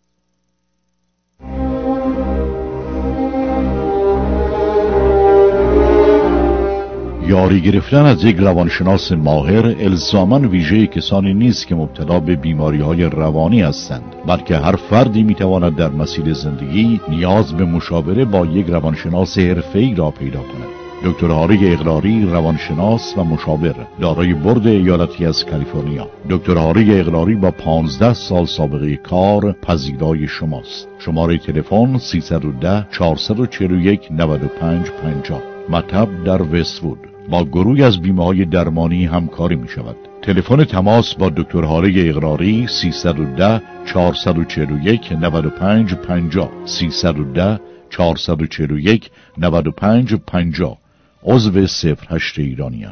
یاری گرفتن از یک روانشناس ماهر الزاماً ویژه کسانی نیست که مبتلا به بیماری‌های روانی هستند، بلکه هر فردی می‌تواند در مسیر زندگی نیاز به مشاوره با یک روانشناس حرفه‌ای را پیدا کند. دکتر هاری اقراری، روانشناس و مشاور، دارای برد ایالتی از کالیفرنیا. دکتر هاری اقراری با 15 سال سابقه کار پذیرای شماست. شماره تلفن 310 441 9550. مطب در وست‌وود. با گروهی از بیمه‌های درمانی همکاری می‌شود. تلفن تماس با دکتر هاله اقراری 310 441 95 50 310 441 95 50 عضو 08 ایرانیان.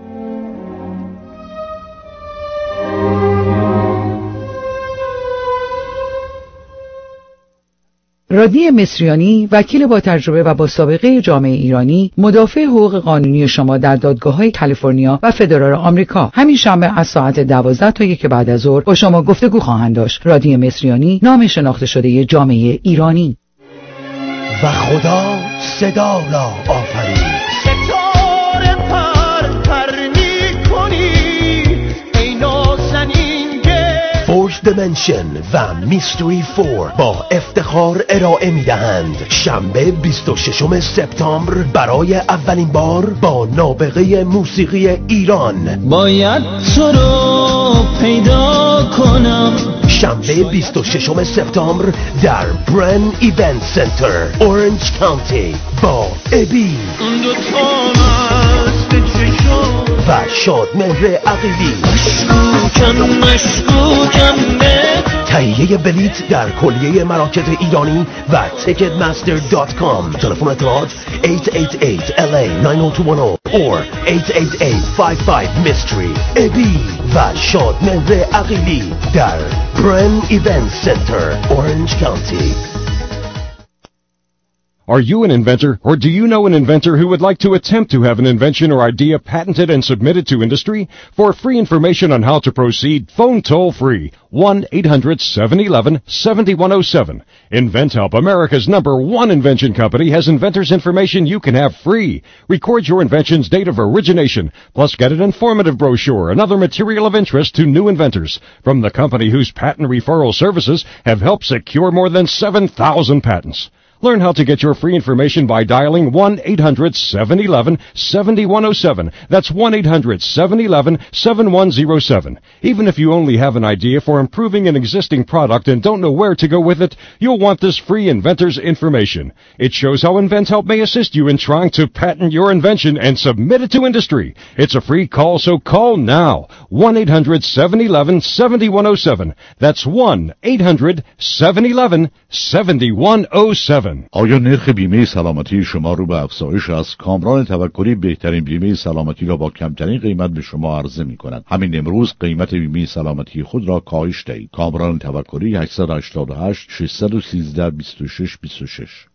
رادی مصریانی، وکیل با تجربه و با سابقه جامعه ایرانی، مدافع حقوق قانونی شما در دادگاه‌های کالیفرنیا و فدرال آمریکا، همین شنبه از ساعت 12 تا 1 بعد از ظهر با شما گفتگو خواهند داشت. رادی مصریانی، نام شناخته شده جامعه ایرانی. و خدا صدا را آفرید. ستاره پر می‌کنی ای نازنینگه. فورس دیمنشن و میستری 4 با افتخار ارائه می‌دهند. شنبه 26 سپتامبر برای اولین بار با نابغه موسیقی ایران. باید تو رو پیدا کنم. شنبه 26 سپتامبر در برن ایونت سنتر اورنج کانتی با ابی و شادمهر عقیلی. مشکوکم به تهیه بلیت در کلیه مراکز ایرانی و ticketmaster.com. تلفن اطلاعات 888 LA 90210 or 888-55 mystery. ابی و شادمهر عقیلی در برن ایونت سنتر اورنج کانتی. Are you an inventor, or do you know an inventor who would like to attempt to have an invention or idea patented and submitted to industry? For free information on how to proceed, phone toll-free 1-800-711-7107. InventHelp, America's #1 invention company, has inventors' information you can have free. Record your invention's date of origination, plus get an informative brochure and other material of interest to new inventors from the company whose patent referral services have helped secure more than 7,000 patents. Learn how to get your free information by dialing 1-800-711-7107. That's 1-800-711-7107. Even if you only have an idea for improving an existing product and don't know where to go with it, you'll want this free inventor's information. It shows how InventHelp may assist you in trying to patent your invention and submit it to industry. It's a free call, so call now. 1-800-711-7107. That's 1-800-711-7107. آیا نرخ بیمه سلامتی شما رو به افزایش است؟ کامران توکلی بهترین بیمه سلامتی را با کمترین قیمت به شما عرضه می کند. همین امروز قیمت بیمه سلامتی خود را کاهش دهید. کامران توکلی 888 613 26 26.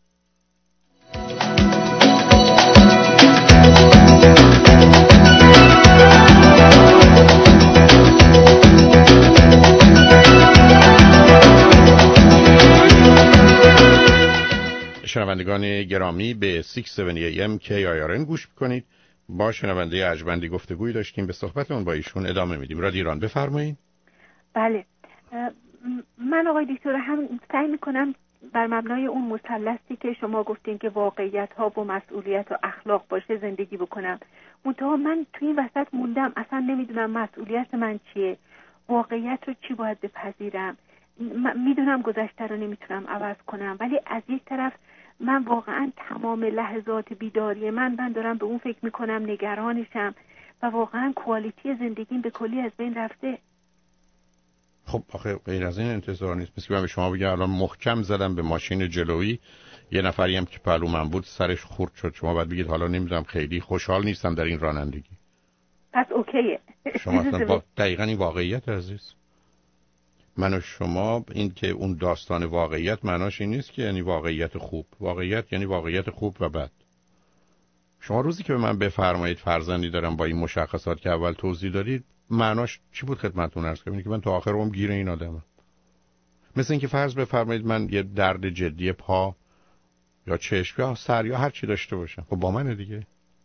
شنوندگان گرامی به 670 AM KIRN گوش کنید. با شنونده ارجمندی گفتگویی داشتیم، به صحبتمون با ایشون ادامه میدیم. رادیو ایران، بفرمایید. بله، من آقای دکتر هم سعی میکنم بر مبنای اون مثلثی که شما گفتین که واقعیت ها و مسئولیت و اخلاق باشه زندگی بکنم. منتها من توی این وسط موندم، اصلا نمیدونم مسئولیت من چیه، واقعیت رو چی باید بپذیرم. میدونم گذشته رو نمیتونم عوض کنم، ولی از یک طرف من واقعا تمام لحظات بیداری من دارم به اون فکر میکنم، نگرانشم و واقعا کوالیتی زندگیم به کلی از بین رفته. خب آخه غیر از این انتظار نیست. مثل که من به شما بگم الان محکم زدم به ماشین جلویی، یه نفری هم که پهلو من بود سرش خورد شد، شما باید بگید حالا نمیدونم خیلی خوشحال نیستم در این رانندگی. پس اوکیه. شما اصلا دقیقاً این واقعیت عزیز. من و شما این که اون داستان واقعیت معناش این نیست که یعنی واقعیت خوب. واقعیت یعنی واقعیت خوب و بد. شما روزی که به من بفرمایید فرزندی دارم با این مشخصات که اول توضیح دادید، معناش چی بود خدمتتون عرض کنم؟ که من تا آخر عمر گیر این آدمم. مثل اینکه فرض بفرمایید من یه درد جدی پا یا چشم یا سر یا هر چی داشته باشم، خب با منه دیگه.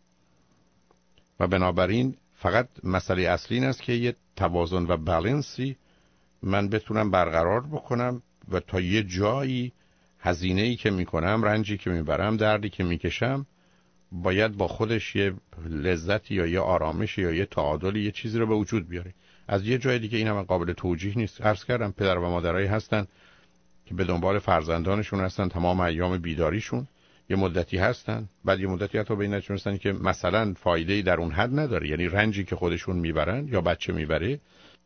و بنابراین فقط مسئله اصلی این است که یه توازن و بالانسی من بتونم برقرار بکنم و تا یه جایی هزینه‌ای که میکنم، رنجی که میبرم، دردی که میکشم، باید با خودش یه لذتی یا یه آرامش یا یه تعادل، یه چیزی رو به وجود بیاره. از یه جای دیگه این هم قابل توجیه نیست. عرض کردم پدر و مادرایی هستن که به دنبال فرزندانشون هستن تمام ایام بیداریشون، یه مدتی هستن، بعد یه مدتی حتی به این نتیجه میرسن که مثلا فایده‌ای در اون حد نداره، یعنی رنجی که خودشون میبرن یا بچه میبره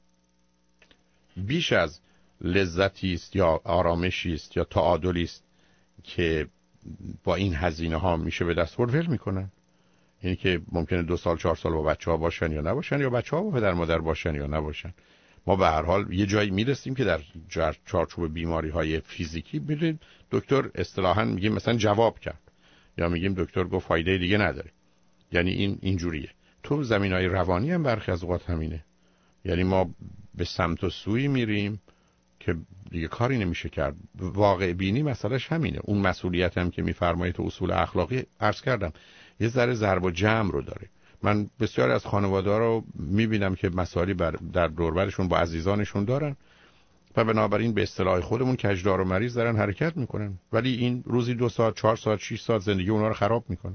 بیش از لذتی است یا آرامشی است یا تعادلی است که با این هزینه ها میشه به دست آورد، ول میکنن. یعنی که ممکنه 2 سال 4 سال با بچه ها باشن یا نباشن، یا بچه ها با پدر مادر باشن یا نباشن. ما به هر حال یه جایی میرسیم که در چارچوب بیماری های فیزیکی میدونید دکتر اصطلاحاً میگیم مثلا جواب کرد، یا میگیم دکتر گفت فایده دیگه نداره. یعنی این اینجوریه. تو زمینهای روانی هم برخی از اوقات همینه. یعنی ما به سمت و سوی میریم که دیگه کاری نمیشه کرد. واقع بینی مسئلهش همینه. اون مسئولیت هم که میفرمایید تو اصول اخلاقی عرض کردم یه ذره ضرب و جمع رو داره. من بسیاری از خانواده‌ها رو میبینم که مسائلی در دوربرشون با عزیزانشون دارن و بنابراین به اصطلاح خودمون کجدار و مریض دارن حرکت میکنن، ولی این روزی 2 ساعت 4 ساعت 6 ساعت زندگی اونها رو خراب میکنه.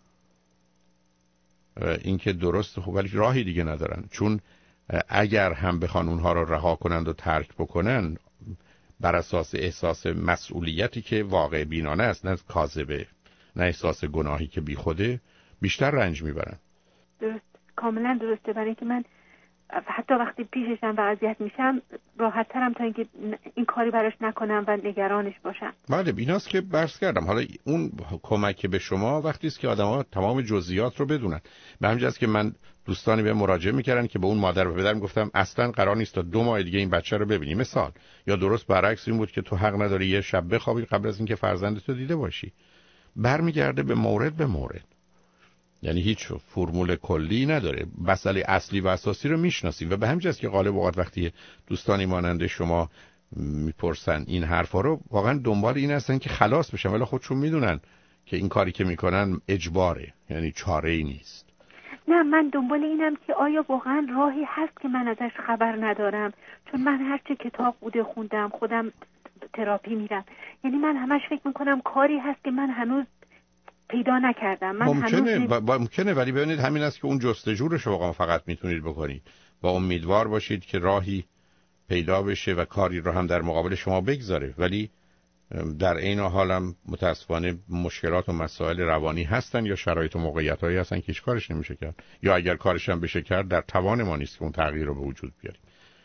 این که درست خوب، ولی راهی دیگه ندارن، چون اگر هم بخوان اونها رو رها کنند و ترک بکنن بر اساس احساس مسئولیتی که واقع بینانه است، نه کاذبه، نه احساس گناهی که بی خوده، بیشتر رنج میبرن. درست، کاملا درسته. برای اینکه من حتی وقتی پیششم و اذیت میشم راحت ترم تا اینکه این کاری براش نکنم و نگرانش باشم. بله ایناست که برس کردم. حالا اون کمک به شما وقتی است که آدم‌ها تمام جزئیات رو بدونن. به همین جاست که من دوستانی به مراجعه میکردن که به اون مادر و پدر میگفتم اصلا قرار نیست تا 2 ماه دیگه این بچه رو ببینی، مثال. یا درست برعکس این بود که تو حق نداری یه شب بخوابی قبل از اینکه فرزندتو دیده باشی. برمیگرده به مورد به مورد. یعنی هیچ فرمول کلی نداره. مسئله اصلی و اساسی رو میشناسیم و به همین جاست که غالب اوقات وقتی دوستانی مانند شما میپرسن این حرفا رو، واقعا دنبال این هستن که خلاص بشن، ولی خودشون میدونن که این کاری که میکنن اجباره، یعنی چاره‌ای نیست. نه، من دنبال اینم که آیا واقعا راهی هست که من ازش خبر ندارم، چون من هرچه کتاب بوده خوندم، خودم تراپی میرم، یعنی من همش فکر میکنم کاری هست که من هنوز پیدا نکردم. من ممکنه ولی ببینید همین است که اون جستجو رو شما فقط میتونید بکنید. با امیدوار باشید که راهی پیدا بشه و کاری رو هم در مقابل شما بگذاره، ولی در عین حال هم متاسفانه مشکلات و مسائل روانی هستن یا شرایط و موقعیت‌هایی هستن که هیچ کارش نمیشه کرد، یا اگر کارش هم بشه کرد در توان ما نیست که اون تغییر رو به وجود بیاریم.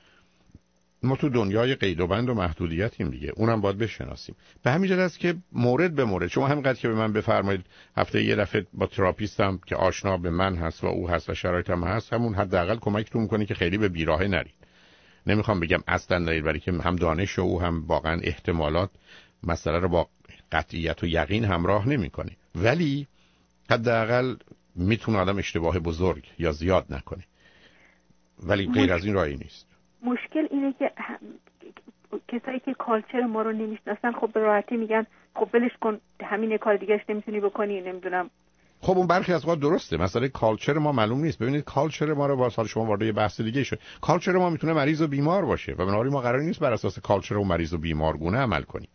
ما تو دنیای قید و بند و محدودیتیم دیگه، اونم باید بشناسیم. به همین جهت است که مورد به مورد شما همینقدر که به من بفرمایید هفته یه دفعه با تراپیستم که آشنا به من هست و او هست و شرایطم هست، همون حداقل کمکتون می‌کنه که خیلی به بیراهه نرید. نمیخوام بگم اصلا نرید، برای که هم دانش و او هم واقعا احتمالات مسئله رو با قطعیت و یقین همراه نمی‌کنه، ولی حداقل میتونه آدم اشتباه بزرگ یا زیاد نکنه، ولی غیر از این راهی نیست. مشکل اینه که کسایی که کالچر ما رو نمیشناسن خب به راحتی میگن خب ولش کن، همین کار دیگه‌اش نمیتونی بکنی، نمیدونم. خب اون برخی از اوقات درسته، مثلا کالچر ما معلوم نیست. ببینید کالچر ما رو با سال شما وارد یه بحث دیگه شد. کالچر ما میتونه مریض و بیمار باشه و بنابراین ما قرار نیست بر اساس کالچر و مریض و بیمار گونه عمل کنیم.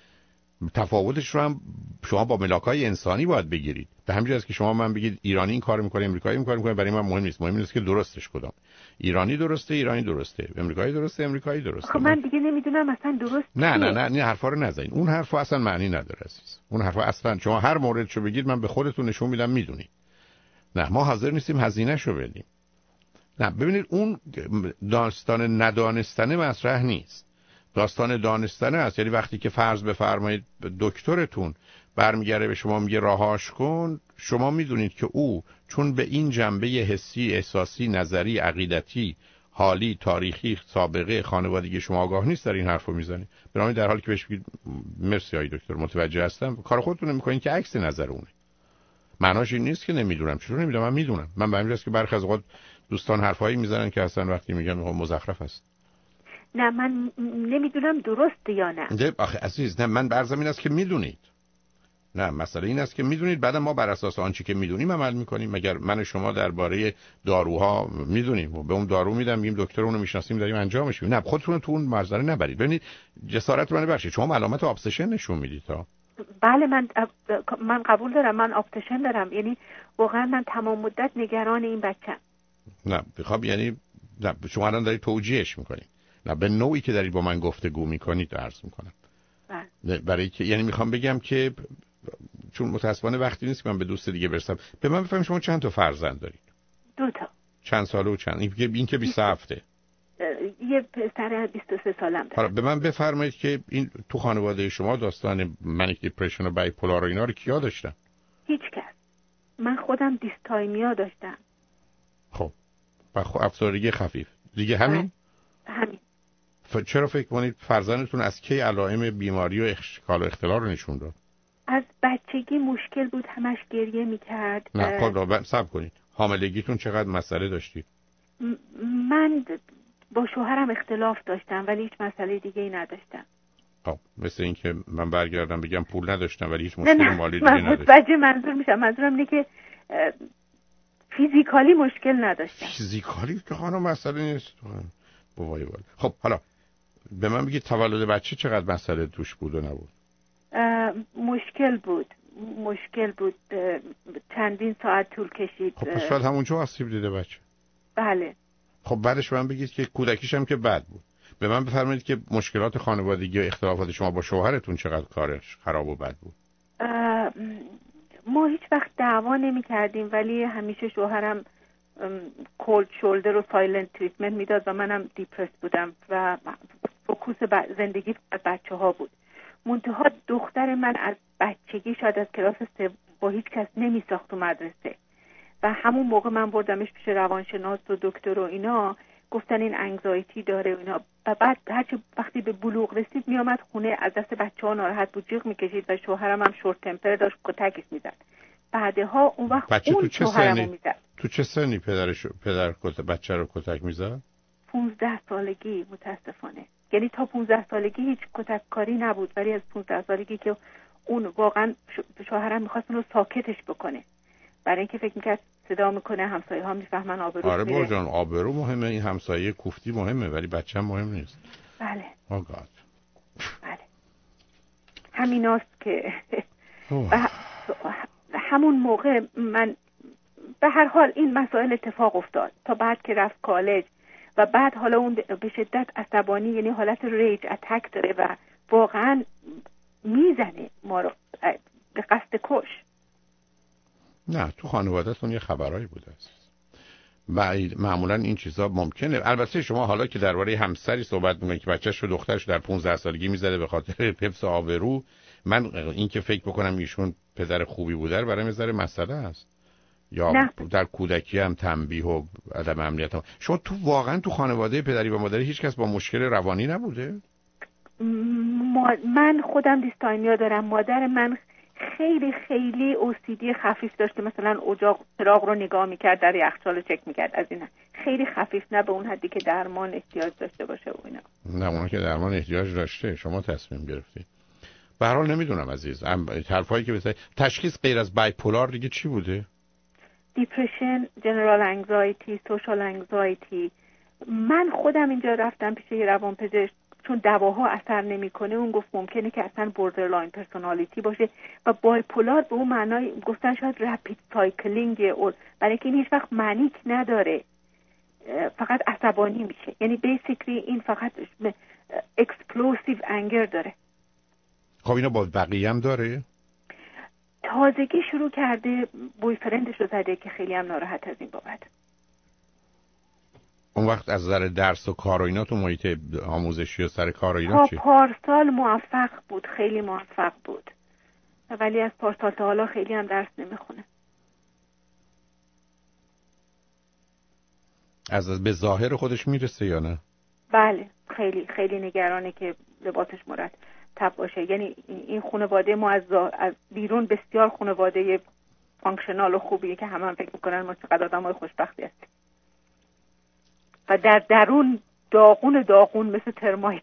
تفاوتش رو هم شما با ملاکای انسانی باید بگیرید. به همین جاست که شما من بگید ایرانی این کارو میکنه، امریکایی این کارو میکنه، برای من مهم نیست. مهم اینه که درستش کدام. ایرانی درسته، ایرانی درسته، امریکایی درسته، امریکایی درسته. خب من دیگه نمیدونم اصلا درست. نه این حرفا رو نزنید. اون حرفا اصلا معنی نداره عزیز. اون حرفا اصلا شما هر موردشو بگید من به خودتون نشون میدم میدونید. نه ما حاضر نیستیم هزینه‌شو بدیم. نه ببینید اون داستان ندانستن مطرح نیست. داستان دانستنه است. یعنی وقتی که فرض بفرمایید دکترتون برمیگره به شما میگه راهاش کن، شما میدونید که او چون به این جنبه حسی، احساسی، نظری، عقیدتی، حالی، تاریخی، سابقه خانوادگی شما آگاه نیست در این حرفو میزنید. بنابراین در حالی که بهش بگید مرسی آقای دکتر متوجه هستم، کار خودتون میکنین که عکس نظر اونه. معناش این نیست که نمیدونم. چرا نمیدونم؟ من میدونم. من به همین جاست که برخی از اوقات دوستان حرفایی میزنن که اصلا وقتی میگن مزخرف است. نه من نمیدونم درست یا نه. آخه عزیز، نه من برزم این است که میدونید. نه مسئله این است که میدونید، بعد ما بر اساس آنچه که میدونیم عمل میکنیم. مگر من و شما درباره داروها میدونیم و به اون دارو میدم، میگیم دکتر اونو میشناسیم داریم انجامش میدیم. نه خودتون تو اون مرزه نبرید. ببینید جسارت منو بخشید، شما علامت ابسشن نشون میدید ها. بله من قبول دارم، من ابسشن دارم، یعنی واقعا من تمام مدت نگران این بچه‌ام. نه خب یعنی نه شما الان دارید توجیهش میکنید. نه به نوعی که دارید با من گفتگو میکنید عرض میکنم. برای که یعنی میخوام بگم که چون متاسفانه وقتی نیست که من به دوست دیگه برسم. به من بفرمایید شما چند تا فرزند دارید؟ 2 تا. چند ساله و چند؟ این که 27. یه پسر 23 سالم داره. حالا به من بفرمایید که این تو خانواده شما داستان منیک دیپرشن و بایپولار و اینا رو کیا داشتن؟ هیچ کس. من خودم دیستایمیا داشتم. خب افسردگی خفیف دیگه همین؟ همین. چرا فکر کنید فرزندتون از کی علائم بیماری و اشکال و اختلال رو نشون داد؟ از بچگی مشکل بود، همش گریه میکرد. نه خب صبر کنید. حاملگیتون چقدر مسئله داشتید؟ من با شوهرم اختلاف داشتم ولی هیچ مسئله دیگه ای نداشتم. خب مثل این که من برگردم بگم پول نداشتم ولی هیچ مشکل مالی دیگه نداشتم. متوجه منظورم اینه که فیزیکالی مشکل نداشتم. فیزیکالی که خانم مسئله نیست. وای. خب حالا به من بگید تولد بچه چقدر مسئله توش بود و نبود؟ مشکل بود. چندین ساعت طول کشید. خب پس شاید همونجا آسیب دیده بچه. بله. خب بعدش من بگید که کودکیش هم که بد بود. به من بفرمایید که مشکلات خانوادگی و اختلافات شما با شوهرتون چقدر کارش خراب و بد بود؟ ما هیچ وقت دعوا نمی کردیم ولی همیشه شوهرم کولد شولدر و سایلنت تریتمنت میداد و منم دیپرس بودم و فوکوس زندگی بچه ها بود. منتها دختر من از بچگی شاید از کلاس 3 با هیچ کس نمی ساخت تو مدرسه و همون موقع من بردمش پیش روانشناس و دکتر و اینا، گفتن این انگزایتی داره و اینا. و بعد هرچی وقتی به بلوغ رسید می آمد خونه از دست بچه ها ناراحت بود، جیغ می کشید و شوهرم هم شورت تمپر داشت، کتکش می زد. بعدها اون وقت اون شوهرمو می زد. تو چه سنی پدر بچه رو کتک می زد؟ 15 سالگی متاسفانه. یعنی تا 15 سالگی هیچ کتک کاری نبود ولی از 15 سالگی که اون واقعا شوهرم میخواست اون رو ساکتش بکنه برای اینکه فکر میکرد صدا میکنه همسایه ها میفهمن آبرو آره با جان آبرو مهمه، این همسایه کوفتی مهمه ولی بچه هم مهم نیست. بله. گاد. بله. همیناست که همون موقع من به هر حال این مسائل اتفاق افتاد تا بعد که رفت کالج و بعد حالا اون به شدت عصبانی، یعنی حالت ریج اتک داره و واقعا میزنه ما رو به قصد کش. نه تو خانواده‌تون یه خبرایی بوده است و معمولا این چیزا ممکنه. البته شما حالا که درباره همسری صحبت می‌کنید که بچه‌ش رو دخترش در 15 سالگی میزده به خاطر حفظ آبرو، من این که فکر بکنم ایشون پدر خوبی بوده برای میذاره مسئله است یا نه. در کودکی هم تنبیه و عدم امنیت هم. شما تو واقعا تو خانواده پدری و مادری هیچ کس با مشکل روانی نبوده؟ من خودم دیستایمیا دارم. مادر من خیلی خیلی اوسیدی خفیف داشته، مثلا اجاق چراغ رو نگاه میکرد، در یخچال رو چک میکرد، از اینا. خیلی خفیف، نه به اون حدی که درمان احتیاج داشته باشه و اینا. نه اون که درمان احتیاج داشته شما تصمیم گرفتید. به هر حال نمیدونم عزیز، حرفایی که بزنید تشخیص غیر از بایپولار دیگه چی بوده؟ دیپرشن، جنرال انگزایتی، سوشال انگزایتی. من خودم اینجا رفتم پیش یه روانپزشک، چون دواها اثر نمیکنه اون گفت ممکنه که اصلا بوردرلاین پرسونالیتی باشه و بایپولار به اون معنای گفتن شاید رپید سایکلینگ، برای اینکه این هیچ وقت منیک نداره، فقط عصبانی میشه. یعنی بیسیکلی این فقط اکسپلوسیو انگر داره. خب اینو با بقیه هم داره؟ تازگی شروع کرده، بویفرندش رو زده که خیلی هم ناراحت از این بابت. اون وقت از نظر درس و کار و اینا تو محیط آموزشی و سر کار و اینا چی؟ پارسال موفق بود، خیلی موفق بود، ولی از پارسال تا حالا خیلی هم درس نمیخونه. از به ظاهر خودش میرسه یا نه؟ بله خیلی خیلی نگرانه که لباسش مرتب باشه. یعنی این خانواده ما از بیرون بسیار خانواده فانکشنال و خوبیه که همه فکر میکنن ما چقدر آدمای خوشبختی هستیم و در درون داغون مثل ترمایت.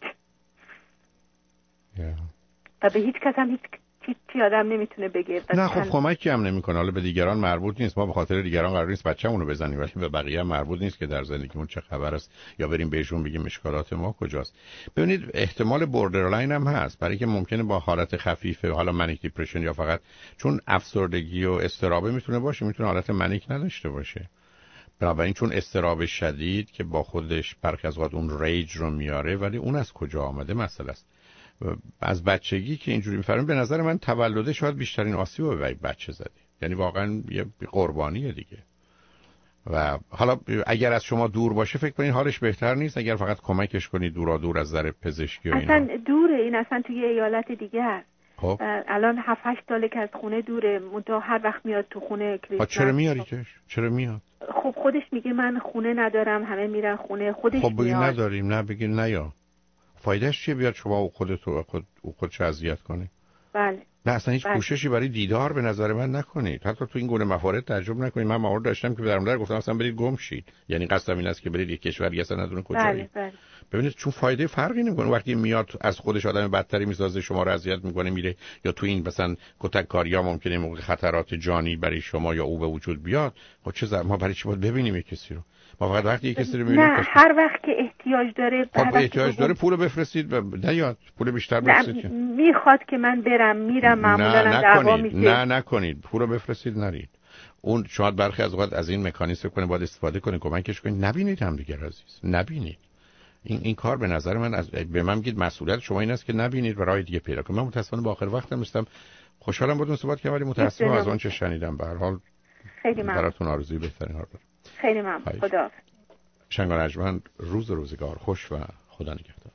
و به هیچ کس هم هیچ آدم نمیتونه بگه. نه خب کمکی هم نمیکنه. حالا به دیگران مربوط نیست، ما به خاطر دیگران قرار نیست بچه‌مون رو بزنیم، ولی به بقیه هم مربوط نیست که در زندگیمون چه خبر است یا بریم بهشون بگیم اشکالات ما کجاست. ببینید احتمال بوردرلاین هم هست، برای که ممکنه با حالت خفیف حالا منیک دیپرشن یا فقط چون افسردگی و اضطراب میتونه باشه، میتونه حالت منیک نداشته باشه. بنابراین چون اضطراب شدید که با خودش برخی از اوقات اون ریج رو میاره، ولی اون از کجا آمده مسئله است. از بچگی که اینجوری می‌فرمایید به نظر من تولده شاید بیشترین آسیب رو به بچه زدی، یعنی واقعا یه قربانیه دیگه. و حالا اگر از شما دور باشه فکر کنید حالش بهتر نیست اگر فقط کمکش کنید دور از نظر پزشکی و اینا؟ اصلا دوره، این اصلا توی ایالت دیگه است. خب الان 7-8 ساله که از خونه دوره، منتها هر وقت میاد تو خونه کریسمس. چرا میاریدش؟ چرا میاد؟ خب خودش میگه من خونه ندارم، همه میرن خونه، خودش خب بگی میاد. نداریم، نه بگی نه، یا فایدهش چیه بیاد شما و خودش اذیت کنه؟ بله. نه اصلا هیچ کوششی برای دیدار به نظر من نکنید، حتی تو این گونه موارد تجربه نکنید. من موارد داشتم که به درمدر گفتم اصلا برید گم شید، یعنی قصدم این است که برید یک کشوری اصلا ندونه کجایی. بله. ببینید چون فایده فرقی نمیکنه وقتی میاد از خودش آدم بدتری میسازه، شما رو اذیت میکنه میره، یا تو این مثلا کتککاری‌ها ممکنه موقع خطرات جانی برای شما یا او به وجود بیاد. خب چه ما برای چی باید ببینیم یک کسی رو؟ ما فقط وقتی یک کسی رو میبینیم نه هر وقت که احتیاج داره، خب احتیاج داره پول بفرستید و نیاد پول بیشتر بفرستید. میخواد که من برم میرم، معمولا دعوا میشه. نه نکنید، پول بفرستید نرید. اون شاید برخی از اوقات از این مکانیزم کنه، باید استفاده کنه، کمکش کنید. نبینید هم دیگه عزیز، نبینید. این کار به نظر من به من میگید مسئولیت شما این است که نبینید و راه دیگه پیدا کنید. من متاسفانه با آخر وقتم نیستم. خوشحالم باهاتون صحبت کردم ولی متاسفم از اون چه شنیدم. به هر حال خیلی ممنون. براتون آرزوی بهترین ها دارم. خیلی ممنون. خدا. شنگ و نجمن، روزگار خوش و خدا نگهدار.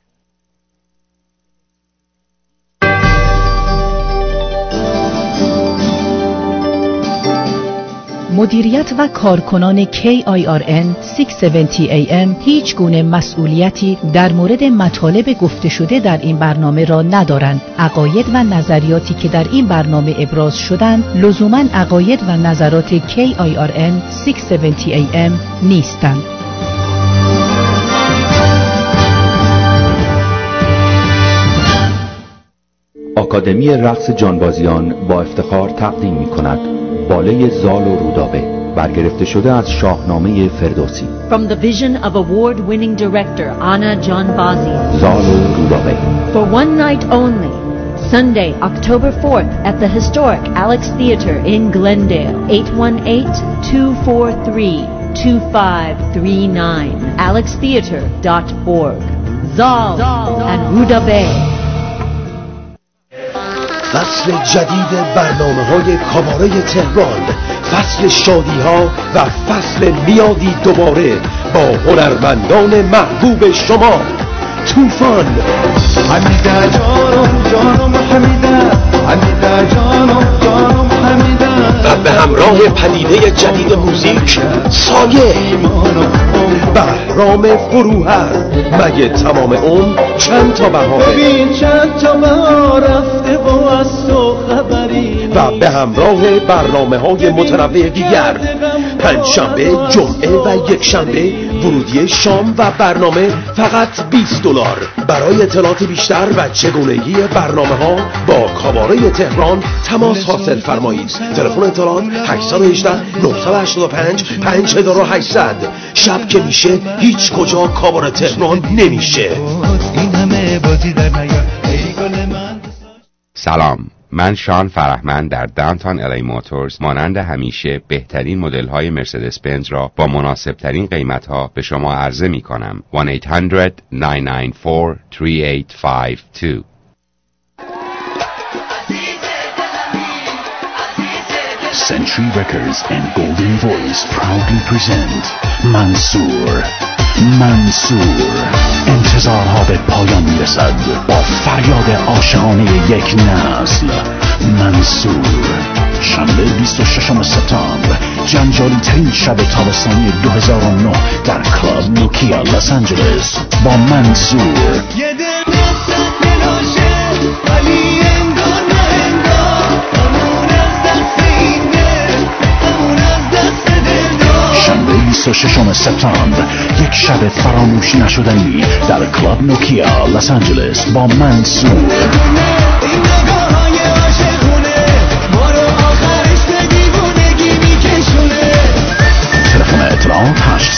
مدیریت و کارکنان KIRN 670 AM هیچ گونه مسئولیتی در مورد مطالب گفته شده در این برنامه را ندارند. عقاید و نظریاتی که در این برنامه ابراز شدند لزوماً عقاید و نظرات KIRN 670 AM نیستند. آکادمی رقص جانبازیان با افتخار تقدیم می‌کند باله زال و رودابه، برگرفته شده از شاهنامه فردوسی. From the vision of award-winning director Anna Janbazian. زال و رودابه. For one night only, Sunday, October 4th at the historic Alex Theater in Glendale, 818-243-2539, alextheater.org. Zal and Rudabe. فصل جدید برنامه‌های کاباره تهران، فصل شادی‌ها و فصل میادی دوباره با هنرمندان محبوب شما. طوفان، حمیده جانم حمیده، حمیده جانم حمیده، و به همراه پدیده جدید موزیک سایه. بهرام فروهر، مگه تمام اون چند تا بهاره؟ ببین چند تا بهار رفته و از تو خبری. و به همراه برنامه‌های متنوع دیگر، پنجشنبه، جمعه و یکشنبه ورودی شام و برنامه فقط $20. برای اطلاعات بیشتر و چگونگی برنامه‌ها با کاباره تهران تماس حاصل فرمایید. تلفن اطلاعات 818-985-5800. شب که میشه هیچ کجا کاباره تهران نمیشه. این همه بازی در نیار ای گل من. سلام، من شان فرهمند در داونتاون الی موتورز مانند همیشه بهترین مدل‌های مرسدس بنز را با مناسب‌ترین قیمت‌ها به شما عرضه می‌کنم. 1-800-994-3852. Century Records and Golden Voice proudly present منصور. انتظارها به پایان میرسد با فریاد عاشقانه یک نسل. منصور، شنبه 26 سپتامبر، جنجالی ترین شب تابستانی 2009 در کلاب نوکیا لس آنجلس با منصور. شنبه 26 سپتامبر، یک شب فراموش نشدنی در کلاب نوکیا لس آنجلس با منصور. تلفن اطلاعات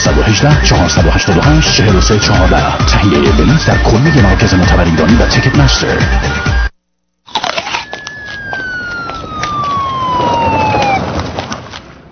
818-488-4314. تهیه بلیط در کل مرکز معتبر ایرانی و تیکت مستر.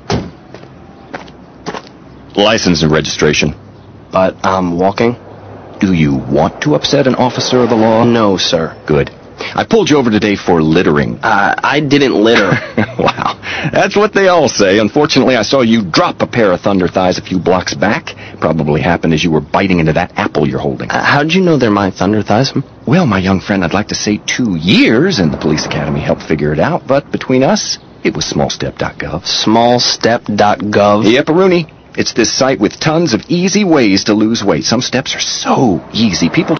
License and registration. But I'm walking. Do you want to upset an officer of the law? No, sir. Good. I pulled you over today for littering. I didn't litter. Wow. That's what they all say. Unfortunately, I saw you drop a pair of thunder thighs a few blocks back. Probably happened as you were biting into that apple you're holding. How'd you know they're my thunder thighs? Well, my young friend, I'd like to say 2 years, and the police academy helped figure it out, but between us, it was smallstep.gov. Smallstep.gov? Yep, Rooney. It's this site with tons of easy ways to lose weight. Some steps are so easy. People